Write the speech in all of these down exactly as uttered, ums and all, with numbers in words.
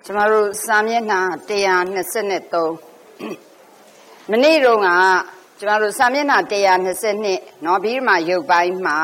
ကျမတို့စာမျက်နှာone twenty-threeမနေ့တုန်းကကျမတို့စာမျက်နှာone twenty-twoเนาะပြီးမှရုပ်ပိုင်းမှာ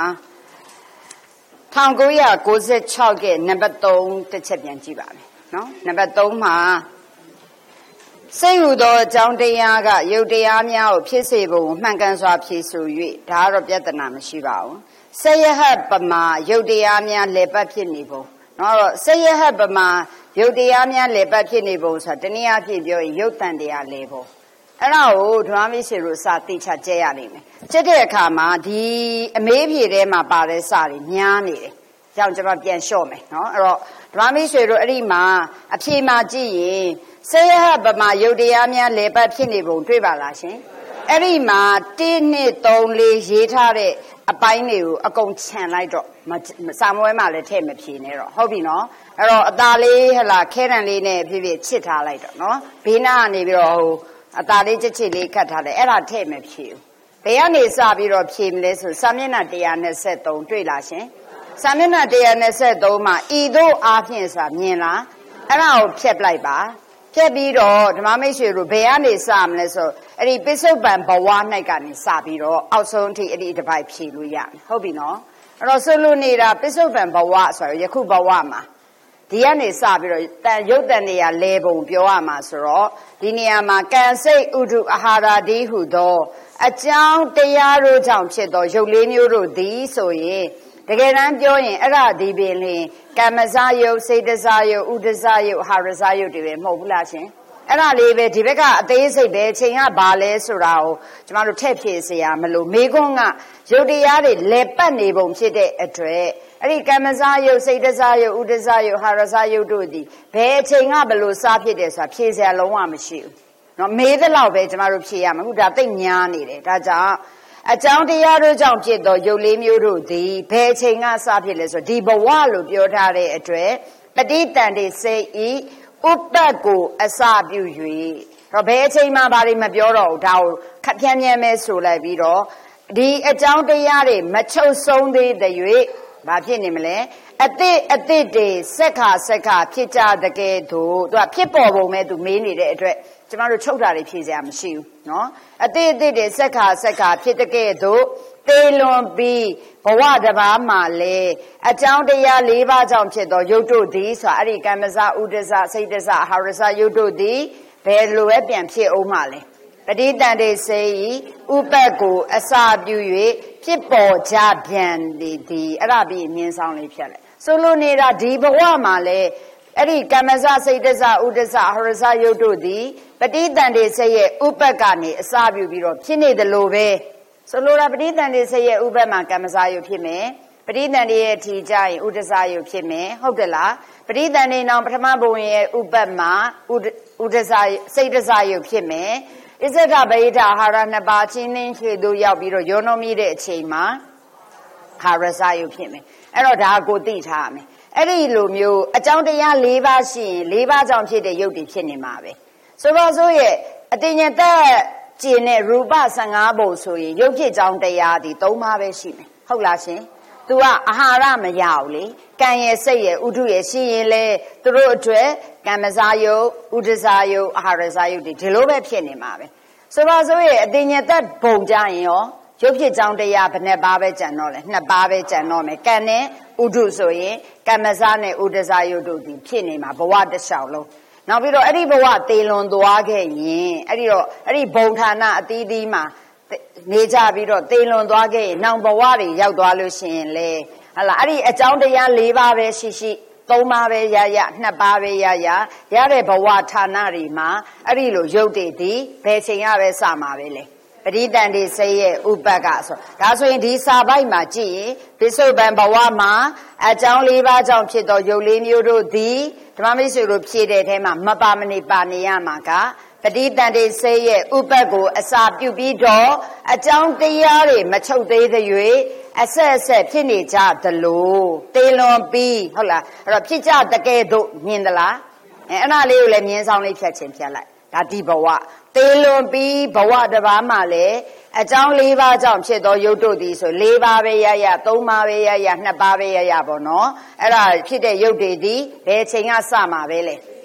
nineteen ninety-sixရဲ့နံပါတ်threeတစ်ချက်ပြန်ကြည့်ပါမယ်เนาะနံပါတ်threeမှာစိတ်ဟူသောအကြောင်းတရားကယုတ်တရားများကိုဖြစ်စေပုံမှန်ကန်စွာဖြေဆို၍ဒါကတော့ပြဿနာမရှိပါဘူးစေယဟပမာယုတ်တရားများလေပတ်ဖြစ်နေပုံเนาะတော့စေယဟပမာယုတ်တရားများလေပတ်ဖြစ်နေပုံဆိုတာတနည်းအားဖြင့်ပြောရင်ယုတ်တန်တရားလေပုံအဲ့ဒါကိုဓမ္မမိတ်ဆွေတို့စာသိချကျဲရနိုင်မယ်ကျက်တဲ့အခါမှာဒီအမေးဖြေထဲမှာပါတဲ့စာတွေများနေတယ်ကြောင့်ကျွန်မပြန်လျှော့မယ်เนาะအဲ့တော့ဓမ္မမိတ်ဆွေတို့အဲ့ဒီမှာအဖြေမှာကြည့်ရင်စေယဟပမာယုတ်တရားများလေပတ်ဖြစ်နေပုံတွေ့ပါလားရှင်အဲ့ဒီမှာone two threeရေးထားတဲ့အပိုင်းတွေကိုအကုန်ခြံလိုက်တော့စာမွဲမှာလည်းထည့်မဖြေနဲ့တော့ဟုတ်ပြီနော်အဲ့တော့အသားလေးဟလာခဲတံလေးနဲ့ဖြည်းဖြည်းချစ်ထားလိုက်တော့နော်ဘေးနားကနေပြီးတော့ဟိုအသားလေးချစ်ချစ်လေးခတ်ထားတယ်အဲ့ဒါထည့်မဖြေဘူးဘယ်ကနေစပြီးတော့ဖြေမလဲဆိုစာမျက်နှာone twenty-threeတွေ့လားရှင်စာမျက်နှာone twenty-threeမှာဤသို့အားဖြင့်ဆိုတာမြင်လားအဲ့ဒါကိုဖြတ်ပလိုက်ပါဖြတ်ပြီးတော့ဓမ္မမိတ်ဆွေတို့ဘယ်ကနေစမလဲဆိုအဲ့ဒီပိဿုပန်ဘဝ၌ကနေစပြီးတော့အောက်ဆုံးအထိအဲ့ဒီတစ်ပိုက်ဖြေလို့ရမယ်ဟုတ်ပြီနော်အဲ့တော့ဆိုလို့နေတာပိဿုပန်ဘဝဆိုတော့ယခုဘဝမှာဒီကနေစပြီးတော့တန်ရုပ်တန်နေရလဲပုံပြောရမှာဆိုတော့ဒီနေရာမှာကံစိတ်ဥဒုအာဟာရတိဟုသောအကြောင်းတရားတို့ကြောင့်ဖြစ်သောရုပ်လေးမျိုးတို့သည်ဆိုရင်တကယ်တမ်းပြောရင်အဲ့ဒါဒီပင်လင်ကမ္မဇယုတ်စေတဇယုတ်ဥဒဇယုတ်အာဟာရဇယုတ်တွေပဲမဟုတ်ဘူးလားရှင်အဲ့ဒါလေးပဲဒီဘက်ကအသေးစိတ်ပဲချိန်ကဘာလဲဆိုတာကိုကျမတို့ထည့်ဖြည့်စရာမလိုမေခွန်းကရုပ်တရားတွေလဲပတ်နေပုံဖြစ်တဲ့အတွက်အဲ့ဒီကမ္မဇယုတ်စေတဇယုတ်ဥဒဇယုတ်အာဟာရဇယုတ်တို့ဒီဘယ်အချိန်ကဘလို့စားဖြစ်တယ်ဆိုတာဖြည့်စရာလုံးဝမရှိဘူးเนาะမေးတဲ့လောက်ပဲကျမတို့ဖြည့်ရမှာအခုဒါသိညာနေတယ်ဒါကြောင့်အကြောင်းတရားတို့ကြောင့်ဖြစ်သောယုတ်လေးမျိုးတို့သည်ဘယ်အချိန်ကစဖြစ်လဲဆိုဒီဘဝလို့ပြောထားတဲ့အတွက်ပဋိတန်တိစေဤဥပ္ပတ်ကိုအစပြု၍တော့ဘယ်အချိန်မှဘာတွေမပြောတော့ဘူးဒါကိုခက်ဖြန်းဖြန်းပဲဆိုလိုက်ပြီးတော့ဒီအကြောင်းတရားတွေမချုပ်ဆုံးသေးတဲ့၍ဘာဖြစ်နေမလဲအတိအတိတွေစက်ခါစက်ခါဖြစ်ကြတဲ့ကဲ့သို့သူကဖြစ်ပေါ်ပုံမဲ့သူမေးနေတဲ့အတွက်ကျမတို့ချုပ်တာတွေဖြေစရာမရှိဘူးเนาะအတိအတိတွေစက်ခါစက်ခါဖြစ်တဲ့ကဲ့သို့တေလွန်ပြီးဘဝတစ်ပါးမှာလေအကြောင်းတရား၄ပါးကြောင့်ဖြစ်သောယုတ်တို့သည်ဆိုအဲ့ဒီကမ္မဇဥဒဇစိတ်တဇအာဟာရဇယုတ်တို့သည်ဘယ်လိုပဲပြန်ဖြစ်အောင်မှလဲပဋိတန်တိစေဤဥပ္ပတ်ကိုအစပြု၍ဖြစ်ပေါ်ကြပြန်သည်အဲ့ဒါပြီးမြင်းဆောင်လေးဖြတ်လိုက်ဆိုလိုနေတာဒီဘဝမှာလေအဲ့ဒီကမ္မဇစိတ်တဇဥဒဇအာဟာရဇယုတ်တို့သည်ပဋိတန်တိစေရဲ့ဥပ္ပတ်ကနေအစပြုပြီးတော့ဖြစ်နေတယ်လို့ပဲဆိုလိုတာပဋိသန္ဓေစေရဲ့ဥပ္ပတ်မှာကမ္မဇယုတ်ဖြစ်မယ်ပဋိသန္ဓေရဲ့ထီကြရင်ဥဒဇယုတ်ဖြစ်မယ်ဟုတ်တယ်လားပဋိသန္ဓေနောင်ပထမဘုံရဲ့ဥပ္ပတ်မှာဥဒဇစိတ်တဇယုတ်ဖြစ်မယ်ဣဇဒဗေဒအာဟာရနှစ်ပါးချင်းချင်းခြေတို့ရောက်ပြီးတော့ယောနောမိတဲ့အချိန်မှာအာဟာရဇယုတ်ဖြစ်မယ်အဲ့တော့ဒါကိုသိထားရမယ်အဲ့ဒီလိုမျိုးအကြောင်းတရား၄ပါးရှိရင်၄ပါးကြောင့်ဖြစ်တဲ့ယုတ်တွေဖြစ်နေမှာပဲဆိုတော့ဆိုရဲ့အတင်ညသက်ကျင်တဲ့ရူပfifteenပုံဆိုရင်ရုပ်ဖြစ်ကြောင်းတရားဒီthreeပါးပဲရှိမယ်ဟုတ်လားရှင် तू ကအာဟာရမရဘူးလေကံရဲ့စိတ်ရဲ့ဥဒုရဲ့ရှိရင်လေသူတို့အတွက်ကမ္မဇာယုတ်ဥဒဇာယုတ်အာဟာရဇာယုတ်ဒီလိုပဲဖြစ်နေမှာပဲဆိုပါဆိုရဲ့အတင်ညသက်ပုံကြရင်ရောရုပ်ဖြစ်ကြောင်းတရားဘယ်နှပါးပဲကြံတော့လဲtwoပါးပဲကြံတော့မယ်ကံနဲ့ဥဒုဆိုရင်ကမ္မဇာနဲ့ဥဒဇာယုတ်တို့ဒီဖြစ်နေမှာဘဝတစ်လျှောက်လုံးနောက်ပြီးတော့အဲ့ဒီဘဝသေလွန်သွားခဲ့ရင်အဲ့ဒီတော့အဲ့ဒီဘုံဌာနအသီးသီးမှာနေကြပြီးတော့သေလွန်သွားခဲ့ရင်နောင်ဘဝတွေရောက်သွားလို့ရှိရင်လေဟလာအဲ့ဒီအကြောင်းတရား၄ပါးပဲရှိရှိthreeပါးပဲရရtwoပါးပဲရရရတဲ့ဘဝဌာနတွေမှာအဲ့ဒီလိုရုပ်တွေဒီဘယ်ချိန်ရပဲစမှာပဲလေပဋိတန်တိစေရဲ့ဥပ္ပတ်ကဆိုဒါဆိုရင်ဒီစာပိုက်မှာကြည့်ရင်ပိဿုပန်ဘဝမှာအကြောင်း၄ပါးကြောင့်ဖြစ်သောယုတ်လေးမျိုးတို့သည်ဓမ္မမိတ်ဆွေတို့ဖြည့်တဲ့အထဲမှာမပါမနေပါနေရမှာကပဋိတန်တိစေရဲ့ဥပ္ပတ်ကိုအစာပြုပြီးတော့အကြောင်းတရားတွေမချုပ်သေးသရွေ့အဆက်အဆက်ဖြစ်နေကြသလိုတေလွန်ပြီးဟုတ်လားအဲ့တော့ဖြစ်ကြတကယ်တို့မြင်သလားအဲအဲ့ဒါလေးကိုလည်းမြင်းဆောင်လေးဖြတ်ခြင်းဖြတ်လိုက်ဒါဒီဘဝတေလွန်ပြီးဘဝတစ်ပါးမှာလည်းအကြောင်း၄ပါးကြောင့်ဖြစ်သောယုတ်တို့သည်ဆို၄ပါးပဲရရthreeပါးပဲရရtwoပါးပဲရရပေါ့နော်အဲ့ဒါဖြစ်တဲ့ယုတ်တွေဒီဘယ်ချိန်ကစမှာပဲလဲ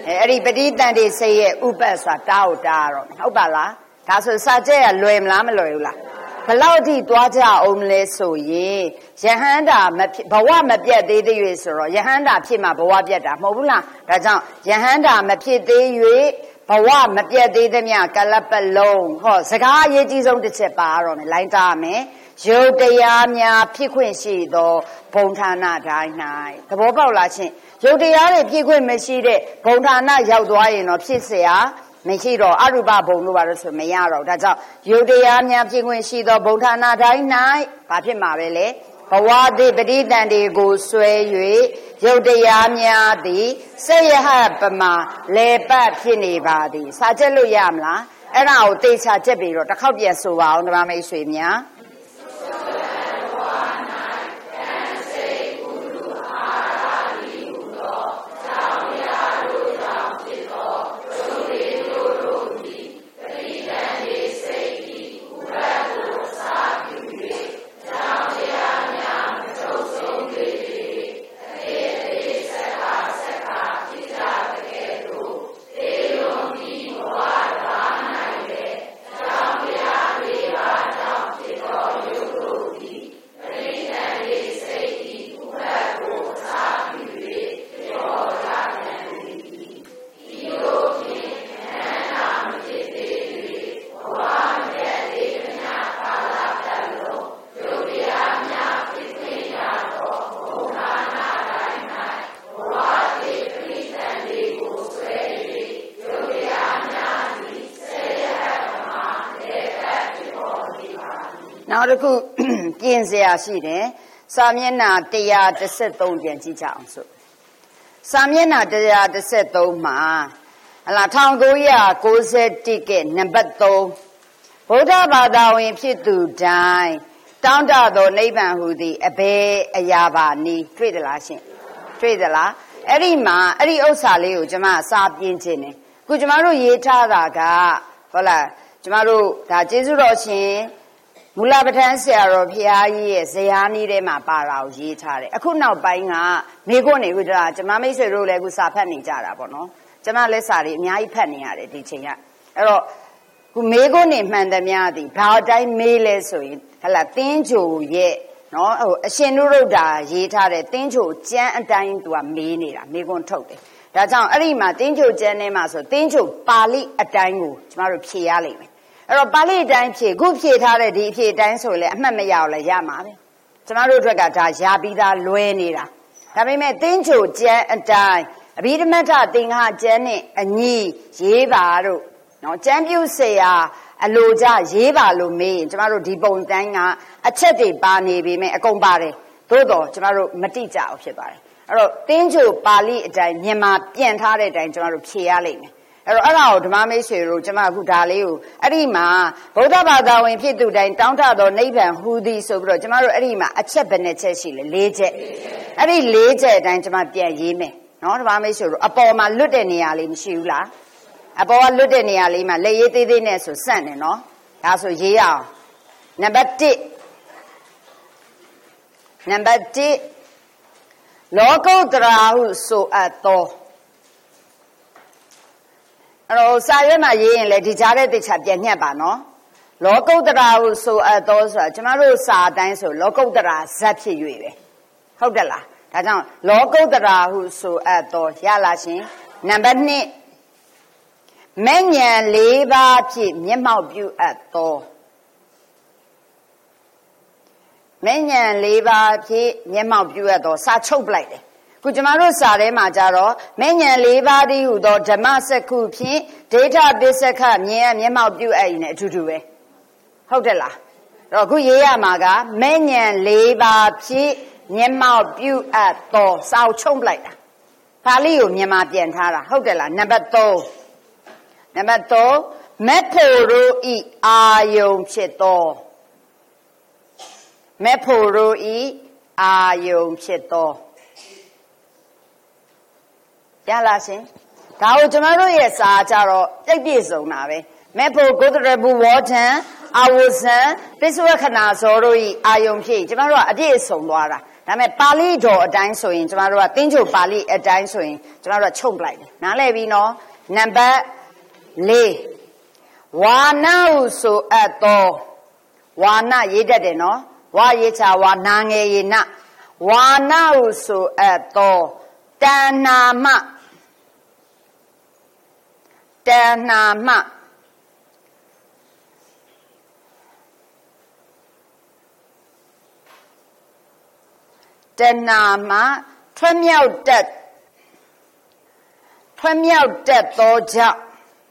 အဲ့ဒီပဋိသန္ဓေစိတ်ရဲ့ဥပတ်ဆိုတာတားကိုတားတော့ဟုတ်ပါလားဒါဆိုစာကျက်ကလွယ်မလားမလွယ်ဘူးလားဘလောက်ထိသွားကြအောင်လဲဆိုရင်ယဟန္တာမဘဝမပြတ်သေးသေး၍ဆိုတော့ယဟန္တာဖြစ်မှာဘဝပြတ်တာမဟုတ်ဘူးလားဒါကြောင့်ယဟန္တာမဖြစ်သေး၍ဘဝမပြတ်သေးသမျှကလပလုံးဟောစကားအရေးကြီးဆုံးတစ်ချက်ပါတော့မယ်လိုင်းတာမယ်ယုတ်တရားများဖြစ်ခွင့်ရှိသောဘုံဌာနတိုင်း၌သဘောပေါက်လားချင်းယုတ်တရားတွေဖြစ်ခွင့်မရှိတဲ့ဘုံဌာနရောက်သွားရင်တော့ဖြစ်เสียမရှိတော့အရူပဘုံလို့ပါလို့ဆိုမရတော့ဒါကြောင့်ယုတ်တရားများဖြစ်ခွင့်ရှိသောဘုံဌာနတိုင်း၌ဘာဖြစ်မှာပဲလဲဘဝတိပဋိသန္ဓေကိုဆွဲ၍ယုတ်တရားများသည်စေယဟပမာလေပတ်ဖြစ်နေပါသည်စာချက်လို့ရမလားအဲ့ဒါကိုသေချာချက်ပြီးတော့တစ်ခေါက်ပြန်ဆိုပါအောင်ဓမ္မမိတ်ဆွေများနောက်တစ်ခုပြင်เสียရှိတယ်စာမျက်နှာone thirty-threeပြန်ကြည့်ကြအောင်ဆိုစာမျက်နှာone thirty-threeမှာဟလာnineteen ninetyကနံပါတ်threeဗုဒ္ဓဘာသာဝင်ဖြစ်သူတိုင်းတောင်းတသောနိဗ္ဗာန်ဟူသည်အဘယ်အရာပါနည်းတွေ့သလားရှင်တွေ့သလားအဲ့ဒီမှာအဲ့ဒီဥစ္စာလေးကိုကျွန်မစာပြင်းခြင်းတယ်ခုကျွန်မတို့ရေးထားတာကဟုတ်လားကျွန်မတို့ဒါကျေးဇူးတော်ရှင်မူလပဋ္ဌာန်းဆရာတော်ဘုရားကြီးရဲ့ဇယားနည်းထဲမှာပါတာကိုရေးထားတယ်အခုနောက်ပိုင်းကမိခွန်းနေပြီဒါကျွန်မမိတ်ဆွေတို့လည်းအခုစာဖတ်နေကြတာပေါ့နော်ကျွန်မလည်းစာတွေအများကြီးဖတ်နေရတယ်ဒီချိန်ကအဲ့တော့ခုမိခွန်းနေမှန်သမျှသည်ဘာအတိုင်းမေးလဲဆိုရင်ဟလာတင်းချိုရဲ့နော်ဟိုအရှင်နုရုဒ္ဓရေးထားတဲ့တင်းချိုကျမ်းအတိုင်းသူကမေးနေတာမိခွန်းထုတ်တယ်ဒါကြောင့်အဲ့ဒီမှာတင်းချိုကျမ်းထဲမှာဆိုတင်းချိုပါဠိအတိုင်းကိုကျွန်တော်တို့ဖြေရလိမ့်မယ်အဲ့တော့ပါဠိအတိုင်းဖြေခုဖြေထားတဲ့ဒီအဖြေအတိုင်းဆိုရင်လည်းအမှတ်မရအောင်လည်းရမှာပဲကျွန်တော်တို့အတွက်ကဒါရာပြီးသားလွဲနေတာဒါပေမဲ့တင်းချိုကျမ်းအတိုင်းအဘိဓမ္မထသင်္ဃကျမ်းနဲ့အညီရေးပါတို့နော်ကျမ်းပြုဆရာအလိုကြရေးပါလို့မေးရင်ကျွန်တော်တို့ဒီပုံတိုင်းကအချက်တွေပါနေပြီမဲ့အကုန်ပါတယ်သို့တော့ကျွန်တော်တို့မတိကြအောင်ဖြစ်ပါတယ်အဲ့တော့တင်းချိုပါဠိအတိုင်းမြန်မာပြန်ထားတဲ့အတိုင်းကျွန်တော်တို့ဖြေရလိမ့်မယ်အဲ့တော့အဲ့ဒါကိုဓမ္မမိတ်ဆွေတို့ကျွန်မအခုဒါလေးကိုအဲ့ဒီမှာဗုဒ္ဓဘာသာဝင်ဖြစ်သူတိုင်းတောင်းတသောနိဗ္ဗာန်ဟူသည်ဆိုပြီးတော့ကျွန်မတို့အဲ့ဒီမှာအချက်ဘယ်နှချက်ရှိလဲ၄ချက်အဲ့ဒီ၄ချက်အတိုင်းကျွန်မပြန်ရေးမယ်နော်ဓမ္မမိတ်ဆွေတို့အပေါ်မှာလွတ်တဲ့နေရာလေးမရှိဘူးလားအပေါ်ကလွတ်တဲ့နေရာလေးမှာလက်ရေးသေးသေးနဲ့ဆိုစန့်တယ်နော်ဒါဆိုရေးရအောင်နံပါတ်oneနံပါတ်oneလောကုတ္တရာဟုဆိုအပ်သောအဲ့တော့စာရွက်မှာရေးရင်လေဒီကြားတဲ့တခြားပြန်ညှက်ပါနော်လောကုတ္တရာဟုဆိုအပ်သောဆိုတာကျမတို့စာအတိုင်းဆိုလောကုတ္တရာဇတ်ဖြစ်၍ပဲဟုတ်တယ်လားဒါကြောင့်လောကုတ္တရာဟုဆိုအပ်သောရလားရှင်နံပါတ်twoမဉ္ဇဉ်၄ပါးဖြင့်မျက်မှောက်ပြုအပ်သောမဉ္ဇဉ်၄ပါးဖြင့်မျက်မှောက်ပြုအပ်သောစာချုပ်ပလိုက်တယ်ခုကျမတို့စာထဲမှာကြတော့မဉ္ဇဉ်၄ပါးတည်းဟူသောဓမ္မစက္ခုဖြင့်ဒိဋ္ဌပစ္စကမြင်မျက်မှောက်ပြုအပ်ရင်အတူတူပဲဟုတ်တယ်လားအဲ့တော့ခုရေးရမှာကမဉ္ဇဉ်၄ပါးဖြင့်မျက်မှောက်ပြုအပ်သောစာချုပ်ပလိုက်တာပါဠိကိုမြန်မာပြန်ထားတာဟုတ်တယ်လားနံပါတ်threeနံပါတ်threeမက်ဖို့တို့ဤအာယုံဖြစ်သောမက်ဖို့တို့ဤအာယုံဖြစ်သောရလားရှင်ဒါကိုကျွန်တော်တို့ရဲ့စာကြတော့ပြည့်ပြည့်စုံတာပဲမက်ဖို့ဂုတ္တရဘူဝေါထံအာဝဇံပစ္စဝခဏဇောတို့ဤအာယုံဖြစ်ကျမတို့ကအပြည့်စုံသွားတာဒါပေမဲ့ပါဠိတော်အတိုင်းဆိုရင်ကျမတို့ကတင်းချုပ်ပါဠိအတိုင်းဆိုရင်ကျမတို့ကချုပ်လိုက်တယ်နားလည်ပြီနော်နံပါတ်၄ဝါနဟုဆိုအပ်သောဝါနရေးတတ်တယ်နော်ဝါရေးချဝါနာငယ်ရေနဝါနဟုဆိုအပ်သောတဏ္ဏမတဏ္ဏမတဏ္ဏမထွမြောက်တတ်ထွမြောက်တတ်သောကြောင့်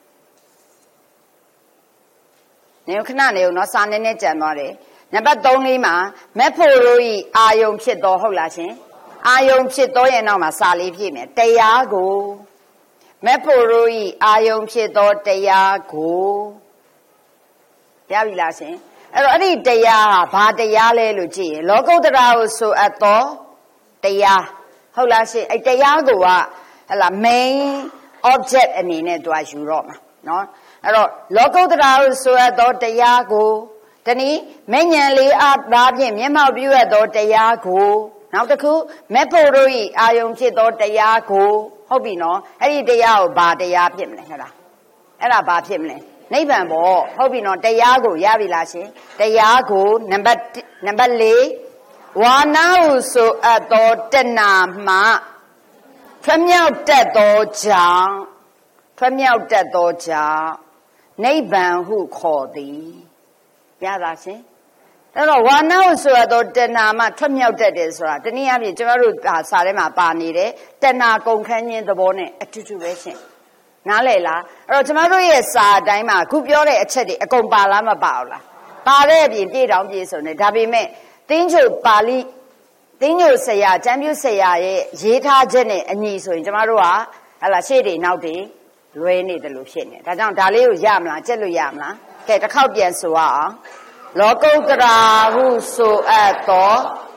နေခဏနေဦးနော်စာနေနဲ့ကြံသွားတယ်နံပါတ်၃လေးမှာမက်ဖို့တို့ဤအာယုံဖြစ်သောဟုတ်လားရှင်အာယုံဖြစ်သောရဲ့နောက်မှာစာလေးဖြည့်မယ်တရားကိုမက်ဖို့တို့ဤအာယုံဖြစ်သောတရားကိုရပြီလားရှင်အဲ့တော့အဲ့ဒီတရားဟာဘာတရားလဲလို့ကြည့်ရင်လောကုတ္တရာကိုဆိုအပ်သောတရားဟုတ်လားရှင်အဲ့တရားကိုကဟလာ main object အနေနဲ့တွားယူတော့မှာနော်အဲ့တော့လောကုတ္တရာကိုဆိုအပ်သောတရားကိုတနည်းမဉ္ဇဉ်လေးအားဒါဖြင့်မျက်မှောက်ပြုအပ်သောတရားကိုနောက်တစ်ခုမက်ဖို့တို့ဤအာယုံဖြစ်သောတရားကိုဟုတ်ပြီနော်အဲ့ဒီတရားကိုဘာတရားဖြစ်မလဲဟုတ်လားအဲ့ဒါဘာဖြစ်မလဲနိဗ္ဗာန်ပေါ့ဟုတ်ပြီနော်တရားကိုရပြီလားရှင်တရားကိုနံပါတ်နံပါတ်၄ဝါနာဟုဆိုအပ်သောတဏှာမှထွမြောက်တတ်သောကြောင့်ထွမြောက်တတ်သောကြောင့်နိဗ္ဗာန်ဟုခေါ်သည်ရလားရှင်အဲ့တော့ဝါနာဟုဆိုအပ်သောတဏှာမှထွမြောက်တတ်တယ်ဆိုတာတနည်းအားဖြင့်ကျွန်တော်တို့စာထဲမှာပါနေတယ်တဏှာကုန်ခန်းခြင်းသဘောနဲ့အတူတူပဲရှင်နားလည်လားအဲ့တော့ကျမတို့ရဲ့စာအတိုင်းမှာခုပြောတဲ့အချက်တွေအကုန်ပါလားမပါဘူးလားပါတဲ့အပြင်ပြည့်တောင်ပြည့်စုံတယ်ဒါပေမဲ့တင်းချုပ်ပါဠိတင်းချုပ်ဆရာကျမ်းပြုဆရာရဲ့ရေးထားချက်နဲ့အညီဆိုရင်ကျမတို့ကဟလာရှေ့တွေနောက်တွေလွဲနေတယ်လို့ဖြစ်နေဒါကြောင့်ဒါလေးကိုရမလားကြက်လို့ရမလားကဲတစ်ခေါက်ပြန်ဆိုအောင်လောကုတ္တရာဟုဆိုအပ်သော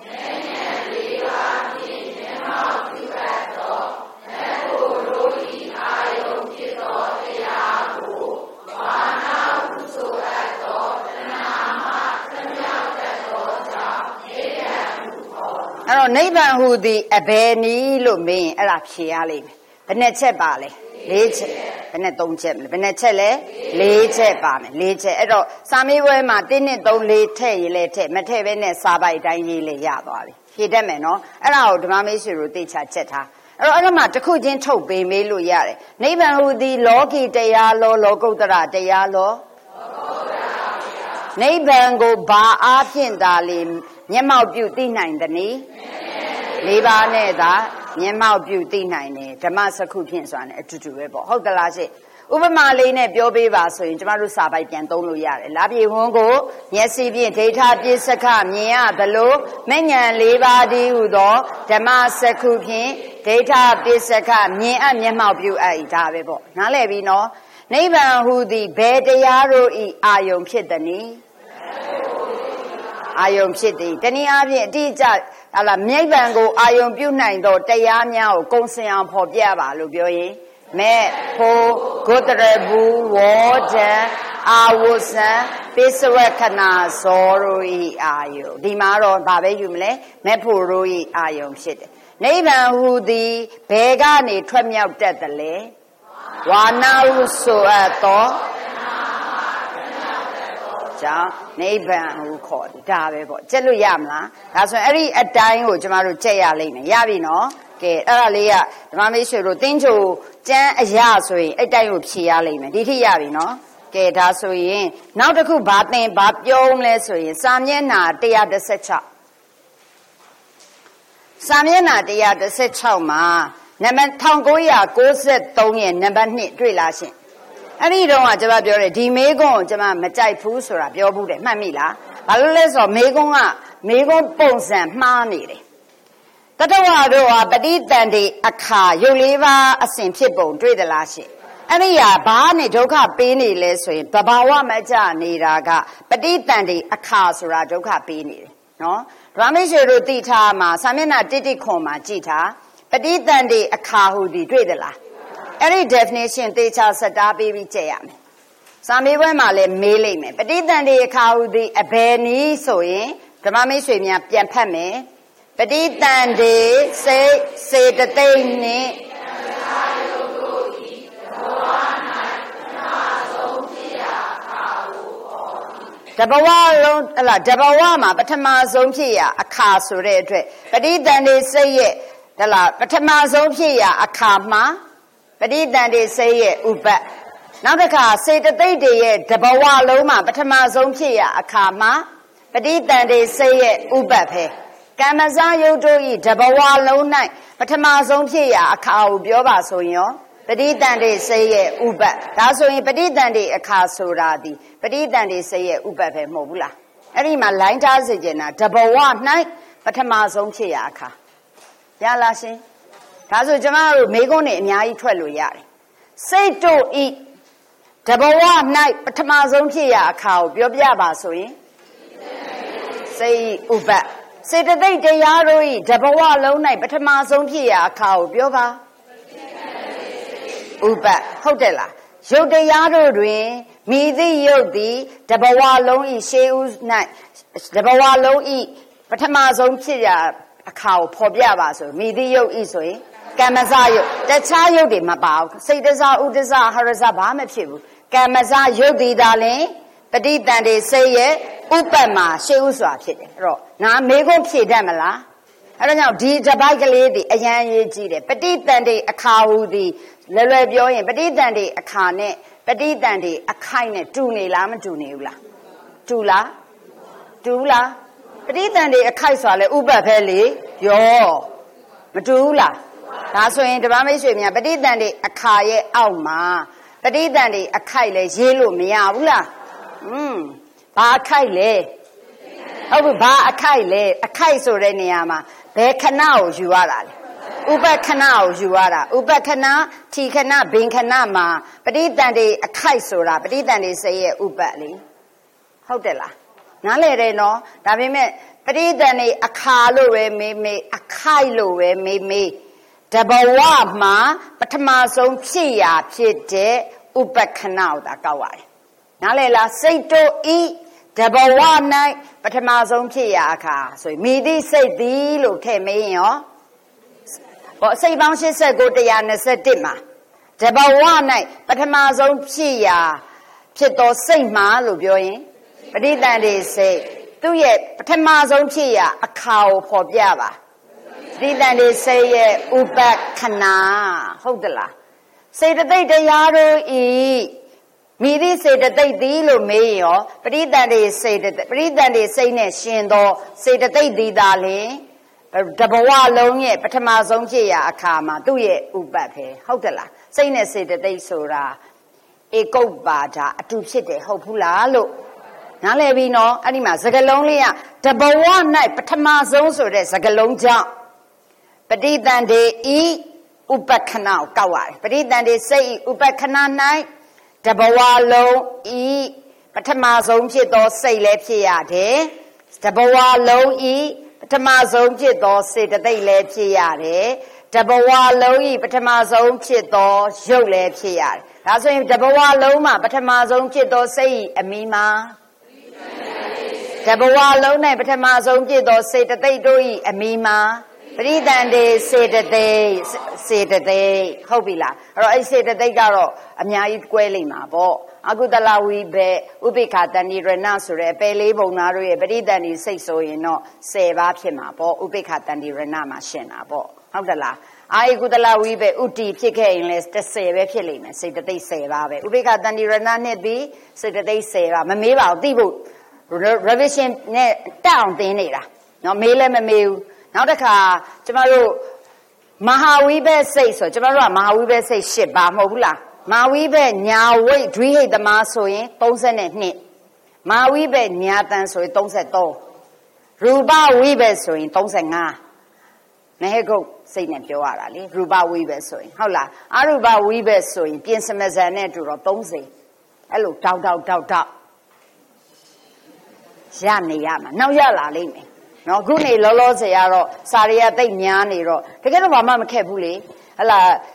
အဲ့တော့နိဗ္ဗာန်ဟူသည်အဘယ်နည်းလို့မင်းအဲ့ဒါဖြေရလိမ့်မယ်ဘယ်နဲ့ချက်ပါလဲ၄ချက်ဘယ်နဲ့၃ချက်မလဲဘယ်နဲ့ချက်လဲ၄ချက်ပါမယ်၄ချက်အဲ့တော့စာမေးပွဲမှာ၁ ၂ ၃ ၄ထည့်ရေးလဲထည့်မထည့်ဘဲနဲ့စာပိုက်တိုင်းရေးလဲရသွားပြီဖြေတတ်မယ်နော်အဲ့ဒါကိုဓမ္မမေးဆွေတို့သိချာချက်ထားအဲ့တော့အဲ့ဒါမှတစ်ခုချင်းထုတ်ပေးမေးလို့ရတယ်နိဗ္ဗာန်ဟူသည်လောကီတရားလောလောကုတ္တရာတရားလောနိဗ္ဗာန်ကိုဘာအားဖြင့်သာလေမျက်မှောက်ပြုသိနိုင်သနည်းလေးပါးနဲ့သာမျက်မှောက်ပြုသိနိုင်တယ်ဓမ္မစကုဖြင့်ဆိုတာ ਨੇ အတူတူပဲပေါ့ဟုတ်သလားရှင့်ဥပမာလေးနဲ့ပြောပေးပါဆိုရင်ကျမတို့စာပိုက်ပြန်သုံးလို့ရတယ်လာပြေဝန်းကိုမျက်စိဖြင့်ဒိဋ္ဌပြစ္ဆကမြင်ရသလိုမဉ္ဇဉ်လေးပါးတည်းဟူသောဓမ္မစကုဖြင့်ဒိဋ္ဌပြစ္ဆကမြင်အပ်မျက်မှောက်ပြုအပ်ဒါပဲပေါ့နားလည်ပြီနော်နိဗ္ဗာန်ဟူသည်ဘယ်တရားတို့ဤအာယုံဖြစ်သနည်းအာယုံဖြစ်သည်တနည်းအားဖြင့်အတိအကျဟာလာနိဗ္ဗာန်ကိုအာယုံပြုနိုင်သောတရားများကိုကုံစင်အောင်ဖော်ပြပါလို့ပြောရင်မဲ့ဖို့ဂုတရဘူးဝေါဒံအာဝဇံပိစဝခဏဇောရိုဤအာယုဒီမှာတော့ဗာပဲယူမလဲမဲ့ဖို့ရိုဤအာယုံဖြစ်တယ်နိဗ္ဗာန်ဟူသည်ဘယ်ကနေထွက်မြောက်တတ်တယ်လဲဝါနာဟုဆိုအပ်သောကြောင့်နိဗ္ဗာန်ဟုခေါ်တယ်ဒါပဲပေါ့ကြက်လို့ရမလားဒါဆိုရင်အဲ့ဒီအတိုင်းကိုကျမတို့ကြက်ရလိမ့်မယ်ရပြီနော်ကဲအဲ့ဒါလေးကဓမ္မမေးဆွေတို့တင်းချိုကျမ်းအရာဆိုရင်အဲ့တိုင်းကိုဖြေရလိမ့်မယ်ဒီထိရပြီနော်ကဲဒါဆိုရင်နောက်တစ်ခုဘာသင်ဘာပြောမလဲဆိုရင်စာမျက်နှာone sixteenစာမျက်နှာone sixteenမှာနံပါတ်nineteen ninety-threeရဲ့နံပါတ်twoတွေ့လားရှင်အဲ့ဒီတော့ကကျွန်မပြောတယ်ဒီမေးခွန်းကိုကျွန်မမကြိုက်ဘူးဆိုတာပြောဘူးတယ်မှတ်မိလားဘာလို့လဲဆိုတော့မေးခွန်းကမေးခွန်းပုံစံမှားနေတယ်တတဝါတို့ဟာပဋိသန္ဓေအခါရုပ်လေးပါးအစဉ်ဖြစ်ပုံတွေ့သလားရှင်အဲ့ဒီဟာဘာနဲ့ဒုက္ခပေးနေလဲဆိုရင်သဘာဝမကြနေတာကပဋိသန္ဓေအခါဆိုတာဒုက္ခပေးနေတယ်နော်ဓမ္မမေတို့သိထားမှာစာမျက်နှာone oneခွန်မှာကြည့်ထားပဋိသန္ဓေအခါဟူသည်တွေ့သလားအဲ့ဒီ definition သေချာစတားပေးပြီးကြည့်ရမယ်စာမေးပွဲမှာလည်းမေးလိုက်မယ်ပဋိသန္ဓေအခါဟုသည်အဘယ်နည်းဆိုရင်ဓမ္မမိတ်ဆွေများပြန်ဖတ်မယ်ပဋိသန္ဓေစိတ်စေတသိက်နှင့်တဘဝလုံးဟလာတဘဝမှာပထမဆုံးဖြစ်ရအခါဆိုတဲ့အတွက်ပဋိသန္ဓေစိတ်ရဲ့ဟလာပထမဆုံးဖြစ်ရအခါမှာပဋိသန္ဓေစိတ်ရဲ့ဥပတ်နောက်တစ်ခါစေတသိက်တွေရဲ့တဘဝလုံးမှာပထမဆုံးဖြစ်ရအခါမှာပဋိသန္ဓေစိတ်ရဲ့ဥပတ်ပဲကမ္မဇယုတ်တို့ဤတဘဝလုံး၌ပထမဆုံးဖြစ်ရအခါကိုပြောပါဆိုရင်ရောပဋိသန္ဓေစိတ်ရဲ့ဥပတ်ဒါဆိုရင်ပဋိသန္ဓေအခါဆိုတာဒီပဋိသန္ဓေစိတ်ရဲ့ဥပတ်ပဲမဟုတ်ဘူးလားအဲ့ဒီမှာလိုင်းထားစေချင်တာတဘဝ၌ပထမဆုံးဖြစ်ရအခါရလားရှင်ဒါဆိုကျမတို့မိကုန်းနေအများကြီးထွက်လို့ရတယ်စိတ်တို့ဤတဘဝ၌ပထမဆုံးဖြစ်ရအခါကိုပြောပြပါဆိုရင်စိတ်ဥပတ်စေတသိက်တရားတို့ဤတဘဝလုံး၌ပထမဆုံးဖြစ်ရအခါကိုပြောပါဥပတ်ဟုတ်တယ်လားရုပ်တရားတို့တွင်မိသည့်ရုပ်သည်တဘဝလုံးဤရှေးဥ၌တဘဝလုံးဤပထမဆုံးဖြစ်ရအခါကိုဖော်ပြပါဆိုမိသည့်ရုပ်ဤဆိုရင်ကမ္မဇယုတ်တခြားရုပ်တွေမပါဘူးစိတ်တစားဥဒ္ဒစဟရဇဘာမှဖြစ်ဘူးကမ္မဇယုတ်ဒီသာလင်ပဋိသန္ဓေစိတ်ရဲ့ဥပတ်မှာရှေးဥစွာဖြစ်တယ်အဲ့တော့ငါမေခွန်းဖြေတတ်မလားအဲ့ဒါကြောင့်ဒီတပိုက်ကလေးဒီအရန်ရေးကြည့်တယ်ပဋိသန္ဓေအခါဟူသည်လွယ်လွယ်ပြောရင်ပဋိသန္ဓေအခါနဲ့ပဋိသန္ဓေအခိုက်နဲ့တူနေလားမတူနေဘူးလားတူလားတူလားပဋိသန္ဓေအခိုက်ဆိုတာလေဥပတ်ပဲလေရောမတူဘူးလားဒါဆိုရင်ဓမ္မမိတ်ဆွေများပဋိသန္ဓေအခါရဲ့အောက်မှာပဋိသန္ဓေအခိုက်လဲရေးလို့မရဘူးလားอืมဘာအခိုက်လဲဟုတ်ပြီဘာအခိုက်လဲအခိုက်ဆိုတဲ့နေရာမှာဘယ်ခဏကိုယူရတာလဲဥပခဏကိုယူရတာဥပခဏထီခဏဘင်ခဏမှာပဋိသန္ဓေအခိုက်ဆိုတာပဋိသန္ဓေစိတ်ရဲ့ဥပတ်လေဟုတ်တယ်လားနားလည်တယ်နော်ဒါပေမဲ့ပဋိသန္ဓေအခါလို့ပဲမေးမေးအခိုက်လို့ပဲမေးမေးတဘဝမှာပထမဆုံးဖြစ်ရာဖြစ်တဲ့ဥပခဏကိုသာကောက်ရတယ်နားလည်လားစိတ်တို့ဤတဘဝ၌ပထမဆုံးဖြစ်ရာအခါဆိုရင်မိသည့်စိတ်သည်လို့ထည့်မေးရင်ရောဟောစိတ်ပေါင်း၈၉ ၁၂၁မှာတဘဝ၌ပထမဆုံးဖြစ်ရာဖြစ်သောစိတ်မှာလို့ပြောရင်ပဋိသန္ဓေစိတ်သူ့ရဲ့ပထမဆုံးဖြစ်ရာအခါကိုဖော်ပြပါပဋိသန္ဓေစိတ်ရဲ့ဥပခဏဟုတ်သလားစေတသိက်တရားတို့ဤမိသည့်စေတသိက်သည်လို့မေးရောပဋိသန္ဓေစေတသိက်ပဋိသန္ဓေစိတ်နဲ့ရှင်သောစေတသိက်သည်သာလျှင်တဘဝလုံးရဲ့ပထမဆုံးဖြစ်ရာအခါမှာသူ့ရဲ့ဥပတ်ပဲဟုတ်တယ်လားစိတ်နဲ့စေတသိက်ဆိုတာဧကုပ္ပါဒအတူဖြစ်တယ်ဟုတ်ဘူးလားလို့နားလည်ပြီနော်အဲ့ဒီမှာစကားလုံးလေးကတဘဝ၌ပထမဆုံးဆိုတဲ့စကားလုံးကြောင့်ပဋိသန္ဓေဤဥပခဏကိုကောက်ရတယ်ပဋိသန္ဓေစိတ်ဤဥပခဏ၌တဘဝလုံးဤပထမဆုံးဖြစ်သောစိတ်လည်းဖြစ်ရတယ်တဘဝလုံးဤပထမဆုံးဖြစ်သောစေတသိက်လည်းဖြစ်ရတယ်တဘဝလုံးဤပထမဆုံးဖြစ်သောရုပ်လည်းဖြစ်ရတယ်ဒါဆိုရင်တဘဝလုံးမှာပထမဆုံးဖြစ်သောစိတ်ဤအမိမှာတဘဝလုံး၌ပထမဆုံးဖြစ်သောစေတသိက်တို့ဤအမိမှာပရိသန္ဓေစေတသိက်စေတသိက်ဟုတ်ပြီလားအဲ့တော့အဲ့စေတသိက်ကတော့အများကြီးကွဲလိမ့်မှာပေါ့အကုသလဝိဘက်ဥပိ္ပခာတဏိရဏဆိုတဲ့ပယ်လေးပုံသားတို့ရဲ့ပရိသန္ဓေစိတ်ဆိုရင်တော့၁၀ပါးဖြစ်မှာပေါ့ဥပိ္ပခာတဏိရဏမှာရှင်းတာပေါ့ဟုတ်တယ်လားအာယကုသလဝိဘက်ဥတီဖြစ်ခဲ့ရင်လဲ၁၀ပဲဖြစ်လိမ့်မယ်စေတသိက်၁၀ပါးပဲဥပိ္ပခာတဏိရဏနဲ့ဒီစေတသိက်၁၀ပါးမမေးပါဘူးသိဖို့ revision နဲ့တက်အောင်သင်နေတာနော်မေးလည်းမမေးဘူးနောက်တစ်ခါကျမတို့မဟာဝိဘက်စိတ်ဆိုကျမတို့ကမဟာဝိဘက်စိတ်၈ပါးမဟုတ်ဘူးလားမဟာဝိဘက်ညာဝိတ်ဒွိဟိတမဆိုရင်၃၂မဟာဝိဘက်ညာတန်ဆိုရင်၃၃ရူပဝိဘက်ဆိုရင်၃၅မဟေကုတ်စိတ်နဲ့ပြောရတာလေရူပဝိဘက်ဆိုရင်ဟုတ်လားအရူပဝိဘက်ဆိုရင်ပြင်စမဇန်နဲ့တူတော့၃၀အဲ့လိုတောက်တောက်တောက်တောက်ရနေရမှာနောက်ရလာလိမ့်မယ်နော်ခုနေလောလောဆယ်ကတော့စာရီကတိတ်များနေတော့တကယ်တော့ဘာမှမခက်ဘူးလေဟလာ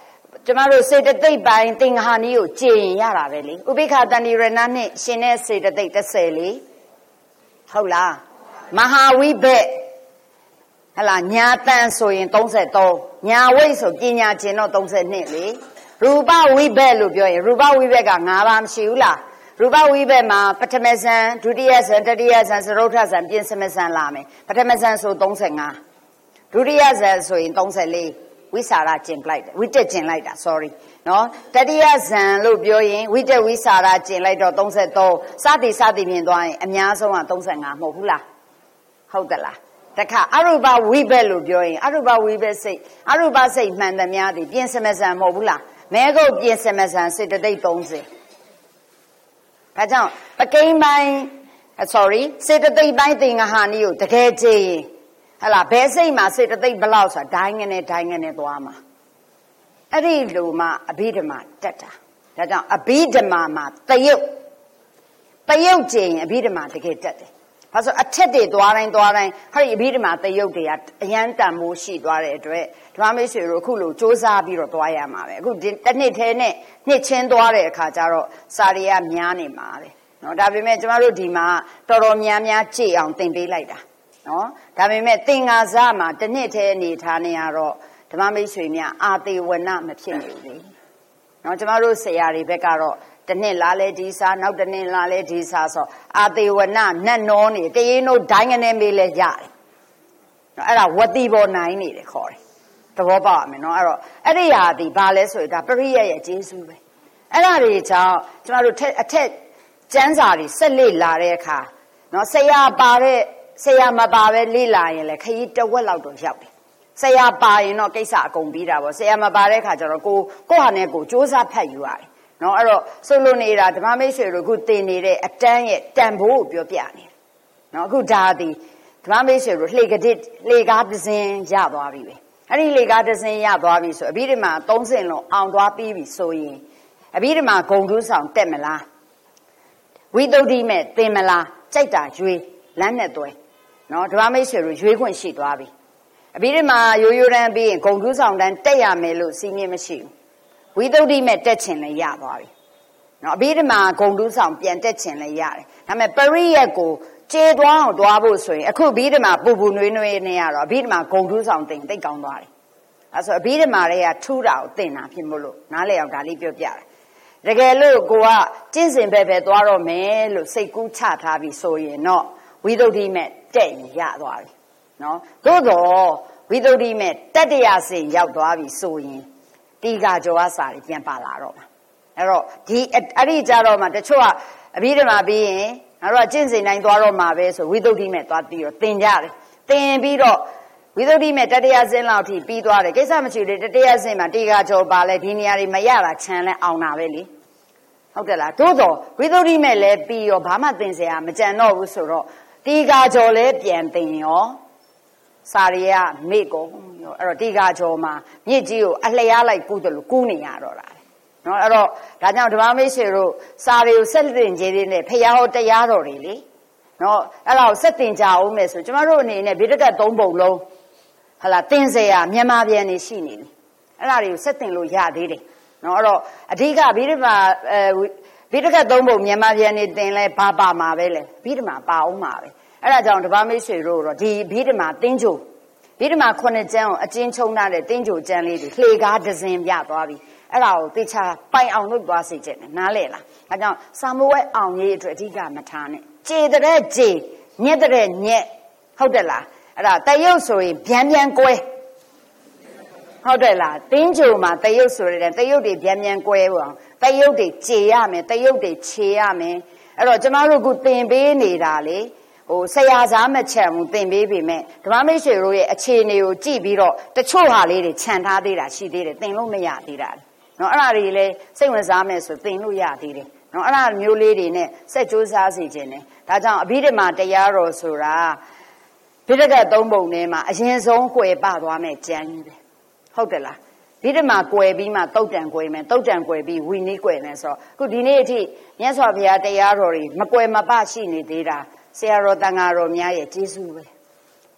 ကျမတို့စေတသိက်ပိုင်းသင်္ဃာနည်းကိုကျင့်ရတာပဲလေဥပိ္ပခာတဏ္ဍိရဏနဲ့ရှင်တဲ့စေတသိက်တစ်ဆယ်လေဟုတ်လားမဟာဝိဘက်ဟလာညာတန်ဆိုရင်သုံးဆယ်သုံးညာဝိတ်ဆိုပညာကျင်တော့သုံးဆယ်နှစ်လေရူပဝိဘက်လို့ပြောရင်ရူပဝိဘက်က၅ပါးမရှိဘူးလားရူပဝိဘက်မှာပထမဇန်ဒုတိယဇန်တတိယဇန်သရုပ်ထဇန်ပြင်စမဇန်လာမယ်ပထမဇန်ဆိုသုံးဆယ်ငါဒုတိယဇန်ဆိုရင်သုံးဆယ်လေးဝိစာရကျင်လိုက်တယ်ဝိတက်ကျင်လိုက်တာ sorry နော်တတိယဇန်လို့ပြောရင်ဝိတက်ဝိစာရကျင်လိုက်တော့သုံးဆယ်သုံးစသည်စသည်မြင်သွားရင်အများဆုံးကသုံးဆယ်ငါမဟုတ်ဘူးလားဟုတ်သလားတခါအရူပဝိဘက်လို့ပြောရင်အရူပဝိဘက်စိတ်အရူပစိတ်မှန်သမျှသည်ပြင်စမဇန်မဟုတ်ဘူးလားမဲကုတ်ပြင်စမဇန်စေတသိက်သုံးဆယ်ဒါကြောင့်ပကိန်းပိုင်း sorry စေတသိက်ပိုင်းသင်္ဃာနည်းကိုတကယ်ကြည့်ဟလာဘယ်စိတ်မှာစေတသိက်ဘလောက်ဆိုတာဒိုင်းငနဲ့ဒိုင်းငနဲ့သွားမှာအဲ့ဒီလိုမှအဘိဓမ္မာတက်တာဒါကြောင့်အဘိဓမ္မာမှာတယုတ်တယုတ်ကျင်အဘိဓမ္မာတကယ်တက်တယ်ဘာလို့အထက်တွေသွားတိုင်းသွားတိုင်းဟဲ့ဒီအဘိဓမ္မာတယုတ်တွေကအရန်တန်မိုးရှိသွားတဲ့အတွက်ဓမ္မမိတ်ဆွေတို့အခုလိုစ조사ပြီးတော့သွားရမှာပဲအခုဒီတစ်နှစ်ထဲနဲ့နှစ်ချင်းသွားတဲ့အခါကျတော့စာတွေကများနေမှာပဲเนาะဒါပေမဲ့ကျမတို့ဒီမှာတော်တော်များများကြည့်အောင်သင်ပေးလိုက်တာเนาะဒါပေမဲ့သင်္ဃာစမှာတစ်နှစ်ထဲအနေထားနေရတော့ဓမ္မမိတ်ဆွေများအာသေဝနမဖြစ်နေဘူးလေเนาะကျမတို့ဆရာတွေဘက်ကတော့တနှစ်လာလဲဒီစာနောက်တနှစ်လာလဲဒီစာဆိုအာသေဝနနတ်နောနေတရင်တို့ဒိုင်းကနေမေးလဲရတယ်နော်အဲ့ဒါဝတိဘောနိုင်နေတယ်ခေါ်တယ်သဘောပေါက်ရမယ်နော်အဲ့တော့အဲ့ဒီဟာဒီဘာလဲဆိုရင်ဒါပရိယတ်ရဲ့ကျေးဇူးပဲအဲ့ဒါတွေကြောင့်ကျမတို့အထက်ကျမ်းစာတွေဆက်လေ့လာတဲ့အခါနော်ဆရာပါတဲ့ဆရာမပါပဲလေ့လာရင်လည်းခရီးတစ်ဝက်လောက်တော့ရောက်တယ်ဆရာပါရင်တော့ကိစ္စအကုန်ပြီးတာပေါ့ဆရာမပါတဲ့အခါကျတော့ကိုကိုဟာနဲ့ကိုစ조사ဖတ်ယူရတယ်နော်အဲ့တော့ဆိုလိုနေတာဓမ္မမိတ်ဆွေတို့အခုသင်နေတဲ့အတန်းရဲ့တန်ဖိုးကိုပြောပြနေတယ်နော်အခုဒါသည်ဓမ္မမိတ်ဆွေတို့လှေကတစ်လှေကားတစ်စင်းရသွားပြီပဲအဲ့ဒီလှေကားတစ်စင်းရသွားပြီဆိုအဘိဓမ္မာသုံးစင်းလုံးအောင်သွားပြီးပြီဆိုရင်အဘိဓမ္မာဂုံတူးဆောင်တက်မလားဝိသုဒ္ဓိမဲ့သင်မလားကြိုက်တာရွေးလမ်းနဲ့တွဲနော်ဓမ္မမိတ်ဆွေတို့ရွေးခွင့်ရှိသွားပြီအဘိဓမ္မာရိုးရိုးတန်းပြီးရင်ဂုံတူးဆောင်တန်းတက်ရမယ်လို့စီးမြင်မရှိဘူးဝိသုဒ္ဓိမဲ့တက်ချင်လည်းရသွားပြီနော်အဘိဓမ္မာဂုံတူးဆောင်ပြန်တက်ချင်လည်းရတယ်ဒါပေမဲ့ပရိယတ်ကိုကျေသွားအောင်သွားဖို့ဆိုရင်အခုအဘိဓမ္မာပူပူနွေးနွေးနေရတော့အဘိဓမ္မာဂုံတူးဆောင်တင်သိကောင်းသွားတယ်အဲဆိုအဘိဓမ္မာတွေကထူးတာကိုသင်တာဖြစ်မို့လို့နားလည်အောင်ဒါလေးပြောပြတယ်တကယ်လို့ကိုကကျင့်စဉ်ပဲပဲသွားတော့မယ်လို့စိတ်ကူးချထားပြီးဆိုရင်တော့ဝိသုဒ္ဓိမဲ့တက်ရင်ရသွားပြီနော်သို့တော့ဝိသုဒ္ဓိမဲ့တတ္တရာစင်ရောက်သွားပြီဆိုရင်တီဃာကျော်အစာတွေပြန်ပါလာတော့မှာအဲ့တော့ဒီအဲ့ဒီကြတော့မှတချို့ကအဘိဓမ္မာပြီးရင်ငါတို့ကကျင့်စဉ်တိုင်းသွားတော့မှာပဲဆိုဝိသုဒ္ဓိမဲ့သွားပြီးတော့သင်ကြတယ်သင်ပြီးတော့ဝိသုဒ္ဓိမဲ့တတ္တရာစင်လောက်ထိပြီးသွားတယ်ကိစ္စမရှိလေတတ္တရာစင်မှာတီဃာကျော်ပါလဲဒီနေရာတွေမရတာခြံလဲအောင်တာပဲလေဟုတ်တယ်လားသို့တော့ဝိသုဒ္ဓိမဲ့လဲပြီးရောဘာမှသင်စရာမကြံတော့ဘူးဆိုတော့တီဃာကျော်လဲပြန်သင်ရောစာရီကမေ့ကုန်ရောအဲ့တော့တီဃာကျော်မှာမြစ်ကြီးကိုအလျားလိုက်ကူးတယ်လို့ကူးနေရတော့တာနော်အဲ့တော့ဒါကြောင့်ဓမ္မမိတ်ဆွေတို့စာတွေကိုဆက်တင်ကြသေးတယ်ဖျားဟောတရားတော်တွေလေနော်အဲ့ဒါကိုဆက်တင်ကြအောင်မယ်ဆိုကျမတို့အနေနဲ့ဗိဓကတ်သုံးပုံလုံးဟလာသင်စရာမြန်မာပြန်နေရှိနေတယ်အဲ့ဒါတွေကိုဆက်တင်လို့ရသေးတယ်နော်အဲ့တော့အဓိကဗိဓမာအဲဗိဓကတ်သုံးပုံမြန်မာပြန်နေသင်လဲဘာပါမှာပဲလေဗိဓမာပါအောင်မှာပဲအဲ့ဒါကြောင့်ဓမ္မမိတ်ဆွေတို့တော့ဒီဗိဓမာသင်္ကြိုဗိဓမာခုနှစ်ကျမ်းကိုအကျဉ်းချုံထားတဲ့သင်္ကြိုကျမ်းလေးတွေလှေကားဒဇင်ပြသွားပြီအဲ့ဒါကိုသေချာပိုင်အောင်လုပ်သွားစေချင်တယ်နားလဲလားအဲကြောင့်စာမဝဲအောင်ရေးအတွက်အဓိကမထားနဲ့ကြေတဲ့ကြေညက်တဲ့ညက်ဟုတ်တယ်လားအဲ့ဒါတယုတ်ဆိုရင်ဗျံဗျံကွဲဟုတ်တယ်လားသင်္ကြိုမှာတယုတ်ဆိုတဲ့တယုတ်တွေဗျံဗျံကွဲပေါ့တယုတ်တွေကြေရမယ်တယုတ်တွေခြေရမယ်အဲ့တော့ကျမတို့ကသင်ပေးနေတာလေဟိုဆရာစားမချံဘူးသင်ပေးပေမဲ့ဓမ္မမိတ်ဆွေတို့ရဲ့အခြေအနေကိုကြည့်ပြီးတော့တချို့ဟာလေးတွေခြံထားသေးတာရှိသေးတယ်သင်လို့မရသေးတာနော်အဲ့ဒါတွေလည်းစိတ်ဝင်စားမယ်ဆိုသင်လို့ရသေးတယ်နော်အဲ့ဒါမျိုးလေးတွေနဲ့စက်ကြိုးစားစီခြင်းတယ်ဒါကြောင့်အဘိဓမ္မာတရားတော်ဆိုတာဗိဓကတ်သုံးပုံထဲမှာအရင်ဆုံးကွယ်ပသွားမယ်ကျမ်းကြီးပဲဟုတ်တယ်လားဗိဓမ္မာကွယ်ပြီးမှတုတ်တန်ကွယ်မယ်တုတ်တန်ကွယ်ပြီးဝီနည်းကွယ်မယ်ဆိုတော့အခုဒီနေ့အထိမြတ်စွာဘုရားတရားတော်တွေမကွယ်မပရှိနေသေးတာဆရာတော်တန်ဃာတော်များရဲ့ကျေးဇူးပဲ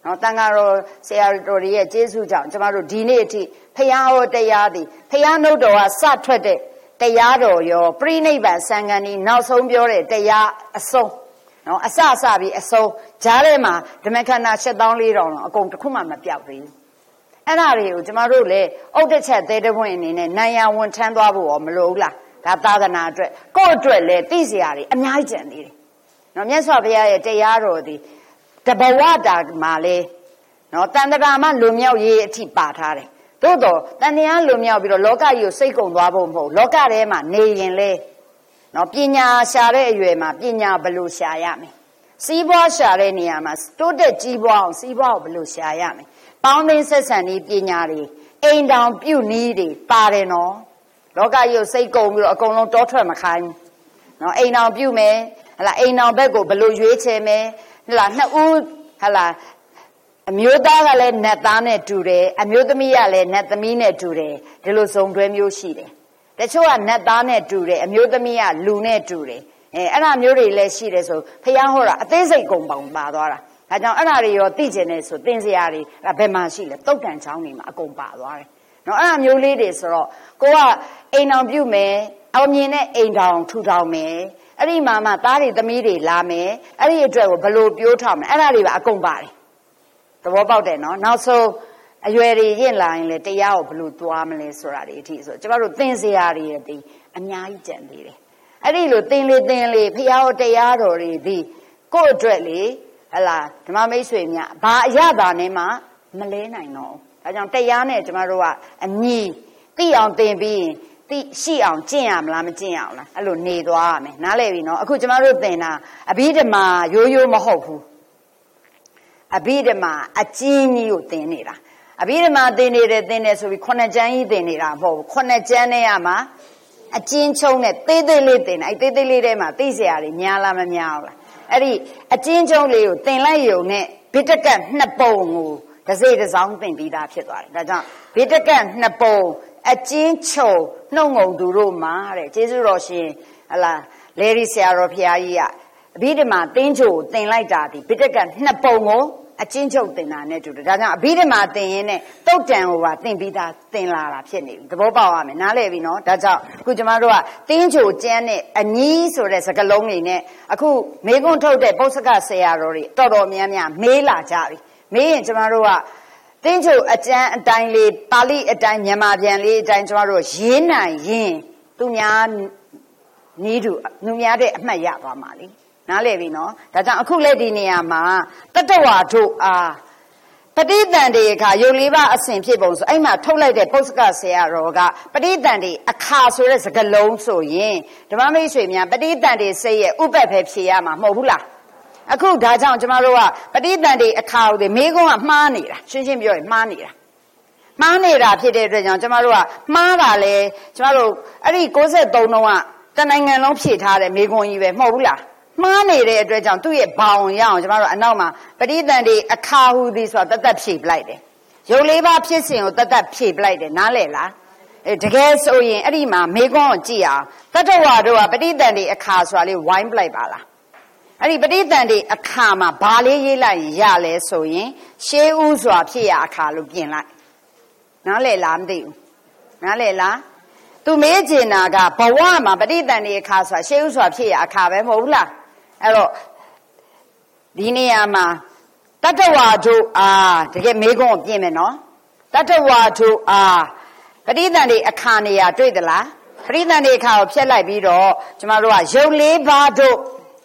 နော်တန်ဃာတော်ဆရာတော်တွေရဲ့ကျေးဇူးကြောင့်ကျမတို့ဒီနေ့အထိဖရာဟောတရားသည်ဖရာနှုတ်တော်ကစထွက်တဲ့တရားတော်ရောပြိနိဗ္ဗာန်စံဃန်ဒီနောက်ဆုံးပြောတဲ့တရားအဆုံးနော်အစအစပြီးအဆုံးဂျားထဲမှာဓမ္မခန္ဓာရှစ်သောင်းလေးတောင်အကုန်တစ်ခုမှမပြောက်သေးဘူးအဲ့ဒါတွေကိုကျမတို့လည်းဥဒ္ဒချက်သေးတဲ့ဝင်အနေနဲ့နိုင်ရဝန်ထမ်းသွားဖို့ရောမလိုဘူးလားဒါသာသနာအတွက်ကိုယ့်အတွက်လည်းသိစရာတွေအများကြီးကြံသေးတယ်နော်မြတ်စွာဘုရားရဲ့တရားတော်ဒီတဘဝတာမှာလေနော်တန်တရာမှလွန်မြောက်ရေးအထိပါထားတယ်သို့တော့တန်တရားလွန်မြောက်ပြီးတော့လောကကြီးကိုစိတ်ကုန်သွားဖို့မဟုတ်လောကထဲမှာနေရင်လေနော်ပညာရှာတဲ့အရွယ်မှာပညာဘယ်လိုရှာရမလဲစီးပွားရှာတဲ့နေရာမှာတိုးတက်ကြီးပွားအောင်စီးပွားကိုဘယ်လိုရှာရမလဲပေါင်းသိဆက်ဆံနည်းပညာတွေအိမ်တောင်ပြုနည်းတွေပါတယ်နော်လောကကြီးကိုစိတ်ကုန်ပြီးတော့အကုန်လုံးတောထွက်မခိုင်းနော်အိမ်တောင်ပြုမယ်ဟလာအိမ်တောင်ဘက်ကိုဘယ်လိုရွေးချယ်မယ်ဟလာနှစ်ဦးဟလာအမျိုးသားကလည်းနတ်သားနဲ့တူတယ်အမျိုးသမီးကလည်းနတ်သမီးနဲ့တူတယ်ဒီလိုစုံတွဲမျိုးရှိတယ်တချို့ကနတ်သားနဲ့တူတယ်အမျိုးသမီးကလူနဲ့တူတယ်အဲအဲ့ဒါမျိုးတွေလည်းရှိတယ်ဆိုဖះဟောတာအသေးစိတ်ကုန်ပေါင်ပါသွားတာဒါကြောင့်အဲ့ဒါတွေရောသိကျင်နေဆိုသင်စရာတွေဘယ်မှာရှိလဲတုတ်တန်ချောင်းတွေမှာအကုန်ပါသွားတယ်နော်အဲ့ဒါမျိုးလေးတွေဆိုတော့ကိုကအိမ်အောင်ပြုမယ်အောင်မြင်တဲ့အိမ်တောင်ထူထောင်မယ်အဲ့ဒီမှာမှသားတွေသမီးတွေလာမယ်အဲ့ဒီအတွက်ကိုဘလို့ပြိုးထောင်မယ်အဲ့ဒါတွေပါအကုန်ပါတယ်သဘောပေါက်တယ်နော်နောက်ဆုံးအရွယ်တွေရင့်လာရင်လေတရားကိုဘလို့သွားမလဲဆိုတာတွေအထိဆိုကျမတို့သင်စရာတွေဒီအများကြီးကြံသေးတယ်အဲ့ဒီလိုသင်လေသင်လေဖះဟောတရားတော်တွေဒီကိုယ့်အတွက်လေဟလာဓမ္မမိတ်ဆွေများဘာအရသာနဲ့မှမလဲနိုင်တော့ဒါကြောင့်တရားနဲ့ကျမတို့ကအညီသိအောင်သင်ပြီးရင်သိရှိအောင်ကျင့်ရမလားမကျင့်ရအောင်လားအဲ့လိုနေသွားရမယ်နားလည်ပြီနော်အခုကျမတို့သင်တာအဘိဓမ္မာရိုးရိုးမဟုတ်ဘူးအဘိဓမ္မာအကျဉ်းကြီးကိုသင်နေတာအဘိဓမ္မာသင်နေတယ်သင်တယ်ဆိုပြီးခုနှစ်ကျမ်းကြီးသင်နေတာမဟုတ်ဘူးခုနှစ်ကျမ်းနဲ့ရမှာအကျဉ်းချုံနဲ့သေးသေးလေးသင်တယ်အဲ့သေးသေးလေးထဲမှာသိစရာတွေများလားမများဘူးလားအဲ့ဒီအကျဉ်းချုံလေးကိုသင်လိုက်ရုံနဲ့ဘိတကတ်နှစ်ပုံကိုတစ်စိတစ်စောင်းသင်ပြီးသားဖြစ်သွားတယ်ဒါကြောင့်ဘိတကတ်နှစ်ပုံအကျဉ်းချုံနှုတ်ငုံသူတို့မှာတဲ့ကျေးဇူးတော်ရှင်ဟလာလေရီဆရာတော်ဖရာကြီးကအဘိဓမ္မာသင်္ချိုသင်လိုက်တာဒီဘိတကတ်နှစ်ပုံကိုအကျဉ်းချုပ်သင်တာနဲ့တူတယ်ဒါကြောင့်အဘိဓမ္မာသင်ရင်နဲ့တုတ်တန်ကိုပါသင်ပြီးသားသင်လာတာဖြစ်နေပြီသဘောပေါက်ရမယ်နားလည်ပြီနော်ဒါကြောင့်အခုကျမတို့ကသင်္ချိုကျမ်းနဲ့အညီးဆိုတဲ့စကားလုံးတွေနဲ့အခုမေခွန်းထုတ်တဲ့ပုစ္စကဆရာတော်တွေတော်တော်များများမေးလာကြပြီမေးရင်ကျမတို့ကသင်္ချိုအကျမ်းအတိုင်းလေးပါဠိအတိုင်းမြန်မာပြန်လေးအတိုင်းကျမတို့ရေးနိုင်ရင်သူများနီးတူသူများတဲ့အမှတ်ရသွားမှာလေနားလည်ပြီနော်ဒါကြောင့်အခုလက်ဒီနေရာမှာတတ္တဝါတို့အားပဋိသန္ဓေအခါယုတ်လေးပါအစဉ်ဖြစ်ပုံဆိုအဲ့မှာထုတ်လိုက်တဲ့ပုစ္စကဆရာတော်ကပဋိသန္ဓေအခါဆိုတဲ့စကားလုံးဆိုရင်ဓမ္မမိတ်ဆွေများပဋိသန္ဓေစိတ်ရဲ့ဥပတ်ပဲဖြေရမှာမဟုတ်ဘူးလားအခုဒါကြောင့်ကျမတို့ကပဋိသန္ဓေအခါကိုဒီမိကုန်းကမှားနေတာရှင်းရှင်းပြောရင်မှားနေတာမှားနေတာဖြစ်တဲ့အတွက်ကြောင့်ကျမတို့ကမှားတာလေကျမတို့အဲ့ဒီ၉၃တုန်းကတနိုင်ငံလုံးဖြည့်ထားတဲ့မိကုန်းကြီးပဲမဟုတ်ဘူးလားမှားနေတဲ့အတွက်ကြောင့်သူ့ရဲ့ဘောင်ရအောင်ကျမတို့အနောက်မှာပဋိသန္ဓေအခါဟုသည်ဆိုတာတသက်ဖြည့်ပလိုက်တယ်ရုပ်လေးပါဖြစ်စဉ်ကိုတသက်ဖြည့်ပလိုက်တယ်နားလည်လားအဲတကယ်ဆိုရင်အဲ့ဒီမှာမေကွန်းကိုကြည့်အောင်တတ္တဝါတို့ကပဋိသန္ဓေအခါဆိုတာလေးဝိုင်းပလိုက်ပါလားအဲ့ဒီပဋိသန္ဓေအခါမှာဘာလေးရေးလိုက်ရင်ရလဲဆိုရင်ရှေးဥစွာဖြစ်ရအခါလို့ပြင်လိုက်နားလည်လားမသိဘူးနားလည်လားသူမေးချင်တာကဘဝမှာပဋိသန္ဓေအခါဆိုတာရှေးဥစွာဖြစ်ရအခါပဲမဟုတ်ဘူးလားအဲ့တော့ဒီနေရာမှာတတ္တဝါတို့အားတကယ်မေးခွန်းကိုပြင်မယ်နော်တတ္တဝါတို့အားပဋိသန္ဓေအခါနေရာတွေ့သလားပဋိသန္ဓေအခါကိုဖျက်လိုက်ပြီးတော့ကျမတို့ကရုပ်လေးပါးတို့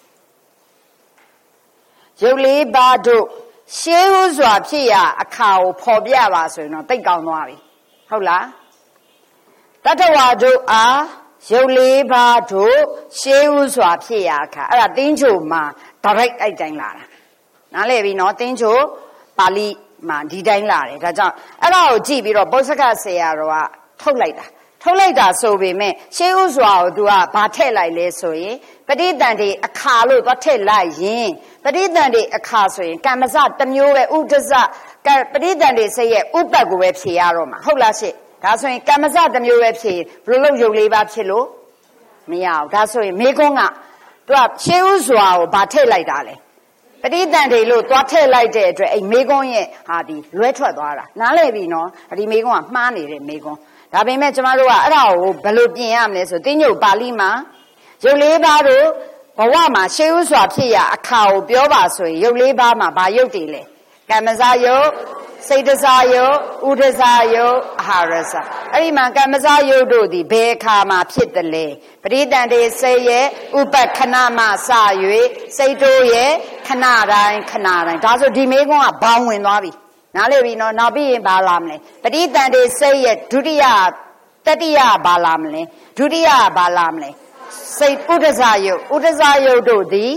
ရုပ်လေးပါးတို့ရှေးဥစွာဖြစ်ရအခါကိုဖော်ပြပါဆိုရင်တော့တိတ်ကောင်းသွားပြီဟုတ်လားတတ္တဝါတို့အားရုပ်လေးပါးတို့ရှေးဥစွာဖြစ်ရအခါအဲ့ဒါသင်္ချိုမှာဒါရိုက်အဲ့တိုင်းလာတာနားလည်ပြီနော်သင်္ချိုပါဠိမှာဒီတိုင်းလာတယ်ဒါကြောင့်အဲ့ဒါကိုကြည့်ပြီးတော့ပုစ္စကဆရာတော်ကထုတ်လိုက်တာထုတ်လိုက်တာဆိုပေမဲ့ရှေးဥစွာကိုသူကဘာထည့်လိုက်လဲဆိုရင်ပဋိသန္ဓေအခါလို့သွားထည့်လိုက်ရင်ပဋိသန္ဓေအခါဆိုရင်ကမ္မစတစ်မျိုးပဲဥဒ္ဒစပဋိသန္ဓေစိတ်ရဲ့ဥပတ်ကိုပဲဖြေရတော့မှာဟုတ်လားရှင့်ဒါဆိုရင်ကမ္မစတစ်မျိုးပဲဖြေဘယ်လိုလုပ်ရုပ်လေးပါဖြစ်လို့မရဘူးဒါဆိုရင်မေကုန်းကသူကရှေးဥစွာကိုဘာထည့်လိုက်တာလဲပပဋိသန္ဓေလို့သွားထည့်လိုက်တဲ့အတွက်အဲ့မေကွန်းရဲ့ဟာဒီလွဲထွက်သွားတာနားလည်ပြီနော်ဒီမေကွန်းကမှားနေတဲ့မေကွန်းဒါပေမဲ့ကျမတို့ကအဲ့ဒါကိုဘယ်လိုပြင်ရမလဲဆိုတင်းညိုပါဠိမှာရုပ်လေးပါးတို့ဘဝမှာရှေးဥစွာဖြစ်ရအခါကိုပြောပါဆိုရင်ရုပ်လေးပါးမှာဘာရုပ်တွေလဲကမ္မဇယုတ်စိတ်တစားယုတ်ဥဒဇယုတ်အာဟာရစအဲ့ဒီမှာကမ္မဇယုတ်တို့ဒီဘယ်အခါမှာဖြစ်တယ်လဲပဋိသန္ဓေစိတ်ရဲ့ဥပခဏမှစ၍စိတ်တို့ရဲ့ခဏတိုင်းခဏတိုင်းဒါဆိုဒီမေကွန်းကဘောင်ဝင်သွားပြီနားလည်ပြီနော်နောက်ပြီးရင်ဘာလာမလဲပဋိသန္ဓေစိတ်ရဲ့ဒုတိယတတိယဘာလာမလဲဒုတိယဘာလာမလဲစိတ်ဥဒဇယုတ်ဥဒဇယုတ်တို့သည်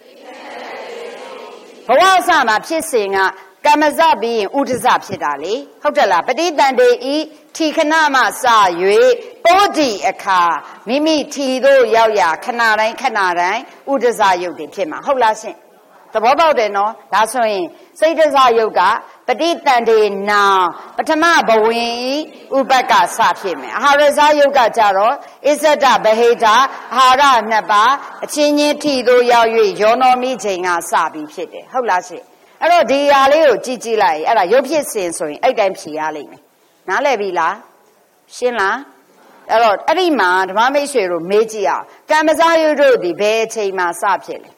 ဘဝအစမှာဖြစ်စဉ်ကကမ္မဇပြီးရင်ဥဒဇဖြစ်တာလေဟုတ်တယ်လားပဋိသန္ဓေဤထီခဏမှစ၍ပောတိအခါမိမိထီတို့ရောက်ရာခဏတိုင်းခဏတိုင်းဥဒဇယုတ်တွေဖြစ်မှာဟုတ်လားရှင်သဘောပေါက်တယ်နော်ဒါဆိုရင်စိတ်တဇယုတ်ကပဋိသန္ဓေနာပထမဘဝင်ဤဥပက္ခစဖြစ်မယ်အာဟာရဇယုတ်ကကြတော့အစ္ဆဒဗဟိတအာဟာရနှစ်ပါးအချင်းချင်းထီတို့ရောက်၍ယောနောမိချိန်ကစပြီးဖြစ်တယ်ဟုတ်လားရှင်အဲ့တော့ဒီဟာလေးကိုကြည့်ကြည့်လိုက်အဲ့ဒါရုပ်ဖြစ်စဉ်ဆိုရင်အဲ့တိုင်းဖြေရလိမ့်မယ်နားလည်ပြီလားရှင်းလားအဲ့တော့အဲ့ဒီမှာဓမ္မမိတ်ဆွေတို့မေးကြည့်အောင်ကမ္မဇယုတ်တို့ဒီဘယ်အချိန်မှာစဖြစ်လဲ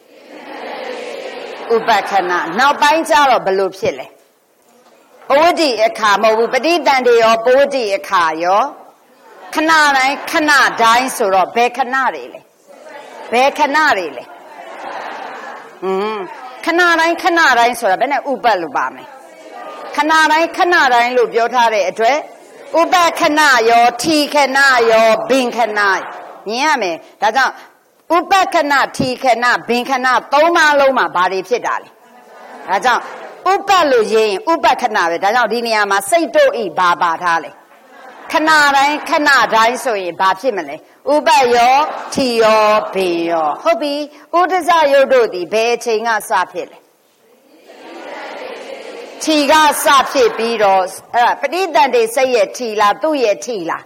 ဥပခဏနောက်ပိုင်းကျတော့ဘယ်လိုဖြစ်လဲပဝတ္တိအခါမဟုတ်ဘူးပဋိသန္ဓေရောပဝတ္တိအခါရောခဏတိုင်းခဏတိုင်းဆိုတော့ဘယ်ခဏတွေလဲဘယ်ခဏတွေလဲอืมခဏတိုင်းခဏတိုင်းဆိုတာဘယ်နဲ့ဥပတ်လို့ပါမယ်ခဏတိုင်းခဏတိုင်းလို့ပြောထားတဲ့အတွက်ဥပခဏရောထီခဏရောဘင်ခဏမြင်ရမယ်ဒါကြောင့်ဥပခဏထီခဏဘင်ခဏသုံးပါးလုံးမှာဘာတွေဖြစ်တာလဲဒါကြောင့်ဥပလို့ရေးရင်ဥပခဏပဲဒါကြောင့်ဒီနေရာမှာစိတ်တို့ဤဘာပါထားလဲခဏတိုင်းခဏတိုင်းဆိုရင်ဘာဖြစ်မလဲဥပယောထီယောဘင်ယောဟုတ်ပြီဥဒဇယုတ်တို့ဒီဘယ်အချိန်ကစဖြစ်လဲထီကစဖြစ်ပြီးတော့အဲ့ဒါပဋိသန္ဓေစိတ်ရဲ့ထီလားသူ့ရဲ့ထီလား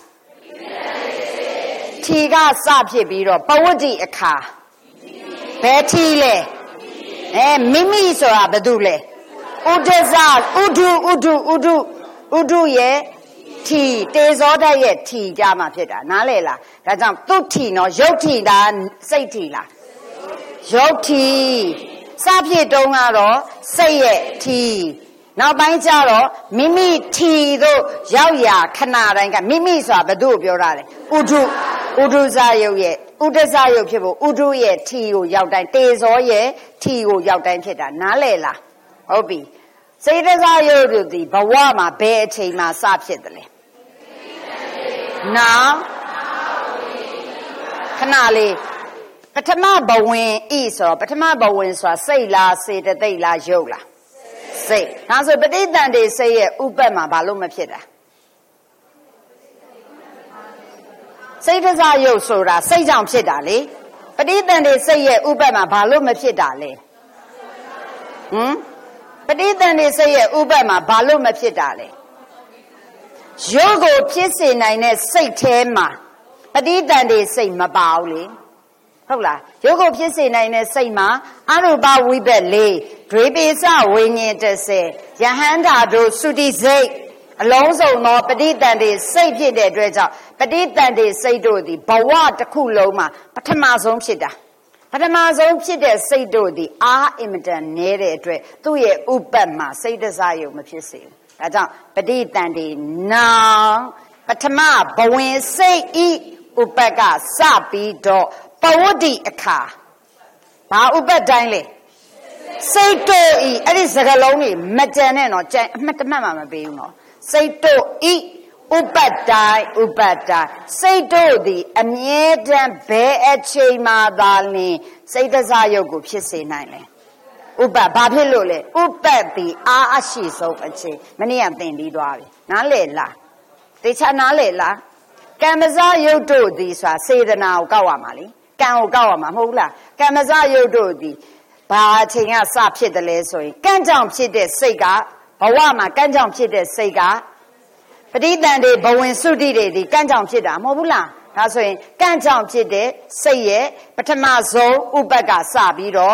ထီကစဖြစ်ပြီးတော့ပဝတ္တိအခါဘယ်ထီလဲအဲမိမိဆိုတာဘာတူလဲဥဒဇဥဒုဥဒုဥဒုဥဒုရဲ့ထီတေဇောဓာတ်ရဲ့ထီကြမှာဖြစ်တာနားလေလားဒါကြောင့်သူ့ထီနော်ရုပ်ထီလားစိတ်ထီလားရုပ်ထီစဖြစ်တုန်းကတော့စိတ်ရဲ့ထီနောက်ပိုင်းကျတော့မိမိထီတို့ရောက်ရာခဏတိုင်းကမိမိဆိုတာဘယ်သူ့ကိုပြောတာလဲဥဒုဥဒုဇယုတ်ရဲ့ဥဒဇယုတ်ဖြစ်ဖို့ဥဒုရဲ့ထီကိုရောက်တိုင်းတေဇောရဲ့ထီကိုရောက်တိုင်းဖြစ်တာနားလေလားဟုတ်ပြီစိတ်တဇယုတ်တို့ဒီဘဝမှာဘယ်အချိန်မှာစဖြစ်တယ်လဲနာခဏလေးပထမဘဝင်ဤဆိုပထမဘဝင်ဆိုတာစိတ်လားစေတသိက်လားယုတ်လားစိတ်ဒါဆိုပဋိသန္ဓေစိတ်ရဲ့ဥပတ်မှာဘာလို့မဖြစ်တာစိတ်တဇယုတ်ဆိုတာစိတ်ကြောင့်ဖြစ်တာလေပဋိသန္ဓေစိတ်ရဲ့ဥပတ်မှာဘာလို့မဖြစ်တာလဲဟမ်ပဋိသန္ဓေစိတ်ရဲ့ဥပတ်မှာဘာလို့မဖြစ်တာလဲရုပ်ကိုဖြစ်စေနိုင်တဲ့စိတ်ထဲမှာပဋိသန္ဓေစိတ်မပါဘူးလေဟုတ်လားရုပ်ကိုဖြစ်စေနိုင်တဲ့စိတ်မှာအရူပဝိဘက်လေးဒွေပိစဝိညာဉ်တစ်ဆယ်ယဟန္တာတို့သုတိစိတ်အလုံးစုံသောပဋိသန္ဓေစိတ်ဖြစ်တဲ့အတွက်ကြောင့်ပဋိသန္ဓေစိတ်တို့သည်ဘဝတစ်ခုလုံးမှာပထမဆုံးဖြစ်တာပထမဆုံးဖြစ်တဲ့စိတ်တို့သည်အာအင်မတန်နည်းတဲ့အတွက်သူ့ရဲ့ဥပတ်မှာစိတ်တစားယုံမဖြစ်စေဘူးဒါကြောင့်ပဋိသန္ဓေနာပထမဘဝင်စိတ်ဤဥပတ်ကစပြီးတော့ပဝတ္တိအခါဘာဥပတ်တိုင်းလဲစိတ်တို့ဤအဲ့ဒီစကားလုံးကြီးမကြံနဲ့တော့ကြံအမှတ်တမှတ်မှမပေးဘူးနော်စိတ်တို့ဤဥပတ်တိုင်းဥပတ်တိုင်းစိတ်တို့သည်အမြဲတမ်းဘယ်အချိန်မှသာလျှင်စိတ်တစားယုတ်ကိုဖြစ်စေနိုင်လဲဥပတ်ဘာဖြစ်လို့လဲဥပတ်သည်အာအရှိဆုံးအချိန်မနေ့ကသင်ပြီးသွားပြီနားလည်လားတေချာနားလည်လားကမ္မဇယုတ်တို့သည်ဆိုတာစေတနာကိုကောက်ရမှာလေကံကိုကောက်ရမှာမဟုတ်လားကမ္မဇယုတ်တို့သည်ဘာအချိန်ကစဖြစ်တယ်လဲဆိုရင်ကံကြောင့်ဖြစ်တဲ့စိတ်ကဘဝမှာကံကြောင့်ဖြစ်တဲ့စိတ်ကပဋိသန္ဓေဘဝင်သုတိတွေဒီကံကြောင့်ဖြစ်တာမဟုတ်ဘူးလားဒါဆိုရင်ကံကြောင့်ဖြစ်တဲ့စိတ်ရဲ့ပထမဆုံးဥပတ်ကစပြီးတော့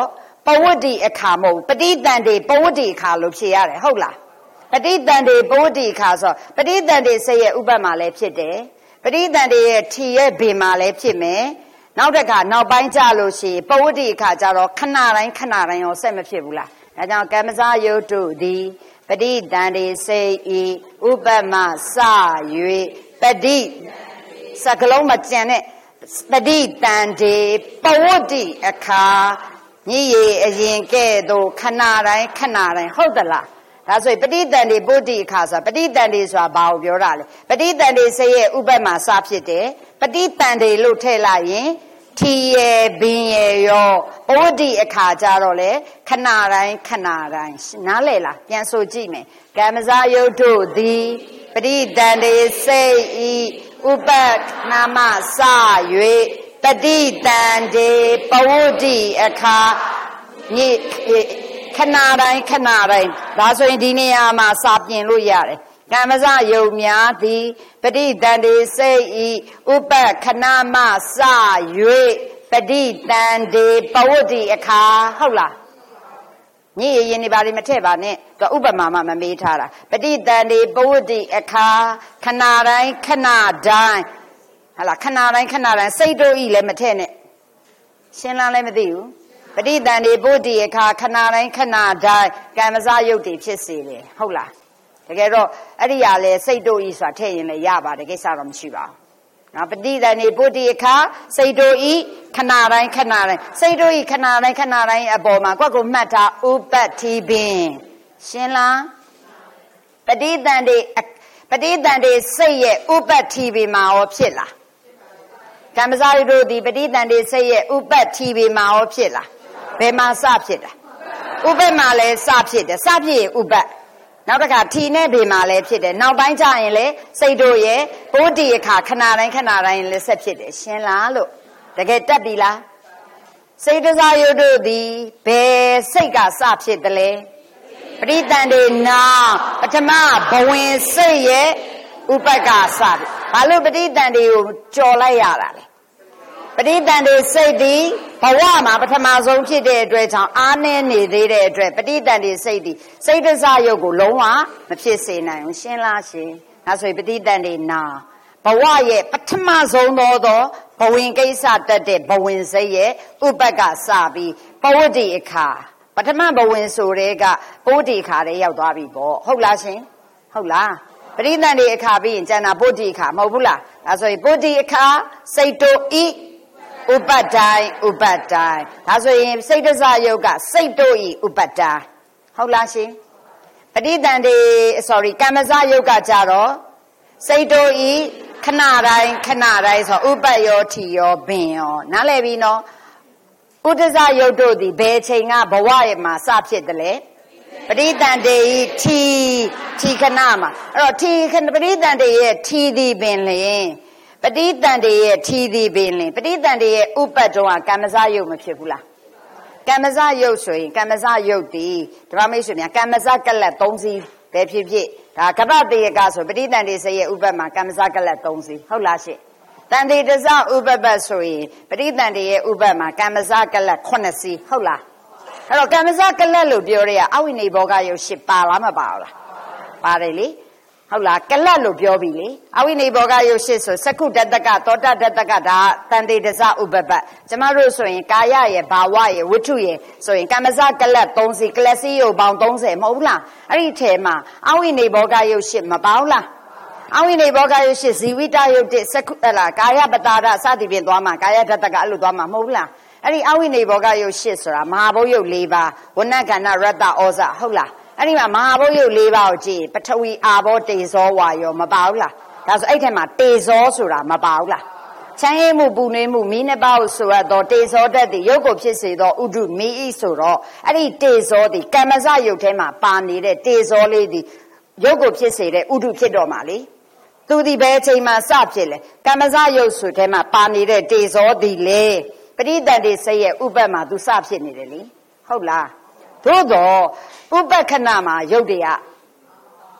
ပဝတ္တိအခါမဟုတ်ပဋိသန္ဓေပဝတ္တိအခါလို့ဖြေရတယ်ဟုတ်လားပဋိသန္ဓေပဝတ္တိအခါဆိုပဋိသန္ဓေစိတ်ရဲ့ဥပမာလည်းဖြစ်တယ်ပဋိသန္ဓေရဲ့ထီရဲ့ဘေမှာလည်းဖြစ်မယ်နောက်တစ်ခါနောက်ပိုင်းကြလို့ရှိရင်ပဝတ္တိအခါကျတော့ခဏတိုင်းခဏတိုင်းရောဆက်မဖြစ်ဘူးလားဒါကြောင့်ကမ္မဇယုတ်တို့သည်ပဋိသန္ဓေစိတ်ဤဥပမာစ၍ပဋိစကလုံးမကြံတဲ့ပဋိသန္ဓေပဝတ္တိအခါညီရအရင်ကဲ့သို့ခဏတိုင်းခဏတိုင်းဟုတ်သလားဒါဆိုရင်ပဋိသန္ဓေပုတ္တိအခါဆိုတာပဋိသန္ဓေဆိုတာဘာကိုပြောတာလဲပဋိသန္ဓေစိတ်ရဲ့ဥပမာစဖြစ်တယ်ပဋိသန္ဓေလို့ထည့်လိုက်ရင်ထီရဘင်းရရောပဝတ္တိအခါကြတော့လေခဏတိုင်းခဏတိုင်းနားလည်လားပြန်ဆိုကြည့်မယ်ကမ္မဇယုတ်တို့သည်ပဋိသန္ဓေစိတ်ဤဥပနာမစ၍ပဋိသန္ဓေပဝတ္တိအခါညခဏတိုင်းခဏတိုင်းဒါဆိုရင်ဒီနေရာမှာစာပြင်လို့ရတယ်ကမ္မဇယုတ်များသည်ပဋိသန္ဓေစိတ်ဤဥပခဏမစ၍ပဋိသန္ဓေပဝတ္တိအခါဟုတ်လားညီအရင်နေပါလိမထည့်ပါနဲ့သူဥပမာမှမမေးထားတာပဋိသန္ဓေပဝတ္တိအခါခဏတိုင်းခဏတိုင်းဟာလားခဏတိုင်းခဏတိုင်းစိတ်တို့ဤလည်းမထည့်နဲ့ရှင်းလားလည်းမသိဘူးပဋိသန္ဓေပဝတ္တိအခါခဏတိုင်းခဏတိုင်းကမ္မဇယုတ်တွေဖြစ်စေတယ်ဟုတ်လားတကယ်တော့အဲ့ဒီဟာလေစိတ်တို့ဤဆိုတာထည့်ရင်လည်းရပါတယ်ကိစ္စတော့မရှိပါဘူးနော်ပဋိသန္ဓေပဝတ္တိအခါစိတ်တို့ဤခဏတိုင်းခဏတိုင်းစိတ်တို့ဤခဏတိုင်းခဏတိုင်းအပေါ်မှာကိုယ့်ကိုမှတ်ထားဥပတ္တိပင်ရှင်းလားပဋိသန္ဓေပဋိသန္ဓေစိတ်ရဲ့ဥပတ္တိပင်မှာရောဖြစ်လားကမ္မဇယုတ်တို့ဒီပဋိသန္ဓေစိတ်ရဲ့ဥပတ္တိပင်မှာရောဖြစ်လားဘယ်မှာစဖြစ်တာဥပ္ပမှာလည်းစဖြစ်တယ်စဖြစ်ရင်ဥပ္ပနောက်တစ်ခါထီနဲ့ဘေမှာလည်းဖြစ်တယ်နောက်ပိုင်းကျရင်လည်းစိတ်တို့ရဲ့ပဝတ္တိအခါခဏတိုင်းခဏတိုင်းလည်းဆက်ဖြစ်တယ်ရှင်းလားလို့တကယ်တက်ပြီလားစိတ်တစားယုတ်တို့သည်ဘယ်စိတ်ကစဖြစ်တယ်လဲပဋိသန္ဓေနာပထမဘဝင်စိတ်ရဲ့ဥပ္ပကစပြီဘာလို့ပဋိသန္ဓေကိုကြော်လိုက်ရတာလဲပဋိသန္ဓေစိတ်သည်ဘဝမှာပထမဆုံးဖြစ်တဲ့အတွက်ကြောင့်အားနည်းနေသေးတဲ့အတွက်ပဋိသန္ဓေစိတ်သည်စိတ်တစရုပ်ကိုလုံးဝမဖြစ်စေနိုင်ဘူးရှင်းလားရှင်းဒါဆိုရင်ပဋိသန္ဓေနာဘဝရဲ့ပထမဆုံးသောသောဘဝင်ကိစ္စတက်တဲ့ဘဝင်စိတ်ရဲ့ဥပ္ပကစပြီးပဝတ္တိအခါပထမဘဝင်ဆိုတဲ့ကပဝတ္တိအခါလေးရောက်သွားပြီပေါ့ဟုတ်လားရှင်ဟုတ်လားပဋိသန္ဓေအခါပြီးရင်ကျန်တာပဝတ္တိအခါမဟုတ်ဘူးလားဒါဆိုရင်ပဝတ္တိအခါစိတ်တို့ဤဥပတ္တိုင်းဥပတ္တိုင်းဒါဆိုရင်စိတ်တစယုတ်ကစိတ်တို့ဤဥပတ္တိုင်းဟုတ်လားရှင်ပဋိသန္ဓေ sorry ကမ္မဇယုတ်ကကြတော့စိတ်တို့ဤခဏတိုင်းခဏတိုင်းဆိုဥပ္ပယောထီယောဘင်ယောနားလည်ပြီနော်ဥဒ္ဒဇယုတ်တို့သည်ဘယ်ချိန်ကဘဝရဲ့မှာစဖြစ်တယ်လဲပဋိသန္ဓေဤထီထီခဏမှာအဲ့တော့ထီခဏပဋိသန္ဓေရဲ့ထီသည်ပင်လျင်ပဋိသန္ဓေရဲ့ထီသည်ပင်လင်ပဋိသန္ဓေရဲ့ဥပ္ပတ်တော့ကမ္မဇယုတ်မဖြစ်ဘူးလားကမ္မဇယုတ်ဆိုရင်ကမ္မဇယုတ်ဒီဓမ္မမိတ်ဆွေများကမ္မဇကလတ်၃စီးပဲဖြစ်ဖြစ်ဒါကပ္ပတေယကဆိုပဋိသန္ဓေစိတ်ရဲ့ဥပ္ပတ်မှာကမ္မဇကလတ်၃စီးဟုတ်လားရှင့်တန်တေတဇဥပ္ပပတ်ဆိုရင်ပဋိသန္ဓေရဲ့ဥပ္ပတ်မှာကမ္မဇကလတ်၈စီးဟုတ်လားအဲ့တော့ကမ္မဇကလတ်လို့ပြောရတဲ့အဝိနေဘောဂယုတ်၈ပါလားမပါဘူးလားပါတယ်လေဟုတ်လားကလတ်လို့ပြောပြီလေအဝိနေဘောဂယုတ်၈ဆိုစကုတတကသောတတတကဒါတန်တေတဇဥပ္ပပတ်ကျမတို့ဆိုရင်ကာယရဲ့ဘာဝရဲ့ဝတ္ထုရဲ့ဆိုရင်ကမ္မဇကလတ်၃စီးကလစီယုတ်ပေါင်း၃၀မဟုတ်ဘူးလားအဲ့ဒီထဲမှာအဝိနေဘောဂယုတ်၈မပါဘူးလားအဝိနေဘောဂယုတ်၈ဇီဝိတယုတ်၁စကုဟလားကာယပတာဒစသည်ဖြင့်သွားမှာကာယတတကအဲ့လိုသွားမှာမဟုတ်ဘူးလားအဲ့ဒီအဝိနေဘောဂယုတ်၈ဆိုတာမဟာဘုတ်ယုတ်၄ပါးဝဏ္ဏကဏရတ္တဩဇဟုတ်လားအဲ့ဒီမှာမဟာဘုတ်ယုတ်၄ပါးကိုကြည့်ပထဝီအာဘောတေဇောဝါယောမပါဘူးလားဒါဆိုအဲ့ထက်မှာတေဇောဆိုတာမပါဘူးလားချမ်းရည်မှုပူနွေးမှုမိနှစ်ပါးကိုဆိုရတော့တေဇောတတ်သည်ရုပ်ကိုဖြစ်စေသောဥဒုမိဤဆိုတော့အဲ့ဒီတေဇောသည်ကမ္မဇယုတ်ထဲမှာပါနေတဲ့တေဇောလေးသည်ရုပ်ကိုဖြစ်စေတဲ့ဥဒုဖြစ်တော့မှာလေသူဒီဘယ်အချိန်မှာစဖြစ်လဲကမ္မဇယုတ်ဆိုထဲမှာပါနေတဲ့တေဇောသည်လေပဋိသန္ဓေစိတ်ရဲ့ဥပ္ပတ်မှာသူစဖြစ်နေတယ်လေဟုတ်လားသို့တော့ဥပ္ပခဏမှာရုပ်တွေက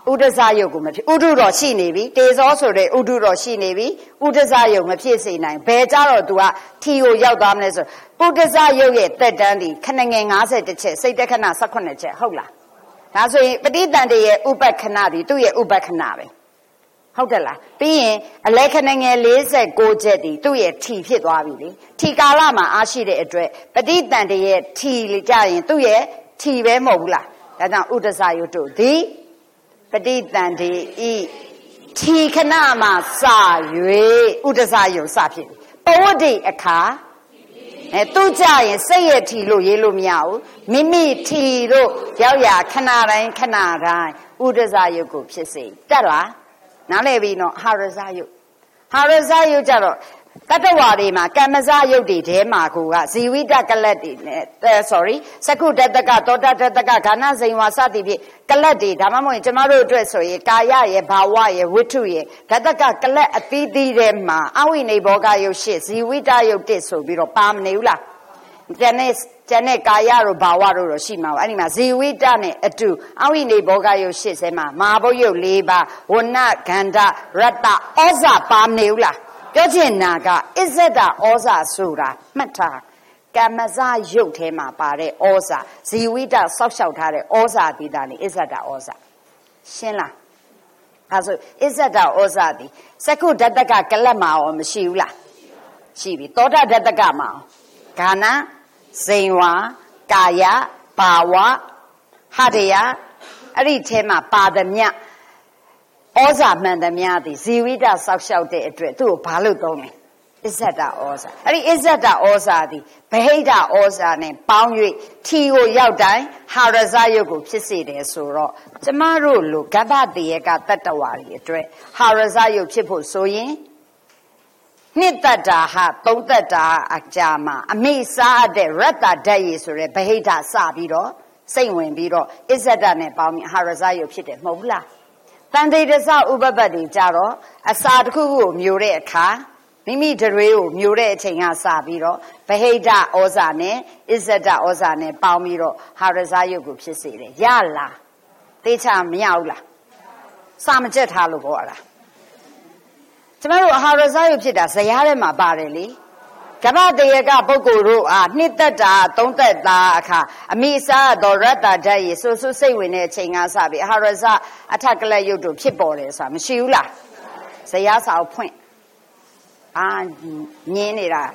ဥဒ္ဒဇယုတ်ကိုမဖြစ်ဥဒုတော်ရှိနေပြီတေဇောဆိုတဲ့ဥဒုတော်ရှိနေပြီဥဒ္ဒဇယုတ်မဖြစ်စေနိုင်ဘယ်ကြတော့ तू ကထီကိုရောက်သွားမလဲဆိုဥဒ္ဒဇယုတ်ရဲ့တက်တန်းဒီခဏငယ်၅၁ချက်စိတ်တခဏ၁၈ချက်ဟုတ်လားဒါဆိုရင်ပဋိသန္ဓေရဲ့ဥပက္ခဏဒီသူ့ရဲ့ဥပက္ခဏပဲဟုတ်တယ်လားပြီးရင်အလဲခဏငယ်၄၉ချက်ဒီသူ့ရဲ့ထီဖြစ်သွားပြီလေထီကာလမှာအားရှိတဲ့အတွက်ပဋိသန္ဓေရဲ့ထီကြရင်သူ့ရဲ့ထီပဲမဟုတ်ဘူးလားဒါကြောင့်ဥဒ္ဒဇယုတ်တို့ဒီပဋိသန္ဓေဤထီခဏမှာစ၍ဥဒ္ဒဇယုတ်စဖြစ်ပြီပဝတ္တိအခါအဲသူကြရင်စိတ်ရဲ့ထီလို့ရေးလို့မရဘူးမိမိထီလို့ရောက်ရခဏတိုင်းခဏတိုင်းဥဒ္ဒဇယုတ်ကိုဖြစ်စေတက်လားနားလည်ပြီနော်ဟာရဇယုတ်ဟာရဇယုတ်ကြတော့တတ္တဝါတွေမှာကမ္မဇယုတ်တွေထဲမှာကိုကဇီဝိတကလတ်တွေနဲ့ sorry စကုတတကသောတတတကခန္ဓာစိန်ဝါစသည်ဖြင့်ကလတ်တွေဒါမှမဟုတ်ကျမတို့အတွက်ဆိုရင်ကာယရဲ့ဘာဝရဲ့ဝိတ္ထုရဲ့ဓတကကလတ်အသီးသီးထဲမှာအဝိနေဘောဂယုတ်ရှိဇီဝိတယုတ်တစ်ဆိုပြီးတော့ပါမနေဘူးလားကျန်တဲ့ကျန်တဲ့ကာယတို့ဘာဝတို့တော့ရှိမှာပါအဲ့ဒီမှာဇီဝိတနဲ့အတူအဝိနေဘောဂယုတ်ရှိစဲမှာမဟာဘုတ်ယုတ်၄ပါးဝဏဂန္ဓရတ္တဩဇာပါမနေဘူးလားပြောချင်တာကအစ္ဆဒဩဇာဆိုတာမှတ်ထားကမ္မဇယုတ်ထဲမှာပါတဲ့ဩဇာဇီဝိတစောက်ရှောက်ထားတဲ့ဩဇာဒီတာနေအစ္ဆဒဩဇာရှင်းလားအဲဆိုအစ္ဆဒဩဇာဒီစကုဓတကကလတ်မှာရောမရှိဘူးလားရှိပြီသောတာဓတကမှာဂာနဇိန်ဝါကာယဘာဝဟတယအဲ့ဒီထဲမှာပါသမျှဩဇာမှန်သမျှသည်ဇီဝိတစောက်ရှောက်တဲ့အတွက်သူ့ကိုဘာလို့သုံးလဲအစ္ဆဒဩဇာအဲ့ဒီအစ္ဆဒဩဇာသည်ဗဟိတဩဇာနဲ့ပေါင်း၍ထီကိုရောက်တိုင်းဟာရဇယုတ်ကိုဖြစ်စေတယ်ဆိုတော့ကျမတို့လိုဂဗ္ဗတေယကတတ္တဝါတွေအတွက်ဟာရဇယုတ်ဖြစ်ဖို့ဆိုရင်နှစ်တ္တာဟာသုံးတ္တာအကြာမှာအမိစားတဲ့ရတ္တဓာတ်ရည်ဆိုတဲ့ဗဟိတစပြီးတော့စိတ်ဝင်ပြီးတော့အစ္ဆဒနဲ့ပေါင်းပြီးဟာရဇယုတ်ဖြစ်တယ်မဟုတ်ဘူးလားတန်တေတစဥပပတ်တွေကြတော့အစာတစ်ခုကိုမျိုးတဲ့အခါမိမိတရွေးကိုမျိုးတဲ့အချိန်ကစပြီးတော့ဗဟိတဩဇာနဲ့အစ္ဆဒဩဇာနဲ့ပေါင်းပြီးတော့ဟာရဇယုတ်ကိုဖြစ်စေတယ်ရလားသိချမရဘူးလားစာမကြက်ထားလို့ပြောရတာကျမတို့ဟာရဇယုတ်ဖြစ်တာဇယားထဲမှာပါတယ်လေကဗ္ဗတေယကပုဂ္ဂိုလ်တို့အားနှစ်သက်တာသုံးသက်တာအခါအမိစားတော်ရတ္တဓာတ်ရည်ဆူဆူစိတ်ဝင်တဲ့အချိန်ကစပြီးအဟာရဇအထကလယုတ်တို့ဖြစ်ပေါ်တယ်ဆိုတာမရှိဘူးလားဇယားစာကိုဖွင့်အာညင်းနေတာ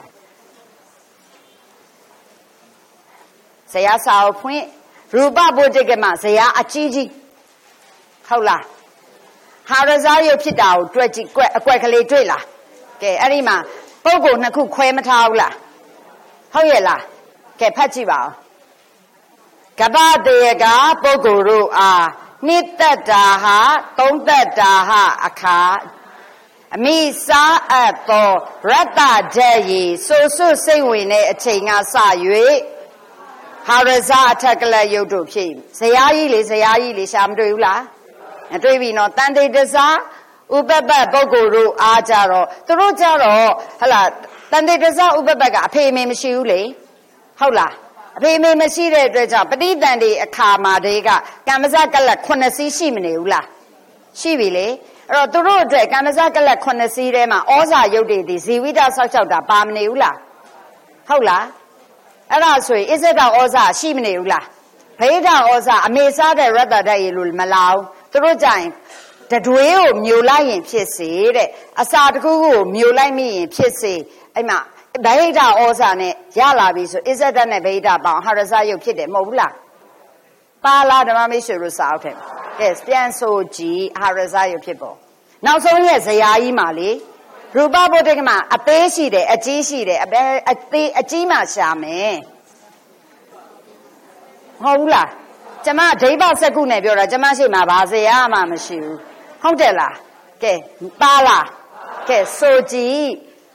ဇယားစာကိုဖွင့်ရူပဘုဒ္ဓကမှာဇယားအကြီးကြီးဟုတ်လားဟာရဇယုတ်ဖြစ်တာကိုတွေ့ကြည့်ကွက်အကွက်ကလေးတွေ့လားကဲအဲ့ဒီမှာပုဂ္ဂိုလ်နှစ်ခုခွဲမထားဘူးလားဟုတ်ရဲ့လားကဲဖတ်ကြည့်ပါဦးကဗ္ဗတေယကပုဂ္ဂိုလ်တို့အားနှစ်သက်တာဟာသုံးသက်တာဟာအခါအမိစားအပ်သောရတ္တဓာတ်ရည်ဆိုဆွစိတ်ဝင်တဲ့အချိန်ကစ၍ဟာရဇအထက်ကလယုတ်တို့ဖြစ်ဇယားကြီးလေဇယားကြီးလေရှာမတွေ့ဘူးလားမတွေ့ပြီနော်တန်တေတစားဥပပတ်ပုဂ္ဂိုလ်တို့အားကြတော့သူတို့ကြတော့ဟလာတန်တေတစားဥပပတ်ကအဖေမေမရှိဘူးလေဟုတ်လားအဖေမေမရှိတဲ့အတွက်ကြောင့်ပဋိသန္ဓေအခါမှာတည်းကကမ္မဇကလတ်ခုနှစ်စီးရှိမနေဘူးလားရှိပြီလေအဲ့တော့သူတို့အတွက်ကမ္မဇကလတ်ခုနှစ်စီးထဲမှာဩဇာယုတ်တွေဒီဇီဝိတဆောက်ရှောက်တာပါမနေဘူးလားဟုတ်လားအဲ့ဒါဆိုရင်အစ္ဆဒဩဇာရှိမနေဘူးလားဗဟိတဩဇာအမေစားတဲ့ရတ္တဓာတ်ရည်လို့မလားသူတို့ကြရင်တတွေးကိုမျိုးလိုက်ရင်ဖြစ်စေတဲ့အစာတစ်ခုကိုမျိုးလိုက်မိရင်ဖြစ်စေအဲ့မှာဗဟိတဩဇာနဲ့ရလာပြီဆိုအစ္ဆဒနဲ့ဗဟိတပေါင်းဟာရဇယုတ်ဖြစ်တယ်မဟုတ်ဘူးလားပါလားဓမ္မမိတ်ဆွေတို့စာအုပ်ထဲကဲပြန်ဆိုကြည့်ဟာရဇယုတ်ဖြစ်ပေါ်နောက်ဆုံးရဲ့ဇယားကြီးမှာလေရူပဘုဒ္ဓကမှာအသေးရှိတယ်အကြီးရှိတယ်အသေးအကြီးမှရှာမယ်ဟုတ်ဘူးလားကျမဒိဗ္ဗစကုနဲ့ပြောတာကျမရှိမှာဘာဇယားမှမရှိဘူးဟုတ်တယ်လားကဲပါလားကဲဆိုကြည့်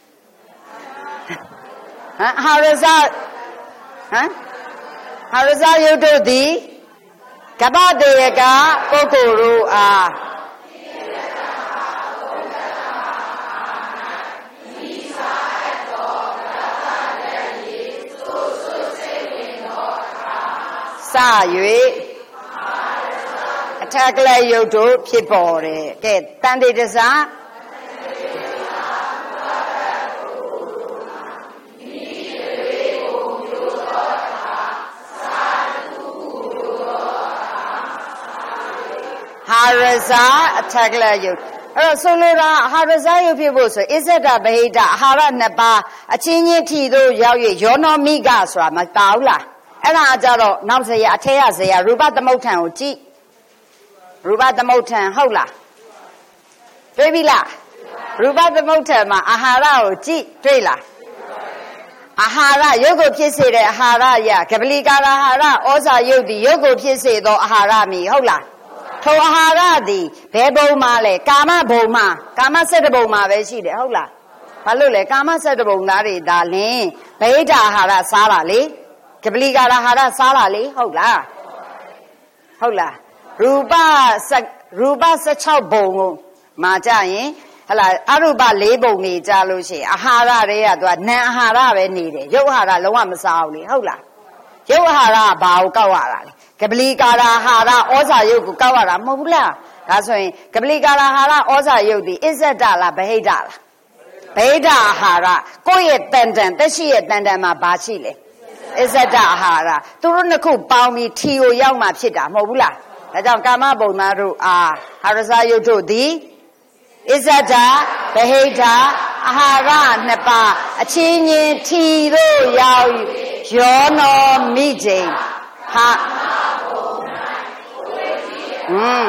ဟမ်ဟာရဇဟမ်ဟာရဇယုတ်တို့သည်ကဗ္ဗတေယကပုဂ္ဂိုလ်တို့အားစ၍ အထထက်ကလေးယုတ်တို့ဖြစ်ပေါ်တယ်ကဲတန်တေတ္စဟာရဇာအထက်ကလေးယုတ်အဲ့တော့ဆိုလိုတာဟာရဇာယုတ်ဖြစ်ဖို့ဆိုအစ္ဆဒဗဟိတအာဟာရနှစ်ပါးအချင်းချင်းထီတို့ရောက်၍ယောနောမိကဆိုတာမပါဘူးလားအဲ့ဒါကြတော့နောက်ဇယအထေရဇယရူပသမုဋ္ဌံကိုကြည့်ရူပသမုဋ္ဌံဟုတ်လားတွေ့ပြီလားရူပသမုဋ္ဌံမှာအာဟာရကိုကြည့်တွေ့လားအာဟာရယုတ်ကိုဖြစ်စေတဲ့အာဟာရယကပလီကာအာဟာရဩဇာယုတ်သည်ယုတ်ကိုဖြစ်စေသောအာဟာရမည်ဟုတ်လားထိုအာဟာရသည်ဘယ်ဘုံမှာလဲကာမဘုံမှာကာမစက်တဘုံမှာပဲရှိတယ်ဟုတ်လားဘာလို့လဲကာမစက်တဘုံသားတွေဒါလင်းဗဟိတအာဟာရစားတာလေကပလီကာအာဟာရစားတာလေဟုတ်လားဟုတ်လားရူပရူပ十六ဘုံကိုမှာကြရင်ဟလာအရူပ၄ဘုံနေကြလို့ရှိရင်အာဟာရတွေကသူကနာအာဟာရပဲနေတယ်ရုပ်အာဟာရလုံးဝမစားဘူးလေဟုတ်လားရုပ်အာဟာရကဘာကိုကောက်ရတာလဲကပလီကာအာဟာရဩဇာယုတ်ကိုကောက်ရတာမဟုတ်ဘူးလားဒါဆိုရင်ကပလီကာအာဟာရဩဇာယုတ်ဒီအစ္ဆဒလားဗဟိတလားဗဟိတအာဟာရကိုယ့်ရဲ့တန်တန်တက်ရှိရဲ့တန်တန်မှာဘာရှိလဲအစ္ဆဒအာဟာရသူတို့နှစ်ခုပေါင်းပြီးထီကိုရောက်မှဖြစ်တာမဟုတ်ဘူးလားဒါကြောင့်ကာမဘုံသားတို့အာဟာရဇာယုတ်တို့သည်အစ္ဆဒဗဟိတအာဟာရနှစ်ပါးအချင်းချင်းထီတို့ရောက်ယောနောမိချိန်ဟာอืม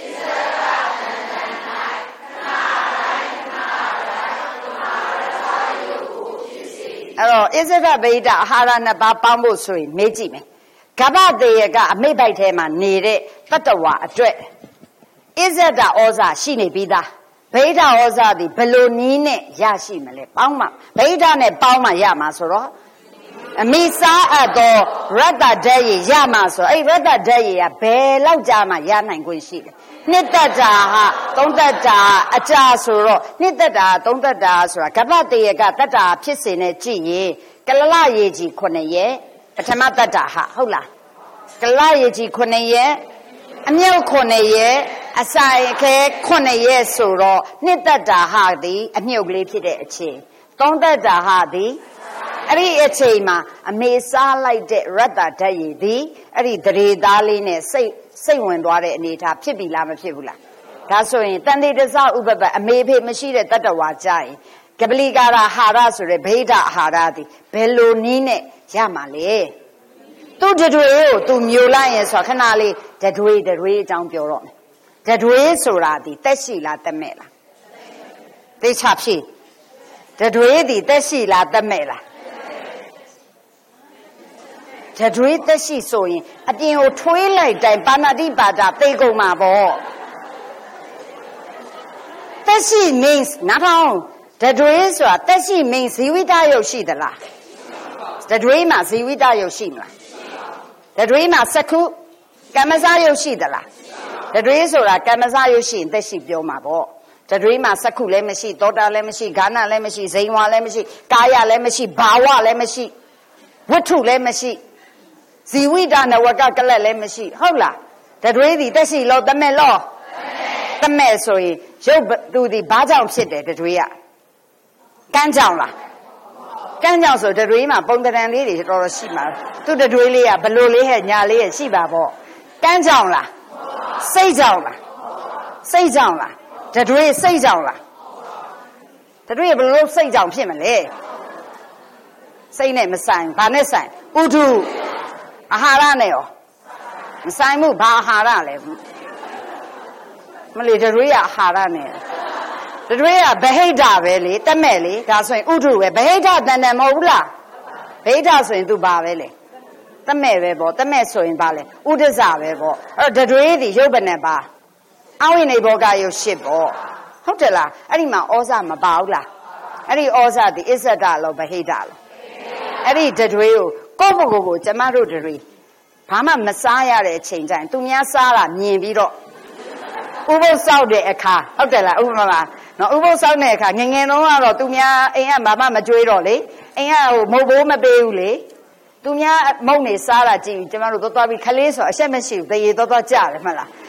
အဲ့တော့အစ္ဆဒဗဟိတအာဟာရနှစ်ပါးပေါင်းဖို့ဆိုရင်မေးကြည့်မယ်ကပ္ပတေယကအမိတ်ပိုက်ထဲမှာနေတဲ့တတ္တဝါအတွက်အစ္ဆဒဩဇာရှိနေပြီးသားဗဟိတဩဇာသည်ဘယ်လိုနည်းနဲ့ရရှိမလဲပေါင်းမှဗဟိတနဲ့ပေါင်းမှရမှာဆိုတော့အမိစားအပ်သောရတ္တဓာတ်ရရမှာဆိုအဲ့ရတ္တဓာတ်ရကဘယ်လောက်ကြာမှရနိုင်ခွင့်ရှိလဲနှစ်သက်တာဟာသုံးသက်တာအကြာဆိုတော့နှစ်သက်တာသုံးသက်တာဆိုတာကပ္ပတေယကတတ္တာဖြစ်စေနဲ့ကြည့်ရင်ကလလရေကြီးခုနှစ်ရက်ပထမတတ္တာဟာဟုတ်လားကလလရေကြီးခုနှစ်ရက်အမြုပ်ခုနှစ်ရက်အစာခဲခုနှစ်ရက်ဆိုတော့နှစ်သက်တာဟာသည်အမြုပ်ကလေးဖြစ်တဲ့အချိန်သုံးသက်တာဟာသည်အဲ့ဒီအချိန်မှာအမေစားလိုက်တဲ့ရတ္တဓာတ်ရည်သည်အဲ့ဒီတရေသားလေးနဲ့စိတ်စိတ်ဝင်သွားတဲ့အနေအထားဖြစ်ပြီလားမဖြစ်ဘူးလားဒါဆိုရင်တန်တေတ္စဥပပတ်အမေဖေမရှိတဲ့တတ္တဝါကြရင်ကပလီကာအာဟာရဆိုတဲ့ဗဟိတအာဟာရသည်ဘယ်လိုနည်းနဲ့ရမှာလဲသူတတွေကိုသူမျိုးလိုက်ရင်ဆိုခဏလေးတတွေတတွေအကြောင်းပြောတော့မယ်တတွေဆိုတာဒီတက်ရှိလားတက်မဲ့လားသိချဖြစ်တတွေဒီတက်ရှိလားတက်မဲ့လားတတွေတက်ရှိဆိုရင်အပြင်ကိုထွေးလိုက်တိုင်းပါဏာတိပါဒသိကုန်မှာပေါ့တက်ရှိ means နားထောင်တတွေဆိုတာတက်ရှိ means ဇီဝိတယုတ်ရှိသလားတတွေမှာဇီဝိတယုတ်ရှိမလားတတွေမှာစက္ခုကမ္မဇယုတ်ရှိသလားတတွေဆိုတာကမ္မဇယုတ်ရှိရင်တက်ရှိပြောမှာပေါ့တတွေမှာစက္ခုလည်းမရှိသောတာလည်းမရှိဂါနလည်းမရှိဇိန်ဝါလည်းမရှိကာယလည်းမရှိဘာဝလည်းမရှိဝတ္ထုလည်းမရှိဇီဝိတနဝကကလတ်လည်းမရှိဟုတ်လားတတွေဒီတက်ရှိလို့တမဲ့လို့တမဲ့ဆိုရင်ရုပ်သူဒီဘာကြောင့်ဖြစ်တယ်တတွေကကန်းကြောင့်လားကန်းကြောင့်ဆိုတတွေမှာပုံတံလေးတွေတော်တော်ရှိမှာသူတတွေလေးကဘလို့လေးဟဲ့ညာလေးဟဲ့ရှိပါပေါ့ကန်းကြောင့်လားစိတ်ကြောင့်လားစိတ်ကြောင့်လားတတွေစိတ်ကြောင့်လားတတွေဘလို့စိတ်ကြောင့်ဖြစ်မလဲစိတ်နဲ့မဆိုင်ဘာနဲ့ဆိုင်ဥဒုအာဟာရနဲ့ရောမဆိုင်မှုဘာအာဟာရလဲမလီတတွေးရအာဟာရနဲ့တတွေးရဗဟိတပဲလေတက်မဲ့လေဒါဆိုရင်ဥဒုပဲဗဟိတတန်တန်မဟုတ်ဘူးလားဗဟိတဆိုရင် तू ဘာပဲလေတက်မဲ့ပဲပေါ့တက်မဲ့ဆိုရင်ဘာလဲဥဒ္ဒဇပဲပေါ့အဲ့တော့တတွေးဒီရုပ်ဘယ်နဲ့ပါအဝိနေဘောကရုပ်ရှစ်ပေါ့ဟုတ်တယ်လားအဲ့ဒီမှာဩဇမပါဘူးလားအဲ့ဒီဩဇဒီအစ္ဆဒလို့ဗဟိတလို့အဲ့ဒီတတွေးကိုကိုယ့်ဘုကိုကိုကျမတို့တွေဘာမှမစားရတဲ့အချိန်ကျရင်သူများစားတာမြင်ပြီးတော့ဥပုသ်ဆောက်တဲ့အခါဟုတ်တယ်လားဥပမာပါနော်ဥပုသ်ဆောက်တဲ့အခါငငယ်တုန်းကတော့သူများအိမ်ကဘာမှမကြွေးတော့လေအိမ်ကဟိုမုတ်ဘိုးမပေးဘူးလေသူများမုံနေစားတာကြည့်ကျမတို့သွားသွားပြီးခလေးဆိုအဆက်မရှိဘူးတရေသွားသွားကြတယ်မှတ်လား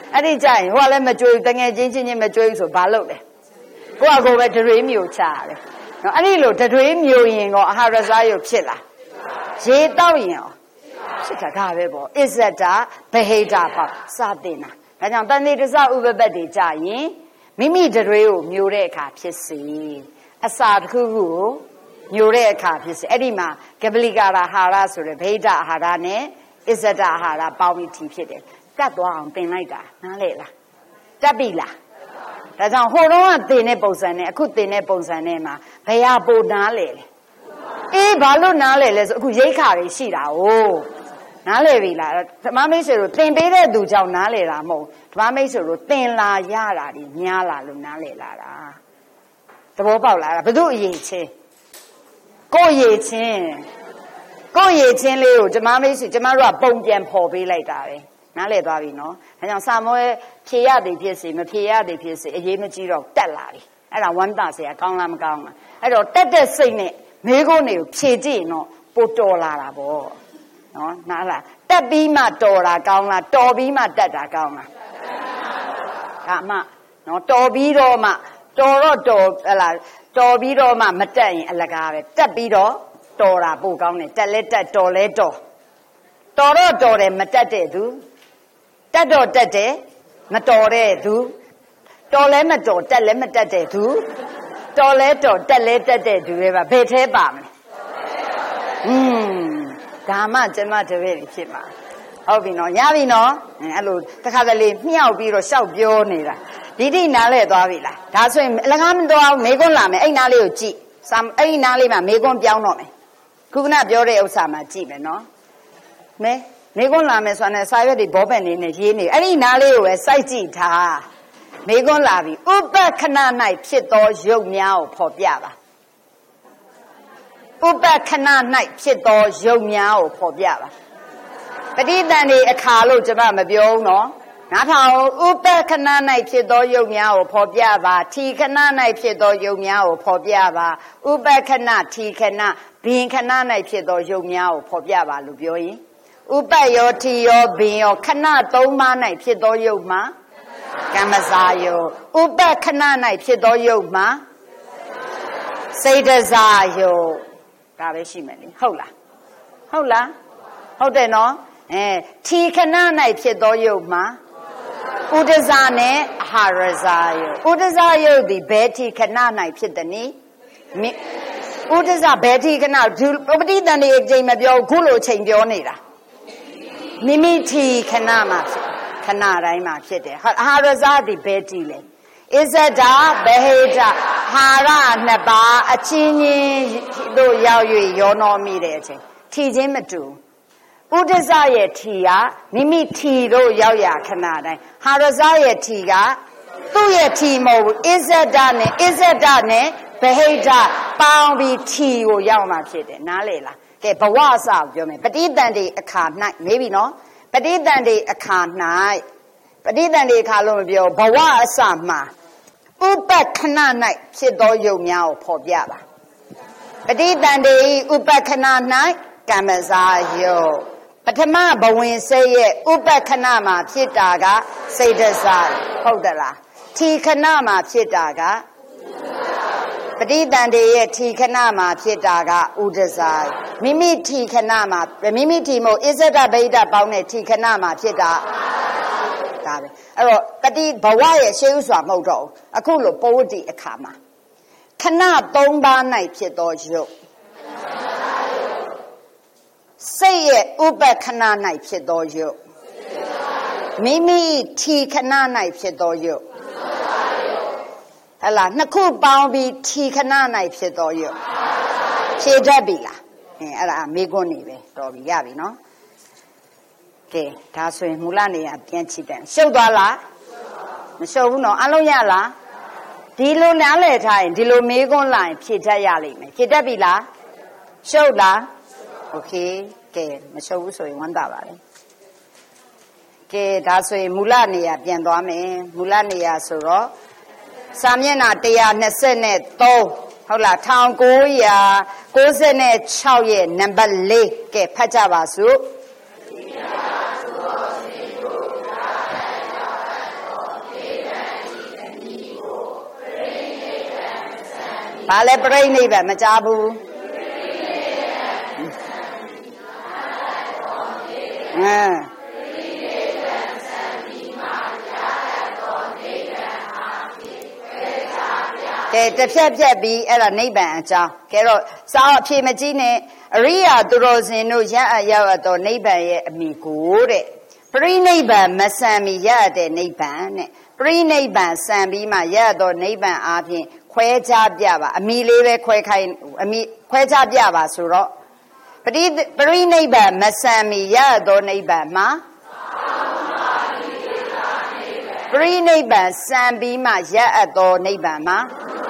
အဲ့ဒီကြရင်ဟိုကလည်းမကြွေးတငယ်ချင်းချင်းချင်းမကြွေးဆိုဘာလုပ်လဲကိုကကိုပဲတတွေးမျိုးချရတယ်နော်အဲ့ဒီလိုတတွေးမျိုးရင်ကောအာဟာရစားရုပ်ဖြစ်လားရေတောက်ရင်ရောဖြစ်တာဒါပဲပေါ့အစ္ဆဒဗဟိတပေါ့စတင်တာဒါကြောင့်တန်တိတစဥပပတ်တွေကြရင်မိမိတတွေးကိုမျိုးတဲ့အခါဖြစ်စေအစာတစ်ခုခုကိုမျိုးတဲ့အခါဖြစ်စေအဲ့ဒီမှာကပလိကာရအာဟာရဆိုတဲ့ဗဟိတအာဟာရနဲ့အစ္ဆဒအာဟာရပေါင်းပြီးထီဖြစ်တယ်တတ်သွားအောင်သင်လိုက်တာနားလေလားတတ်ပြီလားဒါကြောင့်ဟိုတုန်းကသင်တဲ့ပုံစံနဲ့အခုသင်တဲ့ပုံစံနဲ့မှာဘယ်ဟာပိုနားလေလဲအေးဘာလို့နားလေလဲဆိုအခုရိတ်ခါတွေရှိတာ哦နားလေပြီလားဓမ္မမိတ်ဆွေတို့သင်ပေးတဲ့သူကြောင့်နားလေတာမဟုတ်ဓမ္မမိတ်ဆွေတို့သင်လာရတာဒီများလာလို့နားလေလာတာသဘောပေါက်လားဘု து အရေးချင်းကိုယ်ရေးချင်းကိုယ်ရေးချင်းလေးကိုဓမ္မမိတ်ဆွေကျမတို့ကပုံပြန်ဖော်ပေးလိုက်တာပဲနားလည်သွားပြီနော်ဒါကြောင့်စာမောဖြေရသည်ဖြစ်စေမဖြေရသည်ဖြစ်စေအရေးမကြီးတော့တက်လာပြီအဲ့ဒါဝမ်းသာစရာကောင်းလားမကောင်းလားအဲ့တော့တက်တဲ့စိတ်နဲ့မိကုန်းတွေကိုဖြေကြည့်ရင်တော့ပိုတော်လာတာပေါ့နော်နားလားတက်ပြီးမှတော်တာကောင်းလားတော်ပြီးမှတက်တာကောင်းလားဒါမှနော်တော်ပြီးတော့မှတော်တော့တော်ဟလာတော်ပြီးတော့မှမတက်ရင်အလကားပဲတက်ပြီးတော့တော်တာပိုကောင်းတယ်တက်လဲတက်တော်လဲတော်တော်တော့တော်တယ်မတက်တဲ့သူတက်တော့တက်တယ်မတော်တဲ့သူတော်လဲမတော်တက်လဲမတက်တဲ့သူတော်လဲတော်တက်လဲတက်တဲ့သူပဲပါဘယ်ထဲပါမလဲอืมဒါမှကျမတပည့်တွေဖြစ်မှာဟုတ်ပြီနော်ရပြီနော်အဲ့လိုတစ်ခါတလေမြှောက်ပြီးတော့ရှောက်ပြောနေတာဒီတိနားလဲသွားပြီလားဒါဆိုရင်အလကားမတော်မေကွန်းလာမယ်အဲ့နားလေးကိုကြည့်အဲ့ဒီနားလေးမှာမေကွန်းပြောင်းတော့မယ်ခုကနပြောတဲ့ဥစ္စာမှာကြည့်မယ်နော်မဲမေကွန်းလာမယ်ဆိုတော့စာရွက်တွေဘောပက်နေနဲ့ရေးနေအဲ့ဒီနားလေးကိုပဲစိုက်ကြည့်ထားမေကွန်းလာပြီဥပက္ခဏ၌ဖြစ်သောရုပ်များကိုဖော်ပြပါဥပက္ခဏ၌ဖြစ်သောရုပ်များကိုဖော်ပြပါပဋိသန္ဓေအခါလို့ကျွန်မမပြောဘူးနော်နားထောင်ဥပက္ခဏ၌ဖြစ်သောရုပ်များကိုဖော်ပြပါထီခဏ၌ဖြစ်သောရုပ်များကိုဖော်ပြပါဥပက္ခဏထီခဏဘင်ခဏ၌ဖြစ်သောရုပ်များကိုဖော်ပြပါလို့ပြောရင်ဥပယောထီယောဘင်ယောခဏသုံးပါး၌ဖြစ်သောရုပ်မှာကမ္မဇာယောဥပက္ခဏ၌ဖြစ်သောရုပ်မှာစေတဇာယောဒါပဲရှိမယ်လေဟုတ်လားဟုတ်လားဟုတ်တယ်နော်အဲထီခဏ၌ဖြစ်သောရုပ်မှာဥဒဇာနဲ့အာဟာရဇာယောဥဒဇာယုတ်ဒီဘယ်ထီခဏ၌ဖြစ်တယ်နိဥဒဇာဘယ်ထီခဏဒုပဋိသန္ဓေအချိန်မပြောခုလိုအချိန်ပြောနေတာမိမိထီခဏမှာဖြစ်ခဏတိုင်းမှာဖြစ်တယ်အာဟာရဇာဒီဘယ်ထီလဲဣဇဒာဗဟိတဟာရနှစ်ပါးအချင်းချင်းတို့ရောက်၍ရောနှောမိတဲ့အချိန်ထီချင်းမတူဥဒဇရဲ့ထီကမိမိထီတို့ရောက်ရခဏတိုင်းဟာရဇရဲ့ထီကသူ့ရဲ့ထီမဟုတ်ဘူးဣဇဒနဲ့ဣဇဒနဲ့ဗဟိတပေါင်းပြီးထီကိုရောက်မှဖြစ်တယ်နားလေလားကဲဘဝအစပြောမယ်ပဋိသန္ဓေအခါ၌မေးပြီနော်ပဋိသန္ဓေအခါ၌ပဋိသန္ဓေအခါလို့မပြောဘဝအစမှာဥပက္ခဏ၌ဖြစ်သောယုတ်များကိုဖော်ပြပါပဋိသန္ဓေဥပက္ခဏ၌ကမ္မဇာယုတ်ပထမဘဝင်စိတ်ရဲ့ဥပက္ခဏမှာဖြစ်တာကစိတ်တစားဟုတ်သလားထီခဏမှာဖြစ်တာကပဋိသန္ဓေရဲ့ထီခဏမှာဖြစ်တာကဥဒဇာမိမိထီခဏမှာမိမိထီမို့ဣဇဒဗိဒပေါင်းတဲ့ထီခဏမှာဖြစ်တာဒါပဲအဲ့တော့တတိဘဝရဲ့ရှေးဥစွာမဟုတ်တော့အခုလိုပဝတ္တိအခါမှာခဏသုံးပါး၌ဖြစ်သောယုတ်စိတ်ရဲ့ဥပက္ခဏ၌ဖြစ်သောယုတ်မိမိထီခဏ၌ဖြစ်သောယုတ်ဟဲ့လားနှစ်ခုပေါင်းပြီးထီခဏ၌ဖြစ်သောယုတ်ဖြေတတ်ပြီလားအဲအဲ့ဒါမေကွန်းနေပဲတော်ပြီရပြီနော်ကဲဒါဆိုရင်မူလနေရပြန်ချိတယ်ရှုပ်သွားလားမရှုပ်ဘူးနော်အလုံးရလားဒီလိုနားလည်ထားရင်ဒီလိုမေကွန်းလာရင်ဖြေတတ်ရလိမ့်မယ်ဖြေတတ်ပြီလားရှုပ်လားโอเคကဲမရှုပ်ဘူးဆိုရင်ဝမ်းသာပါလေကဲဒါဆိုရင်မူလနေရပြန်သွားမယ်မူလနေရဆိုတော့စာမျက်နှာone twenty-threeဟုတ်လားone thousand nine hundred ninety-sixရဲ့နံပါတ်fourကဲဖတ်ကြပါစို့ဘာလဲပြိနိဗ္ဗာန်မကြားဘူးဟမ်ကဲတစ်ဖြတ်ဖြတ်ပြီးအဲ့ဒါနိဗ္ဗာန်အကြောင်းကဲတော့စာအဖြေမကြီးနဲ့အရိယာသူတော်စင်တို့ရအပ်ရောက်တော့နိဗ္ဗာန်ရဲ့အမိကိုတဲ့ပြိနိဗ္ဗာန်မဆံမီရတဲ့နိဗ္ဗာန်တဲ့ပြိနိဗ္ဗာန်ဆံပြီးမှရတော့နိဗ္ဗာန်အားဖြင့်ခွဲခြားပြပါအမိလေးပဲခွဲခိုင်းအမိခွဲခြားပြပါဆိုတော့ပရိပရိနိဗ္ဗာန်မဆံမီရတော့နိဗ္ဗာန်မှာပရိနိဗ္ဗာန်ဆံပြီးမှရအပ်တော့နိဗ္ဗာန်မှာ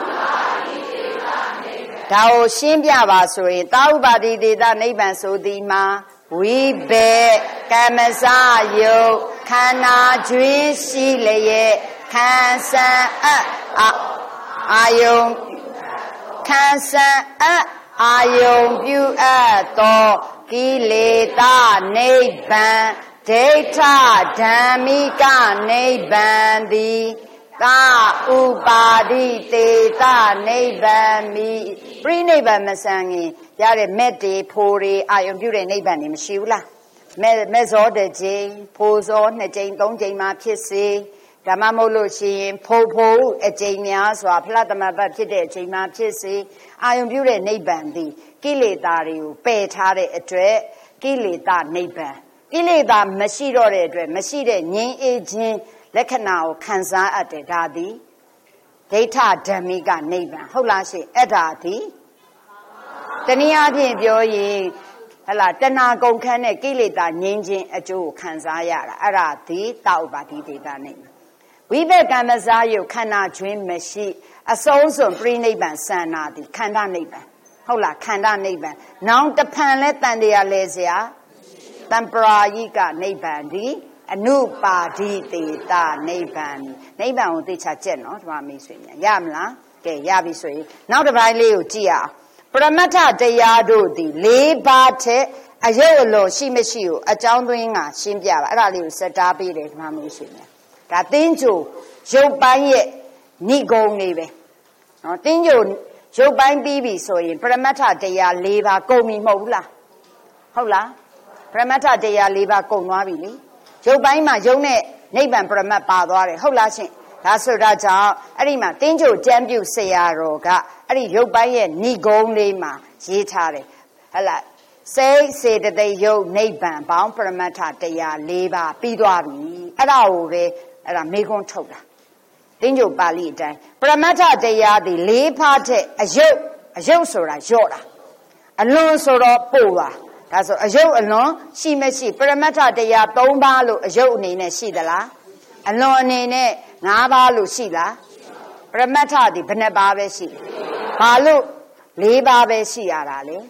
ဒါကိုရှင်းပြပါဆိုရင်သာဥပါတိတေသနိဗ္ဗာန်ဆိုသည်မှာဝိဘေကမ္မစယုတ်ခန္ဓာကျွင်းရှိလျက်ခံစံအပ်အာယုံခံစံအပ်အာယုံပြုအပ်သောကိလေသာနိဗ္ဗာန်ဒိဋ္ဌဓမ္မိကနိဗ္ဗာန်သည်သာဥပါတိတေသနိဗ္ဗာန်မိပြိနိဗ္ဗာန်မဆံခင်ရတဲ့မဲ့တေဖိုးတွေအာယုံပြုတဲ့နိဗ္ဗာန်နေမရှိဘူးလားမဲ့မဲ့ဇောတစ်ကြိမ်ဖိုးဇောနှစ်ကြိမ်သုံးကြိမ်မှဖြစ်စေဓမ္မမဟုတ်လို့ရှိရင်ဖိုးဖိုးအကြိမ်များစွာဖလားသမဘတ်ဖြစ်တဲ့အချိန်မှဖြစ်စေအာယုံပြုတဲ့နိဗ္ဗာန်သည်ကိလေသာတွေကိုပယ်ထားတဲ့အတွက်ကိလေသာနိဗ္ဗာန်ကိလေသာမရှိတော့တဲ့အတွက်မရှိတဲ့ငြိမ်းအေးခြင်းလက္ခဏာကိုခံစားအပ်တယ်ဒါသည်ဒိဋ္ဌဓမ္မိကနိဗ္ဗာန်ဟုတ်လားရှိအဲ့ဒါသည်တနည်းအားဖြင့်ပြောရင်ဟလာတဏှာကုန်ခန်းတဲ့ကိလေသာငြိမ်းခြင်းအကျိုးကိုခံစားရတာအဲ့ဒါသည်သာဥပါတိတေသနိဗ္ဗာန်ဝိဘက်ကမ္မဇာယုခန္ဓာကျွင်းမရှိအဆုံးစွန်ပြိနိဗ္ဗာန်ဆန္နာသည်ခန္ဓာနိဗ္ဗာန်ဟုတ်လားခန္ဓာနိဗ္ဗာန်နောင်တဖန်လဲတန်တရားလဲစရာတံပရာယိကနိဗ္ဗာန်သည်အနုပါတိတေသနိဗ္ဗာန်နိဗ္ဗာန်ကိုသိချကြက်နော်ဒီမှာမိတ်ဆွေများရမလားကဲရပြီဆိုရင်နောက်တစ်ပိုင်းလေးကိုကြည့်အောင်ပရမတ္ထတရားတို့သည်လေးပါးထက်အယုတ်အလွန်ရှိမရှိကိုအကြောင်းသွင်းကရှင်းပြပါအဲ့ဒါလေးကိုစက်တားပေးတယ်ဒီမှာမိတ်ဆွေများဒါတင်းကြိုရုပ်ပိုင်းရဲ့ဏိဂုံနေပဲနော်တင်းကြိုရုပ်ပိုင်းပြီးပြီဆိုရင်ပရမတ္ထတရားလေးပါးကုန်ပြီမဟုတ်ဘူးလားဟုတ်လားပရမတ္ထတရားလေးပါးကုန်သွားပြီလေရုပ်ပိုင်းမှာယုံနဲ့နိဗ္ဗာန်ပရမတ်ပါသွားတယ်ဟုတ်လားရှင်ဒါဆိုတော့ကြောင့်အဲ့ဒီမှာတင်းကြိုကြံပြုဆရာတော်ကအဲ့ဒီရုပ်ပိုင်းရဲ့ဏိဂုံလေးမှာရေးထားတယ်ဟဲ့လားစိတ်စေတသိက်ယုတ်နိဗ္ဗာန်ပေါင်းပရမတ္ထတရား၄ပါးပြီးသွားပြီအဲ့ဒါကိုပဲအဲ့ဒါမေခွန်းထုတ်တာတင်းကြိုပါဠိအတိုင်းပရမတ္ထတရားဒီ၄ပါးတဲ့အယုတ်အယုတ်ဆိုတာယော့တာအလွန်ဆိုတော့ပို့တာဒါဆိုအယုတ်အလွန်ရှိမရှိပရမတ္ထတရား၃ပါးလို့အယုတ်အနေနဲ့ရှိသလားအလွန်အနေနဲ့၅ပါးလို့ရှိလားပရမတ္ထဒီဘယ်နှပါးပဲရှိဘာလို့၄ပါးပဲရှိရတာလဲ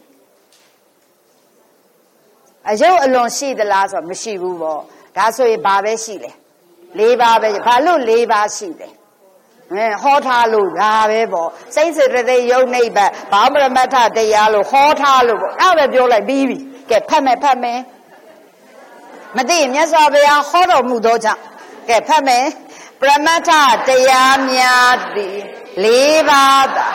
အယုတ်အလွန်ရှိသလားဆိုမရှိဘူးပေါ့ဒါဆိုရင်ဘာပဲရှိလဲ၄ပါးပဲဘာလို့၄ပါးရှိလဲအဲဟောထားလို့ဒါပဲပေါ့စိတ်စေတသိက်ယုတ်နိဗ္ဗာန်ဘာပရမတ္ထတရားလို့ဟောထားလို့ပေါ့အဲ့ဒါပဲပြောလိုက်ပြီးပြီကဲဖတ်မယ်ဖတ်မယ်မသိရင်မြတ်စွာဘုရားဟောတော်မူသောကြောင့်ကဲဖတ်မယ်ပရမတ္ထတရားများသည်၄ပါးသာ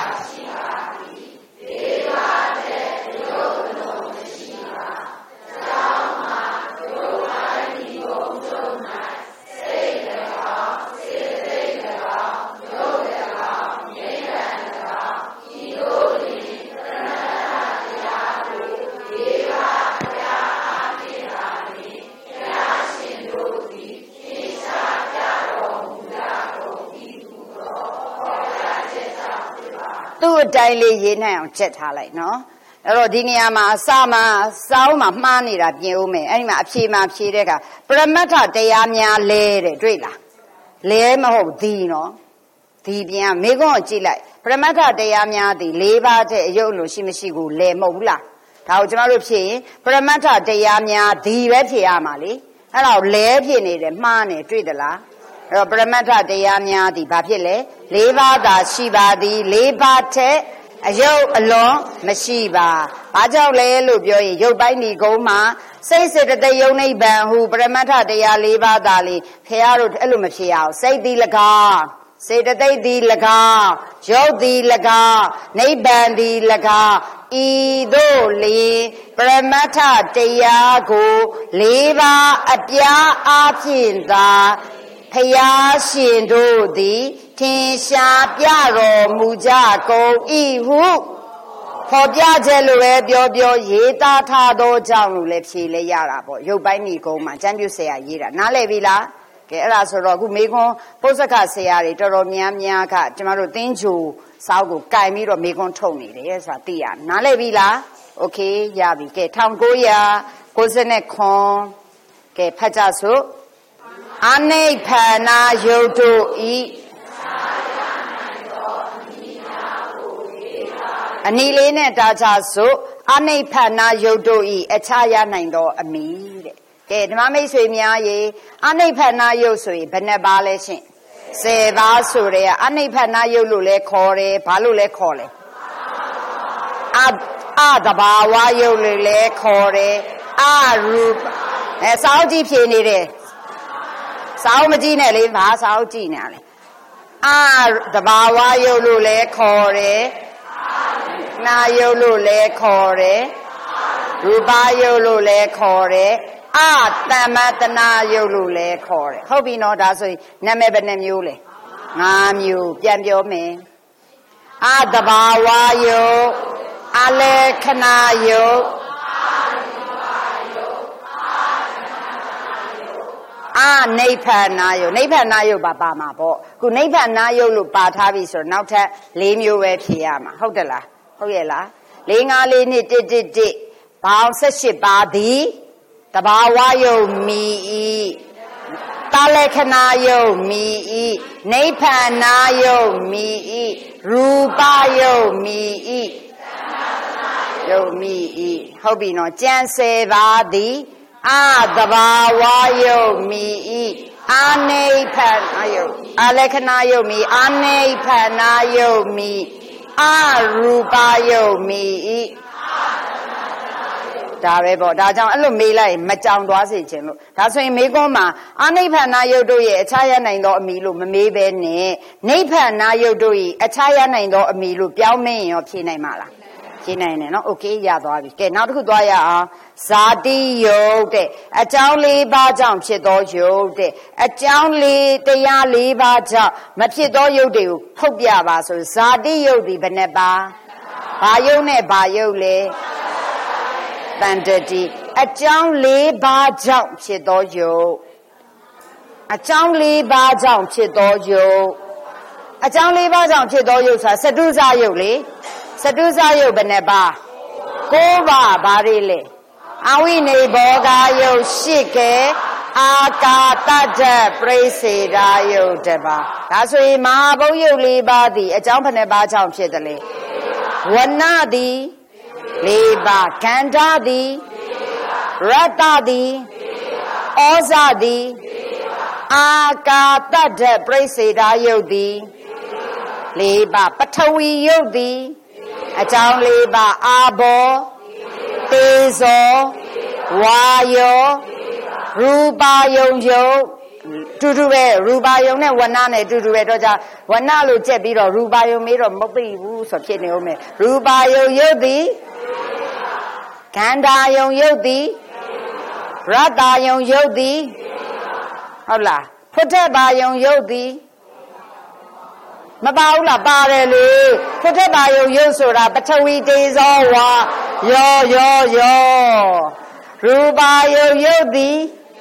သူ့အတိုင်းလေးရေးနိုင်အောင်ချက်ထားလိုက်နော်အဲ့တော့ဒီနေရာမှာအစမှာစောင်းမှာမှားနေတာပြင်ဦးမယ်အဲ့ဒီမှာအဖြေမှာဖြေတဲ့ကပရမတ္ထတရားများလဲတဲ့တွေ့လားလဲမဟုတ်ဒီနော်ဒီပြင်ကမိကွန်းကိုကြည့်လိုက်ပရမတ္ထတရားများသည်၄ပါးတဲ့အယုတ်လို့ရှိမရှိကိုလဲမဟုတ်ဘူးလားဒါကိုကျမတို့ဖြေရင်ပရမတ္ထတရားများဒီပဲဖြေရမှာလေအဲ့ဒါကိုလဲဖြေနေတယ်မှားနေတွေ့သလားအဲ့တော့ပရမတ္ထတရားများသည်ဘာဖြစ်လဲ၄ပါးသာရှိပါသည်၄ပါးထက်အယုတ်အလွန်မရှိပါဘာကြောင့်လဲလို့ပြောရင်ရုပ်ပိုင်းဒီကုန်းမှာစိတ်စေတသိက်ယုံနိဗ္ဗာန်ဟုပရမတ္ထတရား၄ပါးသာလေဖះတို့အဲ့လိုမဖြစ်ရအောင်စိတ်သည်၎င်းစေတသိက်သည်၎င်းရုပ်သည်၎င်းနိဗ္ဗာန်သည်၎င်းဤသို့လျင်ပရမတ္ထတရားကိုလေးပါးအပြားအားဖြင့်သာဖယားရှင်တို့သည်ထင်ရှားပြတော်မူကြကုန်၏ဟုဖော်ပြချက်လိုပဲပြောပြောရေးသားထားသောကြောင့်လို့လည်းဖြေလဲရတာပေါ့ရုပ်ပိုင်းဤကုန်းမှာကျမ်းပြုဆရာရေးတာနားလည်ပြီလားကဲအဲ့ဒါဆိုတော့အခုမေခွန်းပုစ္ဆကဆရာတွေတော်တော်များများကကျမတို့သင်္ကြိုစောက်ကိုကင်ပြီးတော့မေခွန်းထုတ်နေတယ်ဆိုတာသိရနားလည်ပြီလားโอเคရပြီကဲ၁၉၉၇ကဲဖတ်ကြစို့အနိဗ္ဗာန်ယုတ်တို့ဤအနီလေးနဲ့တာချစို့အနိဗ္ဗာန်ယုတ်တို့ဤအခြားရနိုင်သောအမည်တဲ့ကဲဓမ္မမိတ်ဆွေများရေအနိဗ္ဗာန်ယုတ်ဆိုရင်ဘယ်နှပါလဲရှင်ဆယ်ပါးဆိုတဲ့အနိဗ္ဗာန်ယုတ်လို့လဲခေါ်တယ်ဘာလို့လဲခေါ်လဲအအတဘာဝယုတ်လို့လဲခေါ်တယ်အရူပအဲစာအုပ်ကြည့်ဖြေနေတယ်စာအုပ်မကြည့်နဲ့လေဘာစာအုပ်ကြည့်နေရလဲအတဘာဝယုတ်လို့လဲခေါ်တယ်နာယုတ်လို့လဲခေါ်တယ်ရူပယုတ်လို့လဲခေါ်တယ်အတမ္မတနာယုတ်လို့လဲခေါ်တယ်ဟုတ်ပြီနော်ဒါဆိုရင်နာမည်ဘယ်နှမျိုးလဲ၅မျိုးပြန်ပြောမယ်အတဘာဝယုတ်အလေခဏယုတ်အနိဗ္ဗာန်ယုတ်နိဗ္ဗာန်ယုတ်ပါပါမှာပေါ့ခုနိဗ္ဗာန်ယုတ်လို့ပါထားပြီဆိုတော့နောက်ထပ်၄မျိုးပဲဖြေရမှာဟုတ်တယ်လားဟုတ်ရဲ့လား၄၅လေးနှစ်တစ်တစ်တစ်ဘောင်၁၈ပါးသည်တဘာဝယုတ်မီဤတလက္ခဏာယုတ်မီဤနိဗ္ဗာန်ယုတ်မီဤရူပယုတ်မီဤယုတ်မီဤဟုတ်ပြီနော်ကျန်ဆယ်ပါးသည်အတဘာဝယုတ်မီဤအနိဗ္ဗာန်ယုတ်အလက္ခဏာယုတ်မီအနိဗ္ဗာန်ယုတ်မီအရူပယုတ်မီဤဒါပဲပေါ့ဒါကြောင့်အဲ့လိုမေးလိုက်မကြောင်သွားစေခြင်းလို့ဒါဆိုရင်မေးခွန်းမှာအနိဗ္ဗာန်ယုတ်တို့ရဲ့အခြားရနိုင်သောအမည်လို့မမေးဘဲနဲ့နိဗ္ဗာန်ယုတ်တို့ရဲ့အခြားရနိုင်သောအမည်လို့ပြောင်းမင်းရောဖြေနိုင်မှာလားဖြေနိုင်တယ်နော်โอเคရသွားပြီကဲနောက်တစ်ခုသွားရအောင်ဇာတိယုတ်တဲ့အကြောင်း၄ပါးကြောင့်ဖြစ်သောယုတ်တဲ့အကြောင်း၄တရား၄ပါးကြောင့်မဖြစ်သောယုတ်တွေကိုဖုတ်ပြပါဆိုဇာတိယုတ်ဒီဘယ်နှပါဘာယုတ်နဲ့ဘာယုတ်လဲတန်တတိအကြောင်း၄ပါးကြောင့်ဖြစ်သောယုတ်အကြောင်း၄ပါးကြောင့်ဖြစ်သောယုတ်အကြောင်း၄ပါးကြောင့်ဖြစ်သောယုတ်ဆိုတာစတုဇယုတ်လေစတုဇယုတ်ဘယ်နှပါ၉ပါးဘာတွေလဲအဝိနေဘောဂယုတ်ရှိကေအာကာတတ္တပရိစေရာယုတ်တပါဒါဆိုရင်မဟာဘုတ်ယုတ်၄ပါးသည်အကြောင်းဘယ်နှပါကြောင့်ဖြစ်တယ်လဲဝဏသည်၄ပါးခန္ဓာသည်ရတ္တသည်ဩဇသည်အာကာတတ္တပရိစေရာယုတ်သည်၄ပါးပထဝီယုတ်သည်အကြောင်း၄ပါးအာဘောတေဇောဝါယောရူပါယုံယုတ်တူတူပဲရူပါယုံနဲ့ဝဏနဲ့တူတူပဲတော့ကြဝဏလို့ကြက်ပြီးတော့ရူပါယုံမေးတော့မသိဘူးဆိုဖြစ်နေဦးမယ်ရူပါယုံယုတ်သည်ခန္ဓာယုံယုတ်သည်ရတ္တယုံယုတ်သည်ဟုတ်လားဖုထဘာယုံယုတ်သည်မပါဘူးလားပါတယ်လေဖုထဘာယုံယုတ်ဆိုတာပထဝီတေဇောဝါယောယောယောရူပါယုံယုတ်သည်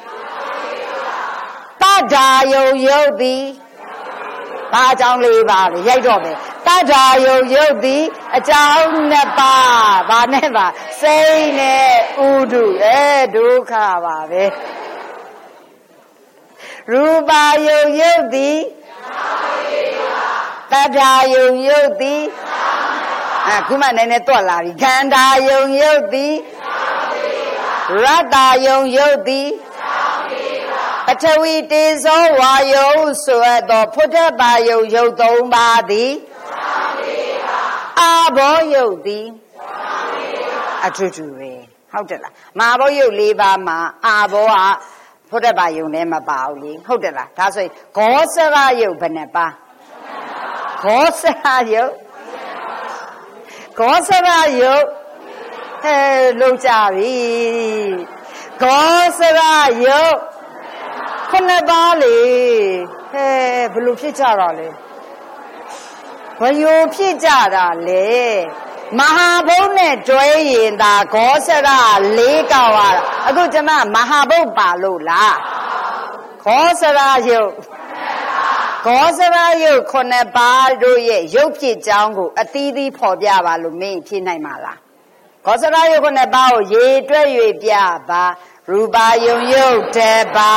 တတ္ထာယုံယုတ်သည်ဘာအကြောင်းလေးပါလေရိုက်တော့မယ်တတ္ထာယုံယုတ်သည်အကြောင်းနှစ်ပါးဘာနဲ့ပါစိတ်နဲ့ဥဒုအဲဒုက္ခပါပဲရူပါယုံယုတ်သည်တတ္ထာယုံယုတ်သည်အခုမှနည်းနည်းတွက်လာပြီခန္ဓာယုံယုတ်သည်ရတ္တယုံယုတ်သည်ပထဝီတေဇောဝါယုံဆိုအပ်သောဖုထဘာယုံယုတ်သုံးပါးသည်အာဘောယုတ်သည်အထူးတူပဲဟုတ်တယ်လားမဟာဘောယုတ်၄ပါးမှာအာဘောကဖုထဘာယုံနဲ့မပါဘူးလေဟုတ်တယ်လားဒါဆိုရင်ဂောစရယုတ်ဘယ်နှပါခောစရာယုတ်ခောစရာယုတ်ဟဲလုံးကြပြီခောစရာယုတ်ခုနှစ်ပါးလေဟဲဘလို့ဖြစ်ကြတာလဲဘယိုဖြစ်ကြတာလေမဟာဘုတ်နဲ့တွဲရင်သာဂောစရလေးကောက်ရတာအခုကျမမဟာဘုတ်ပါလို့လားဂောစရယုတ်ဂောစရယုတ်ခုနှစ်ပါးတို့ရဲ့ရုပ်ဖြစ်ကြောင်းကိုအသီးသီးဖော်ပြပါလို့မင်းဖြေနိုင်မှာလားဂောစရယုတ်ခုနှစ်ပါးကိုရေတွက်၍ပြပါရူပါယုံယုတ်တပါ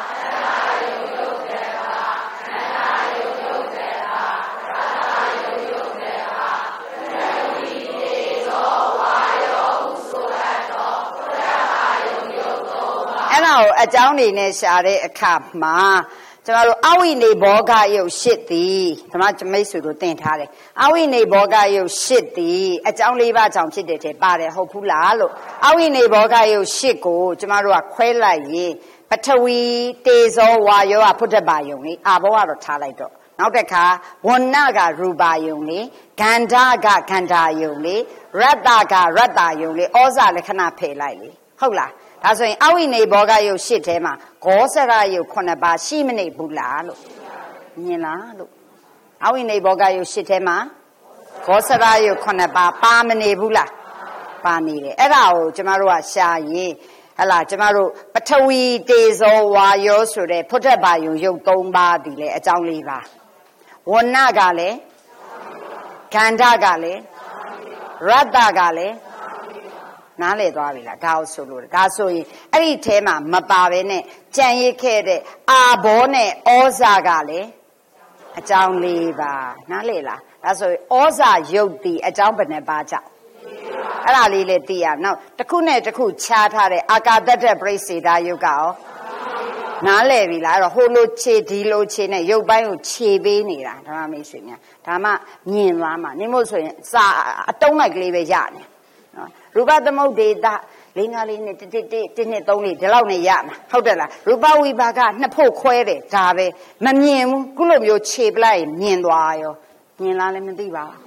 အဲ့ဒါကိုအကြောင်းနေနဲ့ရှာတဲ့အခါမှာကျမတို့အဝိနေဘောဂယုတ်ရှစ်သည်ဓမ္မမိတ်ဆွေတို့သင်ထားတယ်အဝိနေဘောဂယုတ်ရှစ်သည်အကြောင်းလေးပါးကြောင့်ဖြစ်တဲ့တဲ့ပါတယ်ဟုတ်ဘူးလားလို့အဝိနေဘောဂယုတ်ရှစ်ကိုကျမတို့ကခွဲလိုက်ရင်ပထဝီတေဇောဝါယောကဖုဒ္ဓဘာယုံလေးအာဘောကတော့ထားလိုက်တော့နောက်တစ်ခါဝဏ္ဏကရူပါယုံလေးဂန္ဓကဂန္ဓာယုံလေးရတ္တကရတ္တယုံလေးဩဇာလက္ခဏာဖယ်လိုက်လေဟုတ်လားဒါဆိုရင်အဝိနေဘောဂယုတ်ရှစ်ထဲမှာဂောစရယုတ်ခုနှစ်ပါးရှိမနေဘူးလားလို့မြင်လားလို့အဝိနေဘောဂယုတ်ရှစ်ထဲမှာဂောစရယုတ်ခုနှစ်ပါးပါမနေဘူးလားပါနေတယ်အဲ့ဒါကိုကျမတို့ကရှာရင်ဟလာကျမတို့ပထဝီတေဇောဝါယောဆိုတဲ့ဖုဒ္ဓဘာယုံယုတ်သုံးပါးဒီလေအကြောင်းလေးပါဝဏ္ဏကလည်းဂန္ဓကလည်းရတ္တကလည်းနားလေသွားပြီလားဒါကိုဆိုလို့ဒါဆိုရင်အဲ့ဒီထဲမှာမပါဘဲနဲ့ကြံရစ်ခဲ့တဲ့အာဘောနဲ့ဩဇာကလည်းအကြောင်းလေးပါနားလေလားဒါဆိုရင်ဩဇာယုတ်ဒီအကြောင်းဘယ်နှပါကြောင့်အဲ့ဒါလေးလည်းသိရနောက်တစ်ခုနဲ့တစ်ခုခြားထားတဲ့အာကာတတ္တပရိစေတာယုတ်ကရောနားလေပြီလားအဲ့တော့ဟိုလိုခြေဒီလိုခြေနဲ့ရုပ်ပိုင်းကိုခြေပေးနေတာဓမ္မမိတ်ဆွေများဒါမှမြင်သွားမှာနေမို့ဆိုရင်စာအတုံးလိုက်ကလေးပဲရနေနော်ရူပသမုဒ္ဒေတာလေးငါးလေးနဲ့တစ်တစ်တစ်တစ်နှစ်သုံးလေးဒီလောက်နဲ့ရမှာဟုတ်တယ်လားရူပဝိပါကနှစ်ဖို့ခွဲတယ်ဒါပဲမမြင်ဘူးခုလိုမျိုးခြေပလိုက်မြင်သွားရောမြင်လားလည်းမသိပါဘူး